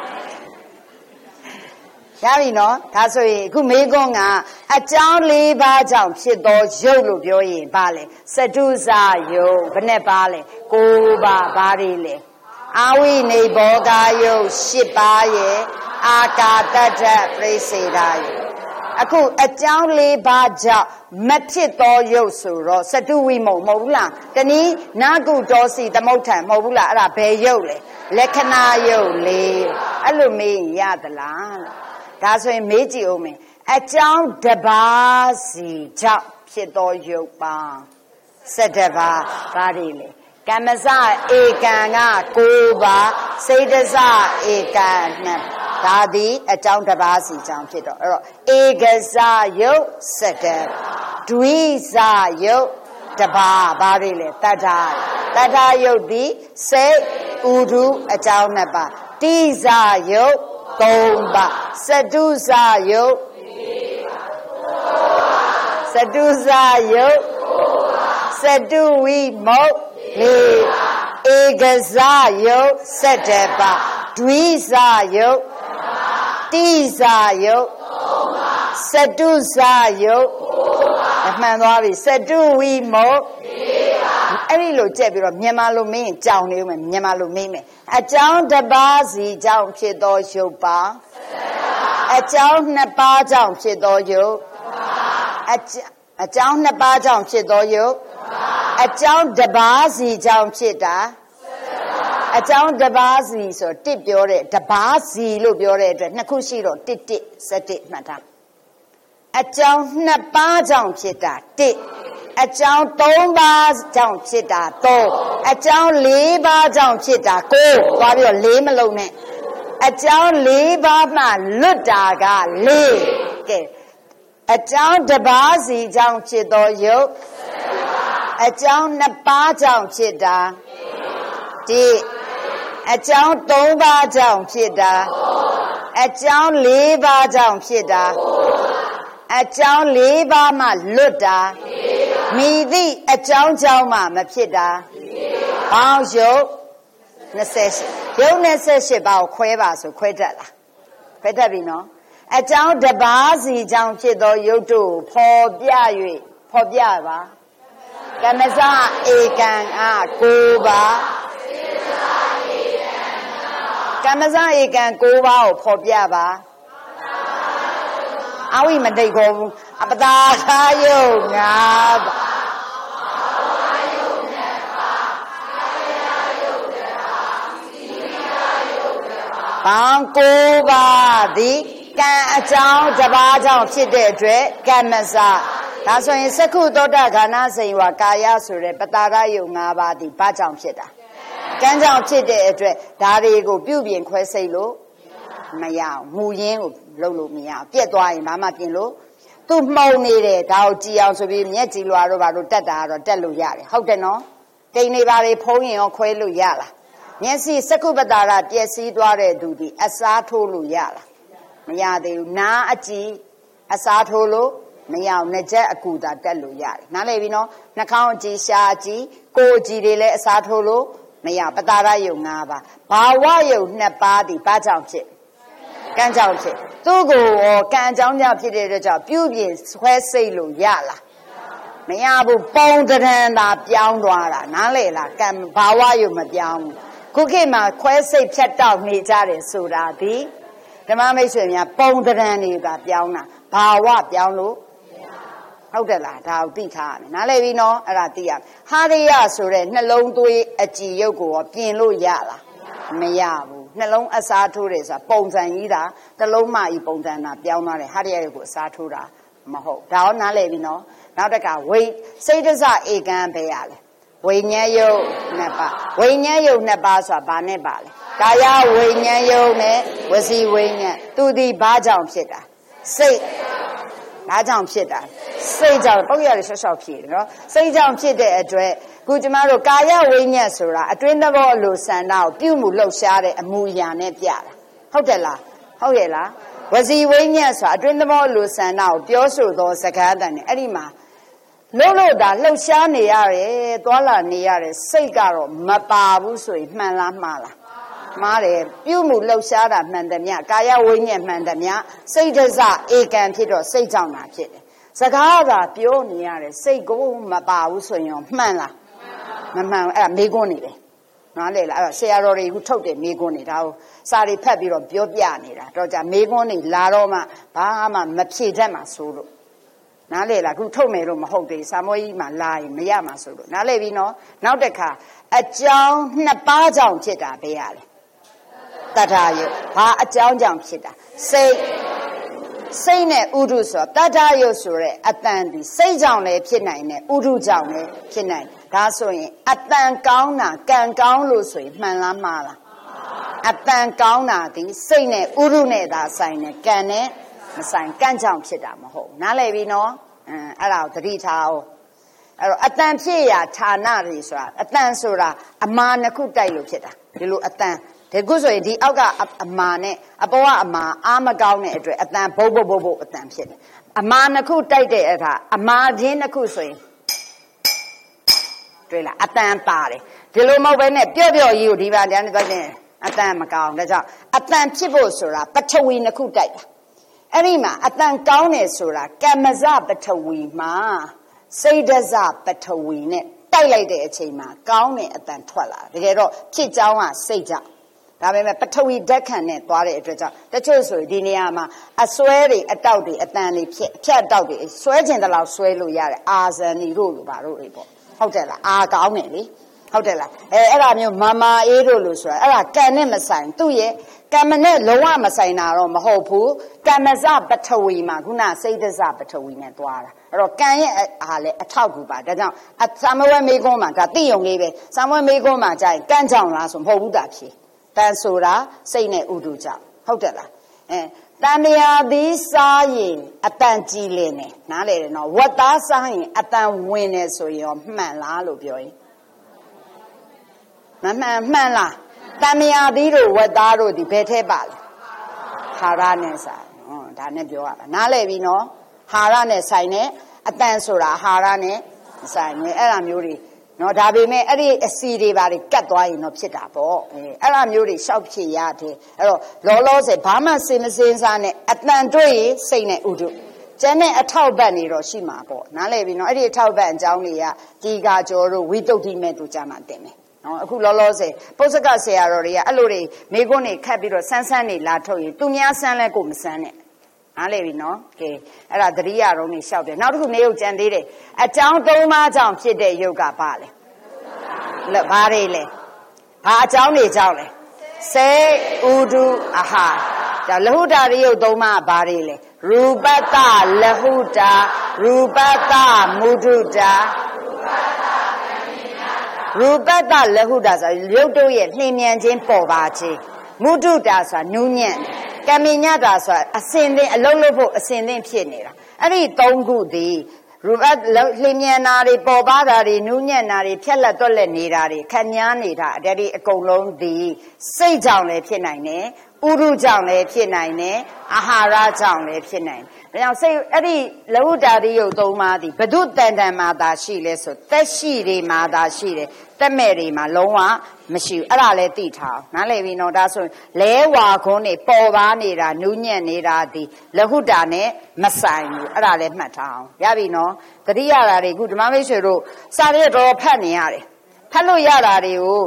ရပြီနော်ဒါဆိုရင်အခုမေးခွန်းကအကြောင်း၄ပါးကြောင့်ဖြစ်သောရုပ်လို့ပြောရင်ဘာလဲစတုဇယုတ်ဘယ်နဲ့ပါလဲ၉ပါးဘာတွေလဲအာဝိနေဘောဂယုတ်၈ပါးရဲ့အာကာတတ္တပရိစေတာယုတ်အခုအကြောင်း၄ပါးကြောင့်မဖြစ်သောရုပ်ဆိုတော့စတုဝိမုံမဟုတ်ဘူးလားတနည်းနာကုတောစီသမုဋ္ဌံမဟုတ်ဘူးလားအဲ့ဒါဘယ်ရုပ်လဲလက္ခဏာရုပ်လေးအဲ့လိုမေးရင်ရသလားဒါဆိုရင်မေးကြည့်ဦးမယ်အကြောင်းတစ်ပါးစီကြောင့်ဖြစ်သောရုပ်ပါ၁၁ပါးဘာတွေလဲကမ္မစဧကံက၉ပါးစေတစဧကံနှစ်ဒါသည်အကြောင်းတစ်ပါးစီကြောင့်ဖြစ်တော့အဲ့တော့ဧကစယုတ်၁၁ဒွိစယုတ်တစ်ပါးဘာတွေလဲတတ္ထာတတ္ထာယုတ်သည်စေဥဒုအကြောင်းနှစ်ပါးတိစယုတ်သုံးပါးစတုဇယုတ်စတုဇယုတ်စတုဝိမုတ်လေးဧကဇယုတ်၁၁ပါးဒွိဇယုတ်တိဇယုတ်စတုဇယုတ်အမှန်သွားပြီစတုဝိမုတ်အဲ့ဒီလိုကြက်ပြီးတော့မြန်မာလိုမင်းကြောင်နေဦးမယ်မြန်မာလိုမင်းမယ်အကြောင်းတစ်ပါးစီကြောင့်ဖြစ်သောရုပ်ပါအကြောင်းနှစ်ပါးကြောင့်ဖြစ်သောရုပ်အကြောင်းနှစ်ပါးကြောင့်ဖြစ်သောရုပ်အကြောင်းတစ်ပါးစီကြောင့်ဖြစ်တာအကြောင်းတစ်ပါးစီဆိုတစ်ပြောတဲ့တစ်ပါးစီလို့ပြောတဲ့အတွက်နှစ်ခုရှိတော့တစ်တစ်စက်တစ်မှတ်ထားအကြောင်းနှစ်ပါးကြောင့်ဖြစ်တာတစ်အကြောင်းသုံးပါးကြောင့်ဖြစ်တာသုံးအကြောင်းလေးပါးကြောင့်ဖြစ်တာကိုသွားပြီးတော့လေးမလုံးနဲ့အကြောင်းလေးပါးမှလွတ်တာကလေးကဲအကြောင်းတစ်ပါးစီကြောင့်ဖြစ်သောယုတ်အကြောင်းနှစ်ပါးကြောင့်ဖြစ်တာတိအကြောင်းသုံးပါးကြောင့်ဖြစ်တာအကြောင်းလေးပါးကြောင့်ဖြစ်တာအကြောင်းလေးပါးမှလွတ်တာမိသည့်အကြောင်းကြောင့်မှမဖြစ်တာဘောင်းယုတ်၂၀ယုတ်နဲ့ဆက်ရှစ်ပါးကိုခွဲပါဆိုခွဲတတ်လားခွဲတတ်ပြီနော်အကြောင်းတစ်ပါးစီကြောင့်ဖြစ်သောယုတ်တို့ဖော်ပြ၍ဖော်ပြပါကမ္မစဧကံအားကိုးပါကမ္မစဧကံကိုးပါးကိုဖော်ပြပါအဝိမတိတ်ခေါ်ဘူးအပတာသာယုတ်ငါးပါဘောင်ကိုးပါးသည်ကံအကြောင်းတစ်ပါးကြောင့်ဖြစ်တဲ့အတွက်ကမ္မစဒါဆိုရင်စက္ခုသောတာခန္ဓာစိန်ဝါကာယဆိုတဲ့ပတာရယုတ်၅ပါးသည်ဘာကြောင့်ဖြစ်တာကံကြောင့်ဖြစ်တဲ့အတွက်ဒါတွေကိုပြုပြင်ခွဲစိတ်လို့မရအောင်မူရင်းကိုလုပ်လို့မရအောင်ပြက်သွားရင်ဘာမှပြင်လို့သူ့မှုံနေတယ်ဒါကိုကြည်အောင်ဆိုပြီးမျက်ကြည်လွာတို့ဘာလို့တက်တာတော့တက်လို့ရတယ်ဟုတ်တယ်နော်တိန်နေပါလေဖုံးရင်ရောခွဲလို့ရလားမျက်စိစက္ခုပတာရပျက်စီးသွားတဲ့သူဒီအစားထိုးလို့ရလားမရသေးဘူးနားအကြည့်အစားထိုးလို့မရအောင်နှစ်ချက်အကူတာတက်လို့ရတယ်နားလည်ပြီနော်နှာခေါင်းအကြည့်ရှားအကြည့်ကိုယ်အကြည့်တွေလည်းအစားထိုးလို့မရပတာရယုတ်၅ပါးဘာဝယုတ်နှစ်ပါးဒီဘာကြောင့်ဖြစ်ကံကြောင့်ဖြစ်သူ့ကိုကံကြောင့်ကြောင့်ဖြစ်တဲ့အတွက်ကြောင့်ပြုပြင်ဆွဲစိတ်လို့ရလားမရဘူးပုံတရံသာပြောင်းသွားတာနားလည်လားကံဘာဝယုတ်မပြောင်းဘူးခုခေတ်မှာခွဲစိတ်ဖြတ်တောက်နေကြတယ်ဆိုတာဒီဓမ္မမိတ်ဆွေများပုံတရံတွေကပြောင်းတာဘာဝပြောင်းလို့ဟုတ်တယ်လားဒါကိုသိထားရမယ်နားလည်ပြီနော်အဲ့ဒါသိရမယ်ဟာရိယဆိုတဲ့နှလုံးသွေးအကြည်ရုပ်ကိုရောပြင်လို့ရလားမရဘူးနှလုံးအစားထိုးတယ်ဆိုတာပုံစံကြီးတာတစ်လုံးမှဤပုံစံတာပြောင်းသွားတယ်ဟာရိယရုပ်ကိုအစားထိုးတာမဟုတ်ဒါရောနားလည်ပြီနော်နောက်တကဝိစိတ်တစဧကံပဲရလဲဝိညာဉ်ယုတ်နှစ်ပါးဝိညာဉ်ယုတ်နှစ်ပါးဆိုတာဘာနဲ့ပါလဲကာယဝိညာဉ်ယုတ်နဲ့ဝစီဝိညာဉ်သူဒီဘာကြောင့်ဖြစ်တာစိတ်ဘာကြောင့်ဖြစ်တာစိတ်ကြောင့်ပုတ်ရတယ်ရှော့ရှော့ဖြစ်တယ်နော်စိတ်ကြောင့်ဖြစ်တဲ့အတွက်ခုကျမတို့ကာယဝိညာဉ်ဆိုတာအတွင်းသဘောအလိုဆန္ဒကိုပြုမှုလှုပ်ရှားတဲ့အမူအရာနဲ့ပြတာဟုတ်တယ်လားဟုတ်ရဲ့လားဝစီဝိညာဉ်ဆိုတာအတွင်းသဘောအလိုဆန္ဒကိုပြောဆိုသောစကားတန်နဲ့အဲ့ဒီမှာလို့လို့ဒါလှုပ်ရှားနေရတယ်သွားလာနေရတယ်စိတ်ကတော့မပါဘူးဆိုရင်မှန်လားမှားလားမှားတယ်ပြုမှုလှုပ်ရှားတာမှန်တယ်မြကာယဝိညာဉ်မှန်တယ်မြစိတ်တစဧကံဖြစ်တော့စိတ်ကြောင့်တာဖြစ်တယ်စကားကပြောနေရတယ်စိတ်ကိုမပါဘူးဆိုရင်မှန်လားမမှန်အဲ့ဒါမေးခွန်းနေတယ်နားလေလားအဲ့ဒါဆရာတော်တွေကထုတ်တယ်မေးခွန်းနေဒါကိုစာတွေဖတ်ပြီးတော့ပြောပြနေတာတော့じゃမေးခွန်းနေလာတော့မှဘာမှမဖြေတတ်မှဆိုလို့နားလေလားခုထုတ်မယ်လို့မဟုတ်သေးစာမွေးကြီးမှလာရင်မရမှဆိုလို့နားလေပြီနော်နောက်တစ်ခါအကြောင်းနှစ်ပါးကြောင့်ဖြစ်တာပဲရလေတတ္ထာယုတ်ဘာအကြောင်းကြောင့်ဖြစ်တာစိတ်စိတ်နဲ့ဥဒုဆိုတတ္ထာယုတ်ဆိုတဲ့အတန်ဒီစိတ်ကြောင့်လည်းဖြစ်နိုင်တယ်ဥဒုကြောင့်လည်းဖြစ်နိုင်တယ်ဒါဆိုရင်အတန်ကောင်းတာကံကောင်းလို့ဆိုရင်မှန်လားမှားလားအတန်ကောင်းတာဒီစိတ်နဲ့ဥဒုနဲ့သာဆိုင်တယ်ကံနဲ့မဆိုင်ကံကြောင့်ဖြစ်တာမဟုတ်နားလည်ပြီနော်အဲအဲ့ဒါကိုသတိထားအောင်အဲ့တော့အတန်ဖြစ်ရာဌာနတွေဆိုတာအတန်ဆိုတာအမာနှစ်ခုတိုက်လို့ဖြစ်တာဒီလိုအတန်ဒီခုဆိုရင်ဒီအောက်ကအမာနဲ့အပေါ်ကအမာအားမကောင်းတဲ့အတွက်အတန်ဘုတ်ဘုတ်ဘုတ်ဘုတ်အတန်ဖြစ်တယ်အမာနှစ်ခုတိုက်တဲ့အခါအမာချင်းနှစ်ခုဆိုရင်တွေ့လားအတန်ပါတယ်ဒီလိုမဟုတ်ဘဲနဲ့ပြော့ပြော့ကြီးကိုဒီပါတရားနဲ့တိုက်တဲ့အတန်မကောင်းဒါကြောင့်အတန်ဖြစ်ဖို့ဆိုတာပထဝီနှစ်ခုတိုက်တာအဲ့ဒီမှာအတန်ကောင်းတယ်ဆိုတာကမ္မဇပထဝီမှာစိတ်ဒဇပထဝီနဲ့တိုက်လိုက်တဲ့အချိန်မှာကောင်းတဲ့အတန်ထွက်လာတကယ်တော့ဖြစ်ကြောင်းကစိတ်ကြောင့်ဒါပေမဲ့ပထဝီဓာတ်ခံနဲ့သွားတဲ့အတွက်ကြောင့်တချို့ဆိုဒီနေရာမှာအစွဲတွေအတောက်တွေအတန်တွေဖြစ်ဖြတ်တောက်တွေဆွဲကျင်တဲ့လောက်ဆွဲလို့ရတယ်အာဇန်နီတို့လိုပါတို့တွေပေါ့ဟုတ်တယ်လားအာကောင်းတယ်လေဟုတ်တယ်လားအဲအဲ့ဒါမျိုးမမာအေးတို့လို့ဆိုတာအဲ့ဒါကံနဲ့မဆိုင်သူ့ရဲ့ကမ္မနဲ့လုံးဝမဆိုင်တာတော့မဟုတ်ဘူးကမ္မဇပထဝီမှာခုနစိတ်ဒဇပထဝီနဲ့သွားတာအဲ့တော့ကံရဲ့အားလည်းအထောက်ကူပါဒါကြောင့်သာမဝဲမေကွန်းမှာဒါသိုံလေးပဲသာမဝဲမေကွန်းမှာကြာရင်ကံကြောင့်လားဆိုမဟုတ်ဘူးတာဖြေတန်ဆိုတာစိတ်နဲ့ဥဒုကြောင့်ဟုတ်တယ်လားအဲတန်မြာသည်စားရင်အတန်ကြည်လင်တယ်နားလေတယ်နော်ဝတ်သားစားရင်အတန်ဝင်တယ်ဆိုရင်ရောမှန်လားလို့ပြောရင်မမှန်မှန်လားတန်မြာသည်တို့ဝတ်သားတို့ဒီဘယ်ထဲပါလဲဟာရနဲ့ဆိုင်ဟောဒါနဲ့ပြောရတာနားလေပြီနော်ဟာရနဲ့ဆိုင်နဲ့အတန်ဆိုတာဟာရနဲ့ဆိုင်နဲ့အဲ့လိုမျိုးတွေနော်ဒါပေမဲ့အဲ့ဒီအစီတွေပါတွေကတ်သွားရင်တော့ဖြစ်တာပေါ့အဲအဲ့လိုမျိုးတွေရှောက်ဖြစ်ရတယ်အဲ့တော့လောလောဆယ်ဘာမှစင်မစင်စားနဲ့အတန်တွေ့ရင်စိတ်နဲ့ဥဒုကျန်တဲ့အထောက်ပံ့နေတော့ရှိမှာပေါ့နားလည်ပြီနော်အဲ့ဒီအထောက်ပံ့အကြောင်းတွေကဒီကကျော်တို့ဝိတုဒ္ဓိမဲ့တို့ကြာမှတင်မယ်နော်အခုလောလောဆယ်ပုစကဆရာတော်တွေကအဲ့လိုတွေမိကွန်းတွေခတ်ပြီးတော့ဆန်းဆန်းနေလာထုတ်ရင်သူများဆန်းလဲကိုမဆန်းနဲ့နားလည်ပြီနော်ကဲအဲ့ဒါသတိရတော့နေလျှောက်တယ်နောက်တစ်ခုနေရုပ်ကြံသေးတယ်အကြောင်းသုံးပါးကြောင့်ဖြစ်တဲ့ယုတ်ကဘာလဲဘာတွေလဲဘာအကြောင်းတွေကြောင့်လဲစေဥဒုအာဟာဒါလဟုတာရိယုတ်သုံးပါးဘာတွေလဲရူပတ္တလဟုတာရူပတ္တမုဒုတာရူပတ္တလဟုတာဆိုရုပ်တို့ရဲ့နှင်းမြန်ခြင်းပေါ်ပါခြင်းမုဒုတာဆိုတာနူးညံ့ကမ္မညတာဆိုတာအစင်သင်အလုံးလို့ဖို့အစင်သင်ဖြစ်နေတာအဲ့ဒီသုံးခုသည်ရူပလင်းမြန်နာတွေပေါ်ပါတာတွေနူးညံ့နာတွေဖြက်လက်တွက်လက်နေတာတွေခက်ညားနေတာအဲ့ဒီအကုန်လုံးသည်စိတ်ကြောင့်လည်းဖြစ်နိုင်တယ်ဥရုကြောင့်လည်းဖြစ်နိုင်တယ်အာဟာရကြောင့်လည်းဖြစ်နိုင်တယ်ဒါကြောင့်စိတ်အဲ့ဒီလဟုတာရိယုတ်သုံးပါးသည်ဘု து တန်တန်မှာသာရှိလဲဆိုသက်ရှိတွေမှာသာရှိတယ်တက်မဲ့တွေမှာလုံးဝမရှိဘူးအဲ့ဒါလည်းသိထားအောင်နားလည်ပြီနော်ဒါဆိုလဲဝါခွန်းတွေပေါ်ပါနေတာနူးညံ့နေတာဒီလဟုတာနဲ့မဆိုင်ဘူးအဲ့ဒါလည်းမှတ်ထားအောင်ရပြီနော်တတိယတာတွေခုဓမ္မမိတ်ဆွေတို့စာရဲတော်ဖတ်နေရတယ်ဖတ်လို့ရတာတွေကို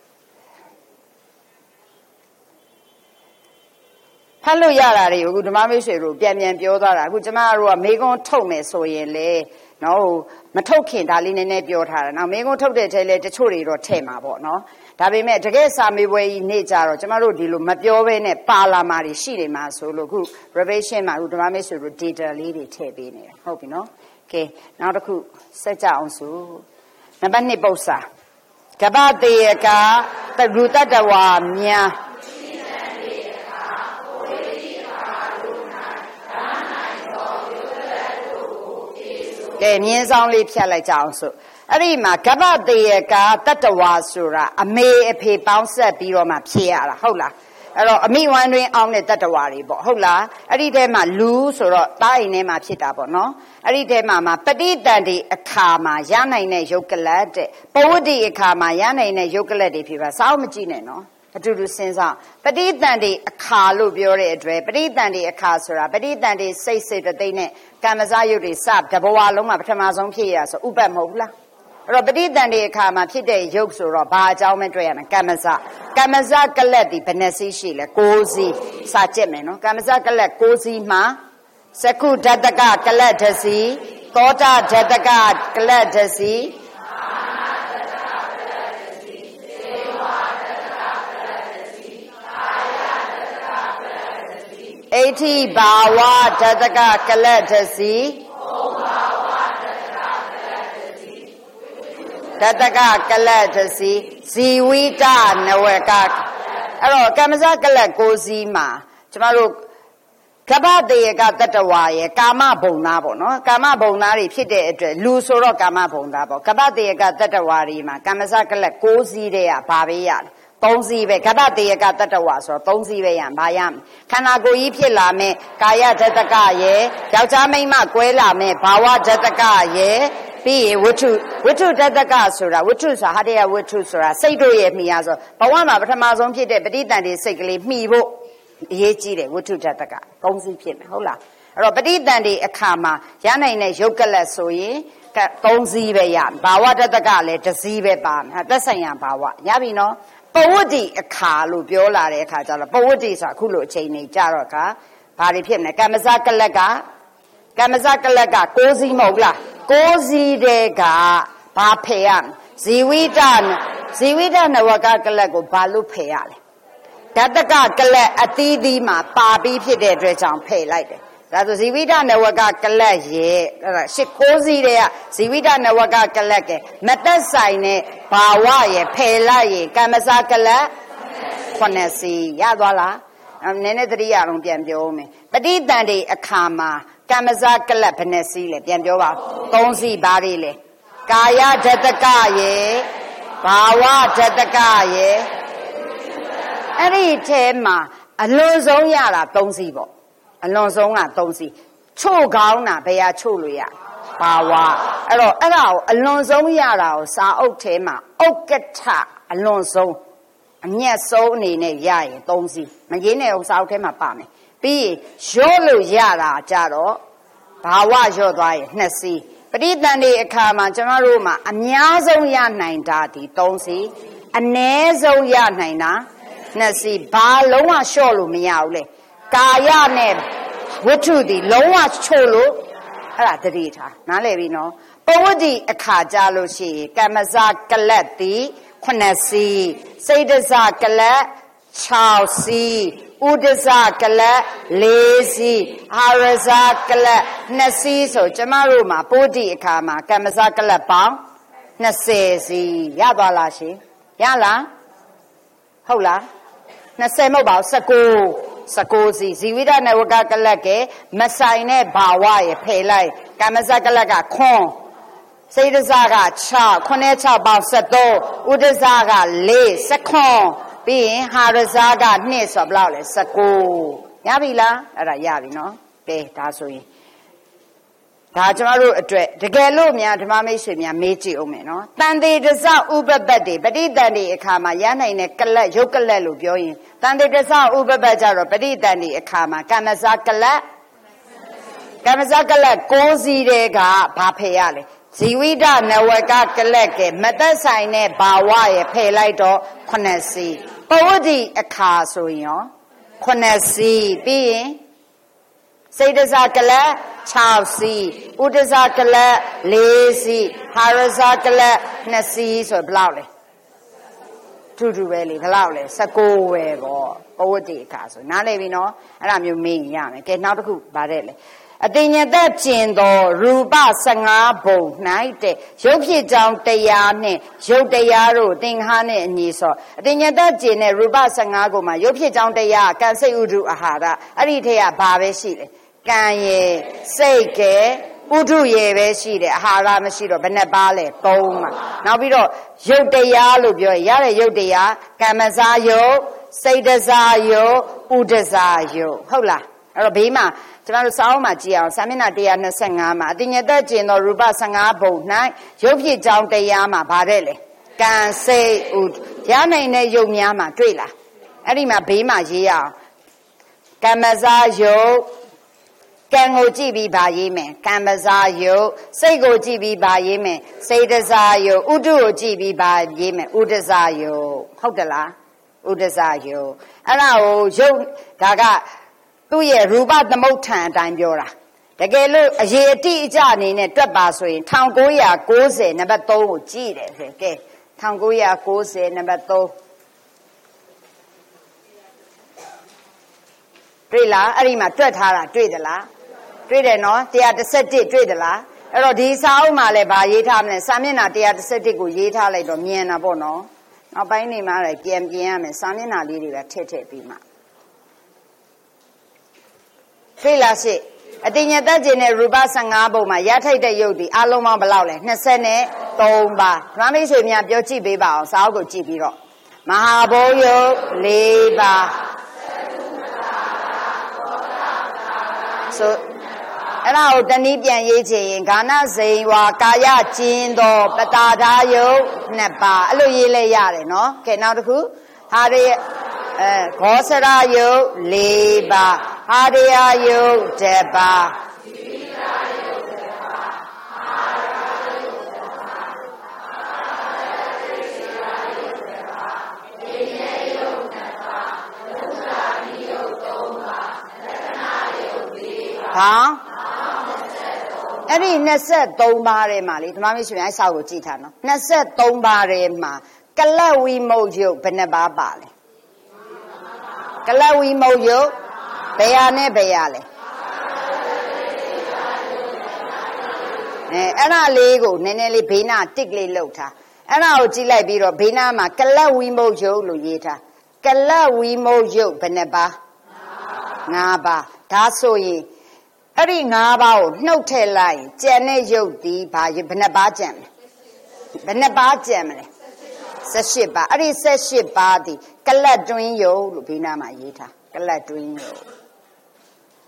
ဖတ်လို့ရတာတွေကိုအခုဓမ္မမိတ်ဆွေတို့ပြန်ပြန်ပြောသွားတာအခုကျမတို့ကမေကွန်းထုတ်မယ်ဆိုရင်လေနော်မထုတ်ခင်ဒါလေးနည်းနည်းပြောထားတာနော်မေကွန်းထုတ်တဲ့ထဲလေတချို့တွေတော့ထည့်မှာပေါ့နော်ဒါပေမဲ့တကယ်စာမေးပွဲကြီးနေ့ကြတော့ကျမတို့ဒီလိုမပြောဘဲနဲ့ပါလာမှာတွေရှိနေမှာဆိုလို့အခု revision မှာအခုဓမ္မမိတ်ဆွေတို့ data လေးတွေထည့်ပေးနေတာဟုတ်ပြီနော်ကဲနောက်တစ်ခုစက်ကြအောင်စုနံပါတ်နှစ်ပု္ပ္ပာကပ္ပတေယကတလူတတဝါများကဲမြင်းဆောင်လေးဖြတ်လိုက်ကြအောင်ဆိုအဲ့ဒီမှာကပ္ပတေယကတတဝါဆိုတာအမေအဖေပေါင်းဆက်ပြီးတော့မှဖြည့်ရတာဟုတ်လားအဲ့တော့အမိဝမ်းတွင်အောင်တဲ့တတဝါတွေပေါ့ဟုတ်လားအဲ့ဒီထဲမှာလူဆိုတော့တားအိမ်ထဲမှာဖြစ်တာပေါ့နော်အဲ့ဒီထဲမှာမှာပဋိတန်တိအခါမှာရနိုင်တဲ့ယုတ်ကလတ်တဲ့ပဝတ္တိအခါမှာရနိုင်တဲ့ယုတ်ကလတ်တွေဖြစ်ပါစောင့်မကြည့်နဲ့နော်အတူတူစဉ်းစားပဋိတန်တိအခါလို့ပြောတဲ့အတွက်ပဋိတန်တိအခါဆိုတာပဋိတန်တိစိတ်စိတ်တသိမ့်နဲ့ကမ္မဇယုတ်တွေစတဘဝလုံးမှာပထမဆုံးဖြစ်ရဆိုဥပတ်မဟုတ်ဘူးလားအဲ့တော့ပဋိတန်တိအခါမှာဖြစ်တဲ့ယုတ်ဆိုတော့ဘာအကြောင်းပဲတွေ့ရမယ်ကမ္မဇကမ္မဇကလတ်ဒီဘယ်နှစီးရှိလဲ၉စီးစာကြည့်မယ်နော်ကမ္မဇကလတ်၉စီးမှာသကုဓတကကလတ်တစ်စီးသောတာဓတကကလတ်တစ်စီးအိဋ္ဌိဘာဝဓတကကလတ်တစီဓတကကလတ်တစီဇီဝိတနဝကအဲ့တော့ကမ္မဇကလတ်ကိုစီမှာကျမတို့ကပ္ပတေယကတတဝါရဲ့ကာမဘုံသားပေါ့နော်ကာမဘုံသားတွေဖြစ်တဲ့အတွက်လူဆိုတော့ကာမဘုံသားပေါ့ကပ္ပတေယကတတဝါတွေမှာကမ္မဇကလတ်ကိုစီတဲ့ကဘာပဲရလဲသုံးစီးပဲကပ္ပတေယကတတဝါဆိုတော့သုံးစီးပဲရမှာရမယ်ခန္ဓာကိုယ်ကြီးဖြစ်လာမယ်ကာယဓတကရဲ့ယောက်ျားမိန်းမကွဲလာမယ်ဘာဝဓတကရဲ့ပြီးရင်ဝတ္ထုဝတ္ထုဓတကဆိုတာဝတ္ထုဆိုတာဟာတရဝတ္ထုဆိုတာစိတ်တို့ရဲ့မိအားဆိုဘဝမှာပထမဆုံးဖြစ်တဲ့ပဋိတန်တိစိတ်ကလေးမှီဖို့အရေးကြီးတယ်ဝတ္ထုဓတကသုံးစီးဖြစ်မယ်ဟုတ်လားအဲ့တော့ပဋိတန်တိအခါမှာရနိုင်တဲ့ယုတ်ကလတ်ဆိုရင်သုံးစီးပဲရဘာဝဓတကလည်းတစ်စီးပဲပါမယ်သက်ဆိုင်ရာဘာဝရပြီနော်ပဝတ္တိအခါလို့ပြောလာတဲ့အခါကျတော့ပဝတ္တိဆိုတာအခုလိုအချိန်နေကြတော့ကဘာတွေဖြစ်မလဲကမ္မဇကလတ်ကကမ္မဇကလတ်က၉စီးမဟုတ်လား၉စီးတဲ့ကဘာဖယ်ရမလဲဇီဝိတဇီဝိတနဝကကလတ်ကိုဘာလို့ဖယ်ရလဲဓတကကလတ်အသီးသီးမှာပါပြီးဖြစ်တဲ့အတွက်ကြောင့်ဖယ်လိုက်တယ်ဒါဆိုဇီဝိတနဝကကလတ်ရဲ့အဲ့ဒါရှစ်၉စီးတဲ့ကဇီဝိတနဝကကလတ်ကမသက်ဆိုင်တဲ့ဘာဝရဲ့ဖယ်လိုက်ရင်ကမ္မဇကလတ်ခုနှစ်စီးရသွားလားနည်းနည်းသတိရအောင်ပြန်ပြောမယ်ပဋိတန်တိအခါမှာကမ္မဇကလတ်ဘယ်နှစီးလဲပြန်ပြောပါသုံးစီးဘာတွေလဲကာယဓတကရဲ့ဘာဝဓတကရဲ့အဲ့ဒီထဲမှာအလွန်ဆုံးရတာသုံးစီးပေါ့အလွန်ဆုံးကသုံးစီးချို့ကောင်းတာဘယ်ဟာချို့လို့ရဘာဝအဲ့တော့အဲ့ဒါကိုအလွန်ဆုံးရတာကိုစာအုပ်ထဲမှာဥက္ကဋ္ဌအလွန်ဆုံးအမျက်ဆုံးအနေနဲ့ရရင်သုံးစီမရင်းနဲ့ဥစာအုပ်ထဲမှာပါမယ်ပြီးရင်ရော့လို့ရတာကြတော့ဘာဝရော့သွားရင်နှစ်စီပဋိသန္ဓေအခါမှာကျွန်တော်တို့မှာအများဆုံးရနိုင်တာဒီသုံးစီအနည်းဆုံးရနိုင်တာနှစ်စီဘာလုံးဝလျှော့လို့မရဘူးလေကာယနဲ့ဝိတ္ထုဒီလုံးဝချို့လို့အဲ့ဒါတတိထားနားလည်ပြီနော်ပဝတ္တိအခါကြလို့ရှိရင်ကမ္မဇကလတ်တိခုနှစ်စီစိတ်တဇကလတ်ခြောက်စီဥဒဇကလတ်လေးစီအာရဇကလတ်နှစ်စီဆိုကျမတို့မှာပဝတ္တိအခါမှာကမ္မဇကလတ်ပေါင်းနှစ်ဆယ်စီရသွားလားရှင်ရလားဟုတ်လားနှစ်ဆယ်မဟုတ်ပါဘူး၁၉၁၉စီဇီဝိဒနဝကကလတ်ကမဆိုင်တဲ့ဘာဝရဖယ်လိုက်ကမ္မဇကလတ်ကခွန်စိတ်တဇက၆ခုနဲ့၆ပေါင်း၁၃ဥဒဇက၄၁၇ပြီးရင်ဟာရဇက၂ဆိုဘယ်လောက်လဲ၁၉ရပြီလားအဲ့ဒါရပြီနော်ကဲဒါဆိုရင်ဒါကျွန်တော်တို့အတွက်တကယ်လို့များဓမ္မမိတ်ဆွေများမေးကြည့်အောင်မယ်နော်တန်တေတဇဥပပတ်တွေပဋိသန္ဓေအခါမှာရနိုင်တဲ့ကလတ်ရုပ်ကလတ်လို့ပြောရင်တန်တေတဇဥပပတ်ကြတော့ပဋိသန္ဓေအခါမှာကမ္မဇကလတ်ကမ္မဇကလတ်၉စီးတဲ့ကဘာဖယ်ရလဲဇီဝိဒနဝကကလတ်ကမသက်ဆိုင်တဲ့ဘာဝရဖယ်လိုက်တော့ခုနှစ်စီပဝတ္တိအခါဆိုရင်ရောခုနှစ်စီပြီးရင်စိတ်တဇကလတ်၆စီဥဒဇကလတ်၄စီဟာရဇကလတ်၂စီဆိုဘယ်လောက်လဲထူထူပဲလေဘယ်လောက်လဲ၁၉ပဲပေါ့ပဝတ္တိအခါဆိုနားလည်ပြီနော်အဲ့ဒါမျိုးမေးရင်ရမယ်ကဲနောက်တစ်ခုဗါတဲ့လေအတိညာသက်ကျင်သောရူပ၁၅ဘုံ၌တဲ့ရုပ်ဖြစ်ကြောင်းတရားနှင့်ရုပ်တရားတို့သင်္ခါနှင့်အညီဆိုအတိညာသက်ကျင်တဲ့ရူပ၁၅ကိုမှာရုပ်ဖြစ်ကြောင်းတရားကံစိတ်ဥဒုအာဟာရအဲ့ဒီထက်ကဘာပဲရှိလဲကံရဲ့စိတ်ကဲဥဒုရဲ့ပဲရှိတယ်အာဟာရမရှိတော့ဘယ်နှပါလဲသုံးပါနောက်ပြီးတော့ရုပ်တရားလို့ပြောရတဲ့ရုပ်တရားကမ္မဇာယုတ်စိတ်တဇာယုတ်ဥဒဇာယုတ်ဟုတ်လားအဲ့တော့ဘေးမှာကျွန်တော်တို့စာအုပ်မှာကြည့်အောင်စာမျက်နှာone twenty-fiveမှာအတိညာသက်ကျင်သောရူပ၁၅ဘုံ၌ရုပ်ဖြစ်ကြောင်းတရားမှာဗါတဲ့လေကံစိတ်ဥဒရနိုင်တဲ့ရုပ်များမှာတွေ့လားအဲ့ဒီမှာဘေးမှာရေးရအောင်ကမ္မဇာယုတ်ကံကိုကြည့်ပြီးဗာရေးမယ်ကမ္မဇာယုတ်စိတ်ကိုကြည့်ပြီးဗာရေးမယ်စိတ်တဇာယုတ်ဥဒုကိုကြည့်ပြီးဗာရေးမယ်ဥဒဇာယုတ်ဟုတ်တယ်လားဥဒဇာယုတ်အဲ့ဒါကိုယုတ်ဒါကသူ့ရဲ့ရူပသမုဋ္ဌာန်အတိုင်းပြောတာတကယ်လို့အရေးအတိအကျအနေနဲ့တွက်ပါဆိုရင်one thousand nine hundred ninetyနံပါတ်threeကိုကြည့်တယ်ဆိုကဲone thousand nine hundred ninetyနံပါတ်threeတွေ့လားအဲ့ဒီမှာတွက်ထားတာတွေ့သလားတွေ့တယ်နော်one thirty-oneတွေ့သလားအဲ့တော့ဒီစာအုပ်မှာလည်းဗာရေးထားမလဲစာမျက်နှာone thirty-oneကိုရေးထားလိုက်တော့မြင်တာပေါ့နော်နောက်ပိုင်းနေမှာလည်းပြန်ပြင်ရမယ်စာမျက်နှာလေးတွေပဲထည့်ထည့်ပြီးမှတွေ့လားရှိအတိညာသက်ကျင်တဲ့ရူပ၁၅ဘုံမှာရထိုက်တဲ့ရုပ်ဒီအလုံးပေါင်းဘယ်လောက်လဲtwenty-threeပါဓမ္မမိတ်ဆွေများပြောကြည့်ပေးပါအောင်စာအုပ်ကိုကြည့်ပြီးတော့မဟာဘုံယုတ်၄ပါဆိုအဲ့ဒါကိုတနည်းပြန်ရေးချင်ရင်ဂာနဇိန်ဝါကာယကျင်းသောပတာဓာယုတ်နှစ်ပါအဲ့လိုရေးလဲရတယ်နော်ကဲနောက်တစ်ခုဟာရအဲခောစရယုတ်၄ပါဟာရယယုတ်တစ်ပါဟာအဲ့ဒီtwenty-threeပါးထဲမှာလေဓမ္မမိတ်ဆွေအဲ့စာကိုကြည့်ထားနော်twenty-threeပါးထဲမှာကလတ်ဝိမုတ်ယုတ်ဘယ်နှပါးပါလဲကလတ်ဝိမုတ်ယုတ်ဘယ်ဟာနဲ့ဘယ်ဟာလဲအဲအဲ့ဒါလေးကိုနည်းနည်းလေးဘေးနာတစ်လေးလှုပ်ထားအဲ့ဒါကိုကြည့်လိုက်ပြီးတော့ဘေးနာမှာကလတ်ဝိမုတ်ယုတ်လို့ရေးထားကလတ်ဝိမုတ်ယုတ်ဘယ်နှပါးfiveပါးဒါဆိုရင်အဲ့ဒီfiveပါးကိုနှုတ်ထည့်လိုက်ကျန်တဲ့ယုတ်ဒီဘာဘယ်နှပါးကျန်လဲဘယ်နှပါးကျန်မလဲeighteenပါအဲ့ဒီeighteenပါးဒီကလတ်တွင်းယုတ်လို့ဘေးနားမှာရေးထားကလတ်တွင်းယုတ်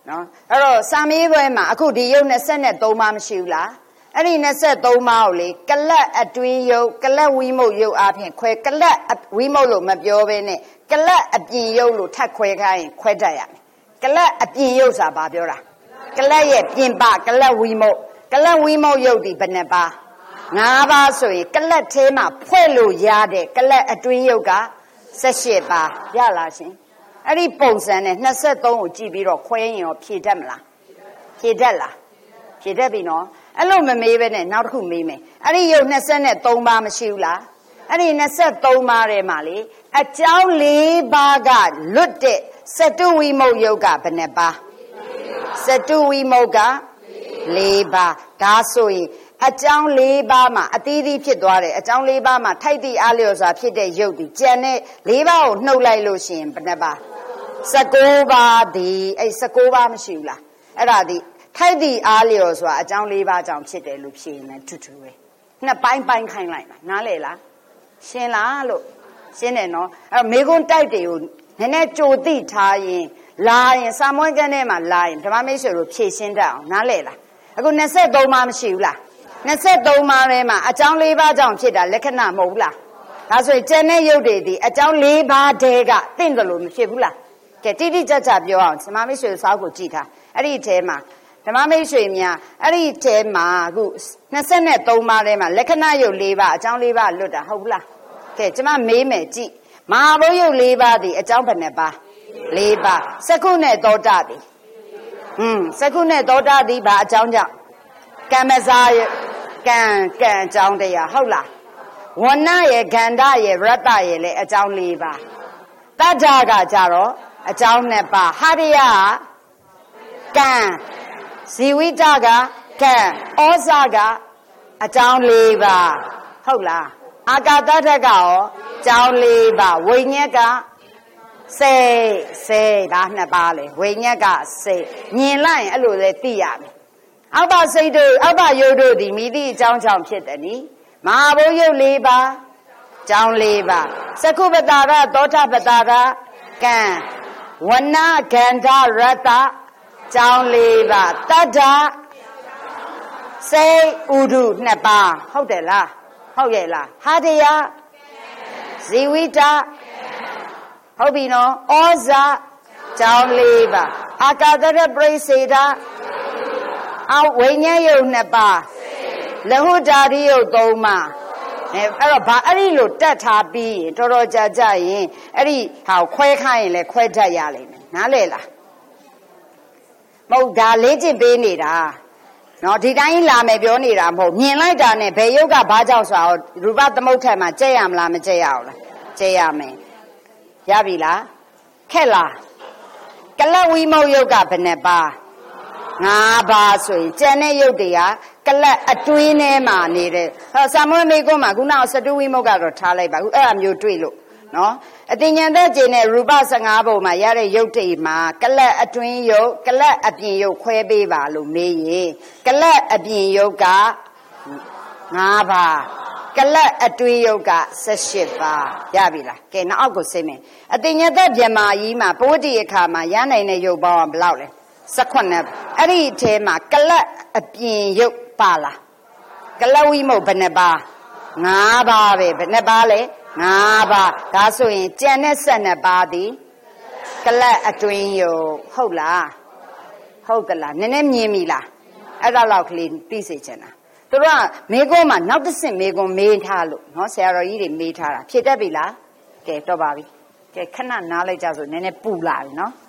နော်အဲ့တော့စာမေးပွဲမှာအခုဒီယုတ်နှစ်ဆက်နဲ့သုံးပါးမရှိဘူးလားအဲ့ဒီနှစ်ဆက်သုံးပါးကိုလေကလတ်အတွင်းယုတ်ကလတ်ဝိမုတ်ယုတ်အပြင်ခွဲကလတ်ဝိမုတ်လို့မပြောဘဲနဲ့ကလတ်အပြင်ယုတ်လို့ထပ်ခွဲခိုင်းရင်ခွဲတတ်ရမယ်ကလတ်အပြင်ယုတ်ဆိုတာဘာပြောတာကလတ်ရဲ့ပြင်ပကလတ်ဝိမုတ်ကလတ်ဝိမုတ်ယုတ်ဒီဘယ်နှပါငါးပါးဆိုရင်ကလတ်သေးမှာဖွဲ့လို့ရတဲ့ကလတ်အတွင်းယုတ်က၁၈ပါးရလားရှင်အဲ့ဒီပုံစံနဲ့၂၃ကိုကြည့်ပြီးတော့ခွဲရင်ရောဖြည့်တတ်မလားဖြည့်တတ်လားဖြည့်တတ်ပြီနော်အဲ့လိုမမေးပဲနဲ့နောက်တစ်ခုမေးမယ်အဲ့ဒီယုတ်၂၃ပါးမရှိဘူးလားအဲ့ဒီ၂၃ပါးထဲမှာလေအကြောင်း၄ပါးကလွတ်တဲ့စတုဝိမုတ်ယုတ်ကဘယ်နှပါစတုဝိမုတ်က၄ပါးဒါဆိုရင်အကြောင်း၄ပါးမှာအသီးသီးဖြစ်သွားတယ်အကြောင်း၄ပါးမှာထိုက်သည့်အားလျော်စွာဖြစ်တဲ့ယုတ်ဒီကျန်တဲ့၄ပါးကိုနှုတ်လိုက်လို့ရှိရင်ဘယ်နှပါ၁၉ပါးဒီအဲ့၁၉ပါးမရှိဘူးလားအဲ့ဒါဒီထိုက်သည့်အားလျော်စွာအကြောင်း၄ပါးကြောင့်ဖြစ်တယ်လို့ဖြေရင်လည်းတူတူပဲနှစ်ပိုင်းပိုင်းခိုင်းလိုက်ပါနားလေလားရှင်းလားလို့ရှင်းတယ်နော်အဲ့မေကွန်းတိုက်တွေကိုနည်းနည်းကြိုသိထားရင်လာရင်စာမွေးကန်းထဲမှာလာရင်ဓမ္မမိတ်ဆွေတို့ဖြည့်ရှင်းတတ်အောင်နားလေလားအခု၂၃ပါးမရှိဘူးလား၂၃ပါးထဲမှာအကြောင်း၄ပါးကြောင့်ဖြစ်တာလက္ခဏာမဟုတ်ဘူးလားဒါဆိုရင်ကျန်တဲ့ယုတ်တွေဒီအကြောင်း၄ပါးတည်းကတင့်တယ်လို့မဖြစ်ဘူးလားကဲတိတိကျကျပြောအောင်ဓမ္မမိတ်ဆွေစောက်ကိုကြည့်ထားအဲ့ဒီအထဲမှာဓမ္မမိတ်ဆွေများအဲ့ဒီအထဲမှာအခု၂၃ပါးထဲမှာလက္ခဏာယုတ်၄ပါးအကြောင်း၄ပါးလွတ်တာဟုတ်ဘူးလားကဲကျမမေးမယ်ကြည့်မဟာဘုတ်ယုတ်၄ပါးဒီအကြောင်းဘယ်နှပါ၄ပါးစက္ခုနဲ့သောတာဒီอืมစက္ခုနဲ့သောတာဒီဘာအကြောင်းကြောင့်ကမ္မဇာယကံကံအကြောင်းတရားဟုတ်လားဝဏ္ဏရဲ့ဂန္ဓရဲ့ရတ္တရဲ့လည်းအကြောင်း၄ပါးတတ္ထာကကြတော့အကြောင်းနှစ်ပါးဟာရယကံဇီဝိတကကံဩဇာကအကြောင်း၄ပါးဟုတ်လားအာကာတတ္ထကရောအကြောင်း၄ပါးဝိညာဉ်ကစေစေဒါနှစ်ပါးလေဝိညာဉ်ကစေမြင်လိုက်ရင်အဲ့လိုလေသိရမယ်အောက်ပါစိတ်တို့အောက်ပါယုတ်တို့ဒီမိသည့်အကြောင်းကြောင့်ဖြစ်တယ်နိမဟာဘုတ်ယုတ်၄ပါးအကြောင်း၄ပါးစက္ခုပတာရသောထပတာရကံဝဏ္ဏဂန္ဓရတ္တအကြောင်း၄ပါးတတ္ထစေဥဒုနှစ်ပါးဟုတ်တယ်လားဟုတ်ရဲ့လားဟာတယဇီဝိတဟုတ်ပြီနော်ဩဇာအကြောင်း၄ပါးအာကာသရပရိစေတအောက်ဝိညာဉ်ယုတ်နှစ်ပါးလဟုတာရိယုတ်သုံးပါးအဲအဲ့တော့ဘာအဲ့ဒီလိုတတ်ထားပြီးရင်တော်တော်ကြာကြာရင်အဲ့ဒီဟာခွဲခိုင်းရင်လည်းခွဲတတ်ရလိမ့်မယ်နားလေလားမဟုတ်ဒါလေ့ကျင့်ပေးနေတာနော်ဒီတိုင်းလာမယ်ပြောနေတာမဟုတ်မြင်လိုက်တာနဲ့ဘယ်ယုတ်ကဘာကြောင့်ဆိုတော့ရူပသမုဋ္ဌာန်မှာကြည့်ရမလားမကြည့်ရအောင်လားကြည့်ရမယ်ရပြီလားခက်လားကလဝိမုတ်ယုတ်ကဘယ်နှပါငါးပါးဆိုရင်ကျန်တဲ့ယုတ်တွေကကလတ်အတွင်းထဲမှာနေတယ်ဟောစာမွေးမေကွန်းမှာခုနကစတုဝိမုတ်ကတော့ထားလိုက်ပါခုအဲ့အမျိုးတွေ့လို့နော်အတင်ညာသက်ကျင်တဲ့ရူပ၁၅ပုံမှာရတဲ့ယုတ်တွေမှာကလတ်အတွင်းယုတ်ကလတ်အပြင်ယုတ်ခွဲပေးပါလို့မေးရင်ကလတ်အပြင်ယုတ်ကငါးပါးကလတ်အတွင်းယုတ်က၁၈ပါးရပြီလားကဲနောက်အောက်ကိုစိမ့်မယ်အတင်ညာသက်ပြမာကြီးမှာပဝတ္တိအခါမှာရနိုင်တဲ့ယုတ်ပေါင်းဘယ်လောက်လဲ၁၈အဲ့ဒီအထဲမှာကလတ်အပြင်ယုတ်ပါလားကလဝိမုတ်ဘယ်နှပါငါးပါးပဲဘယ်နှပါလဲငါးပါးဒါဆိုရင်ကျန်တဲ့၁၂ပါးသည်ကလတ်အတွင်းယုတ်ဟုတ်လားဟုတ်ကလားနည်းနည်းမြင်ပြီလားအဲ့ဒါလောက်ကလေးသိစေချင်တာသူတို့ကမေကွန်းမှာနောက်တစ်ဆင့်မေကွန်းမေးထားလို့နော်ဆရာတော်ကြီးတွေမေးထားတာဖြစ်တတ်ပြီလားကဲတော့ပါပြီကဲခဏနားလိုက်ကြဆိုနည်းနည်းပူလာပြီနော်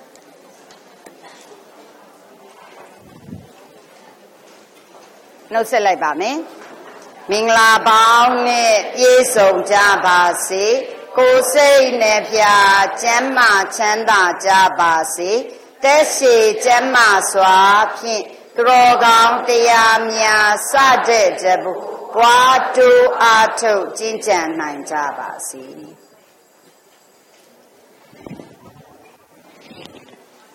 နှုတ်ဆက်လိုက်ပါမယ်မင်္ဂလာပေါင်းနဲ့ပြည့်စုံကြပါစေကိုယ်စိတ်နဲ့ပြကျမ်းမာချမ်းသာကြပါစေတက်ရှိကျမ်းမာစွာဖြင့်သူတော်ကောင်းတရားများစတဲ့ကြဘူးပွားတူအားထုတ်ကျင့်ကြံနိုင်ကြပါစေ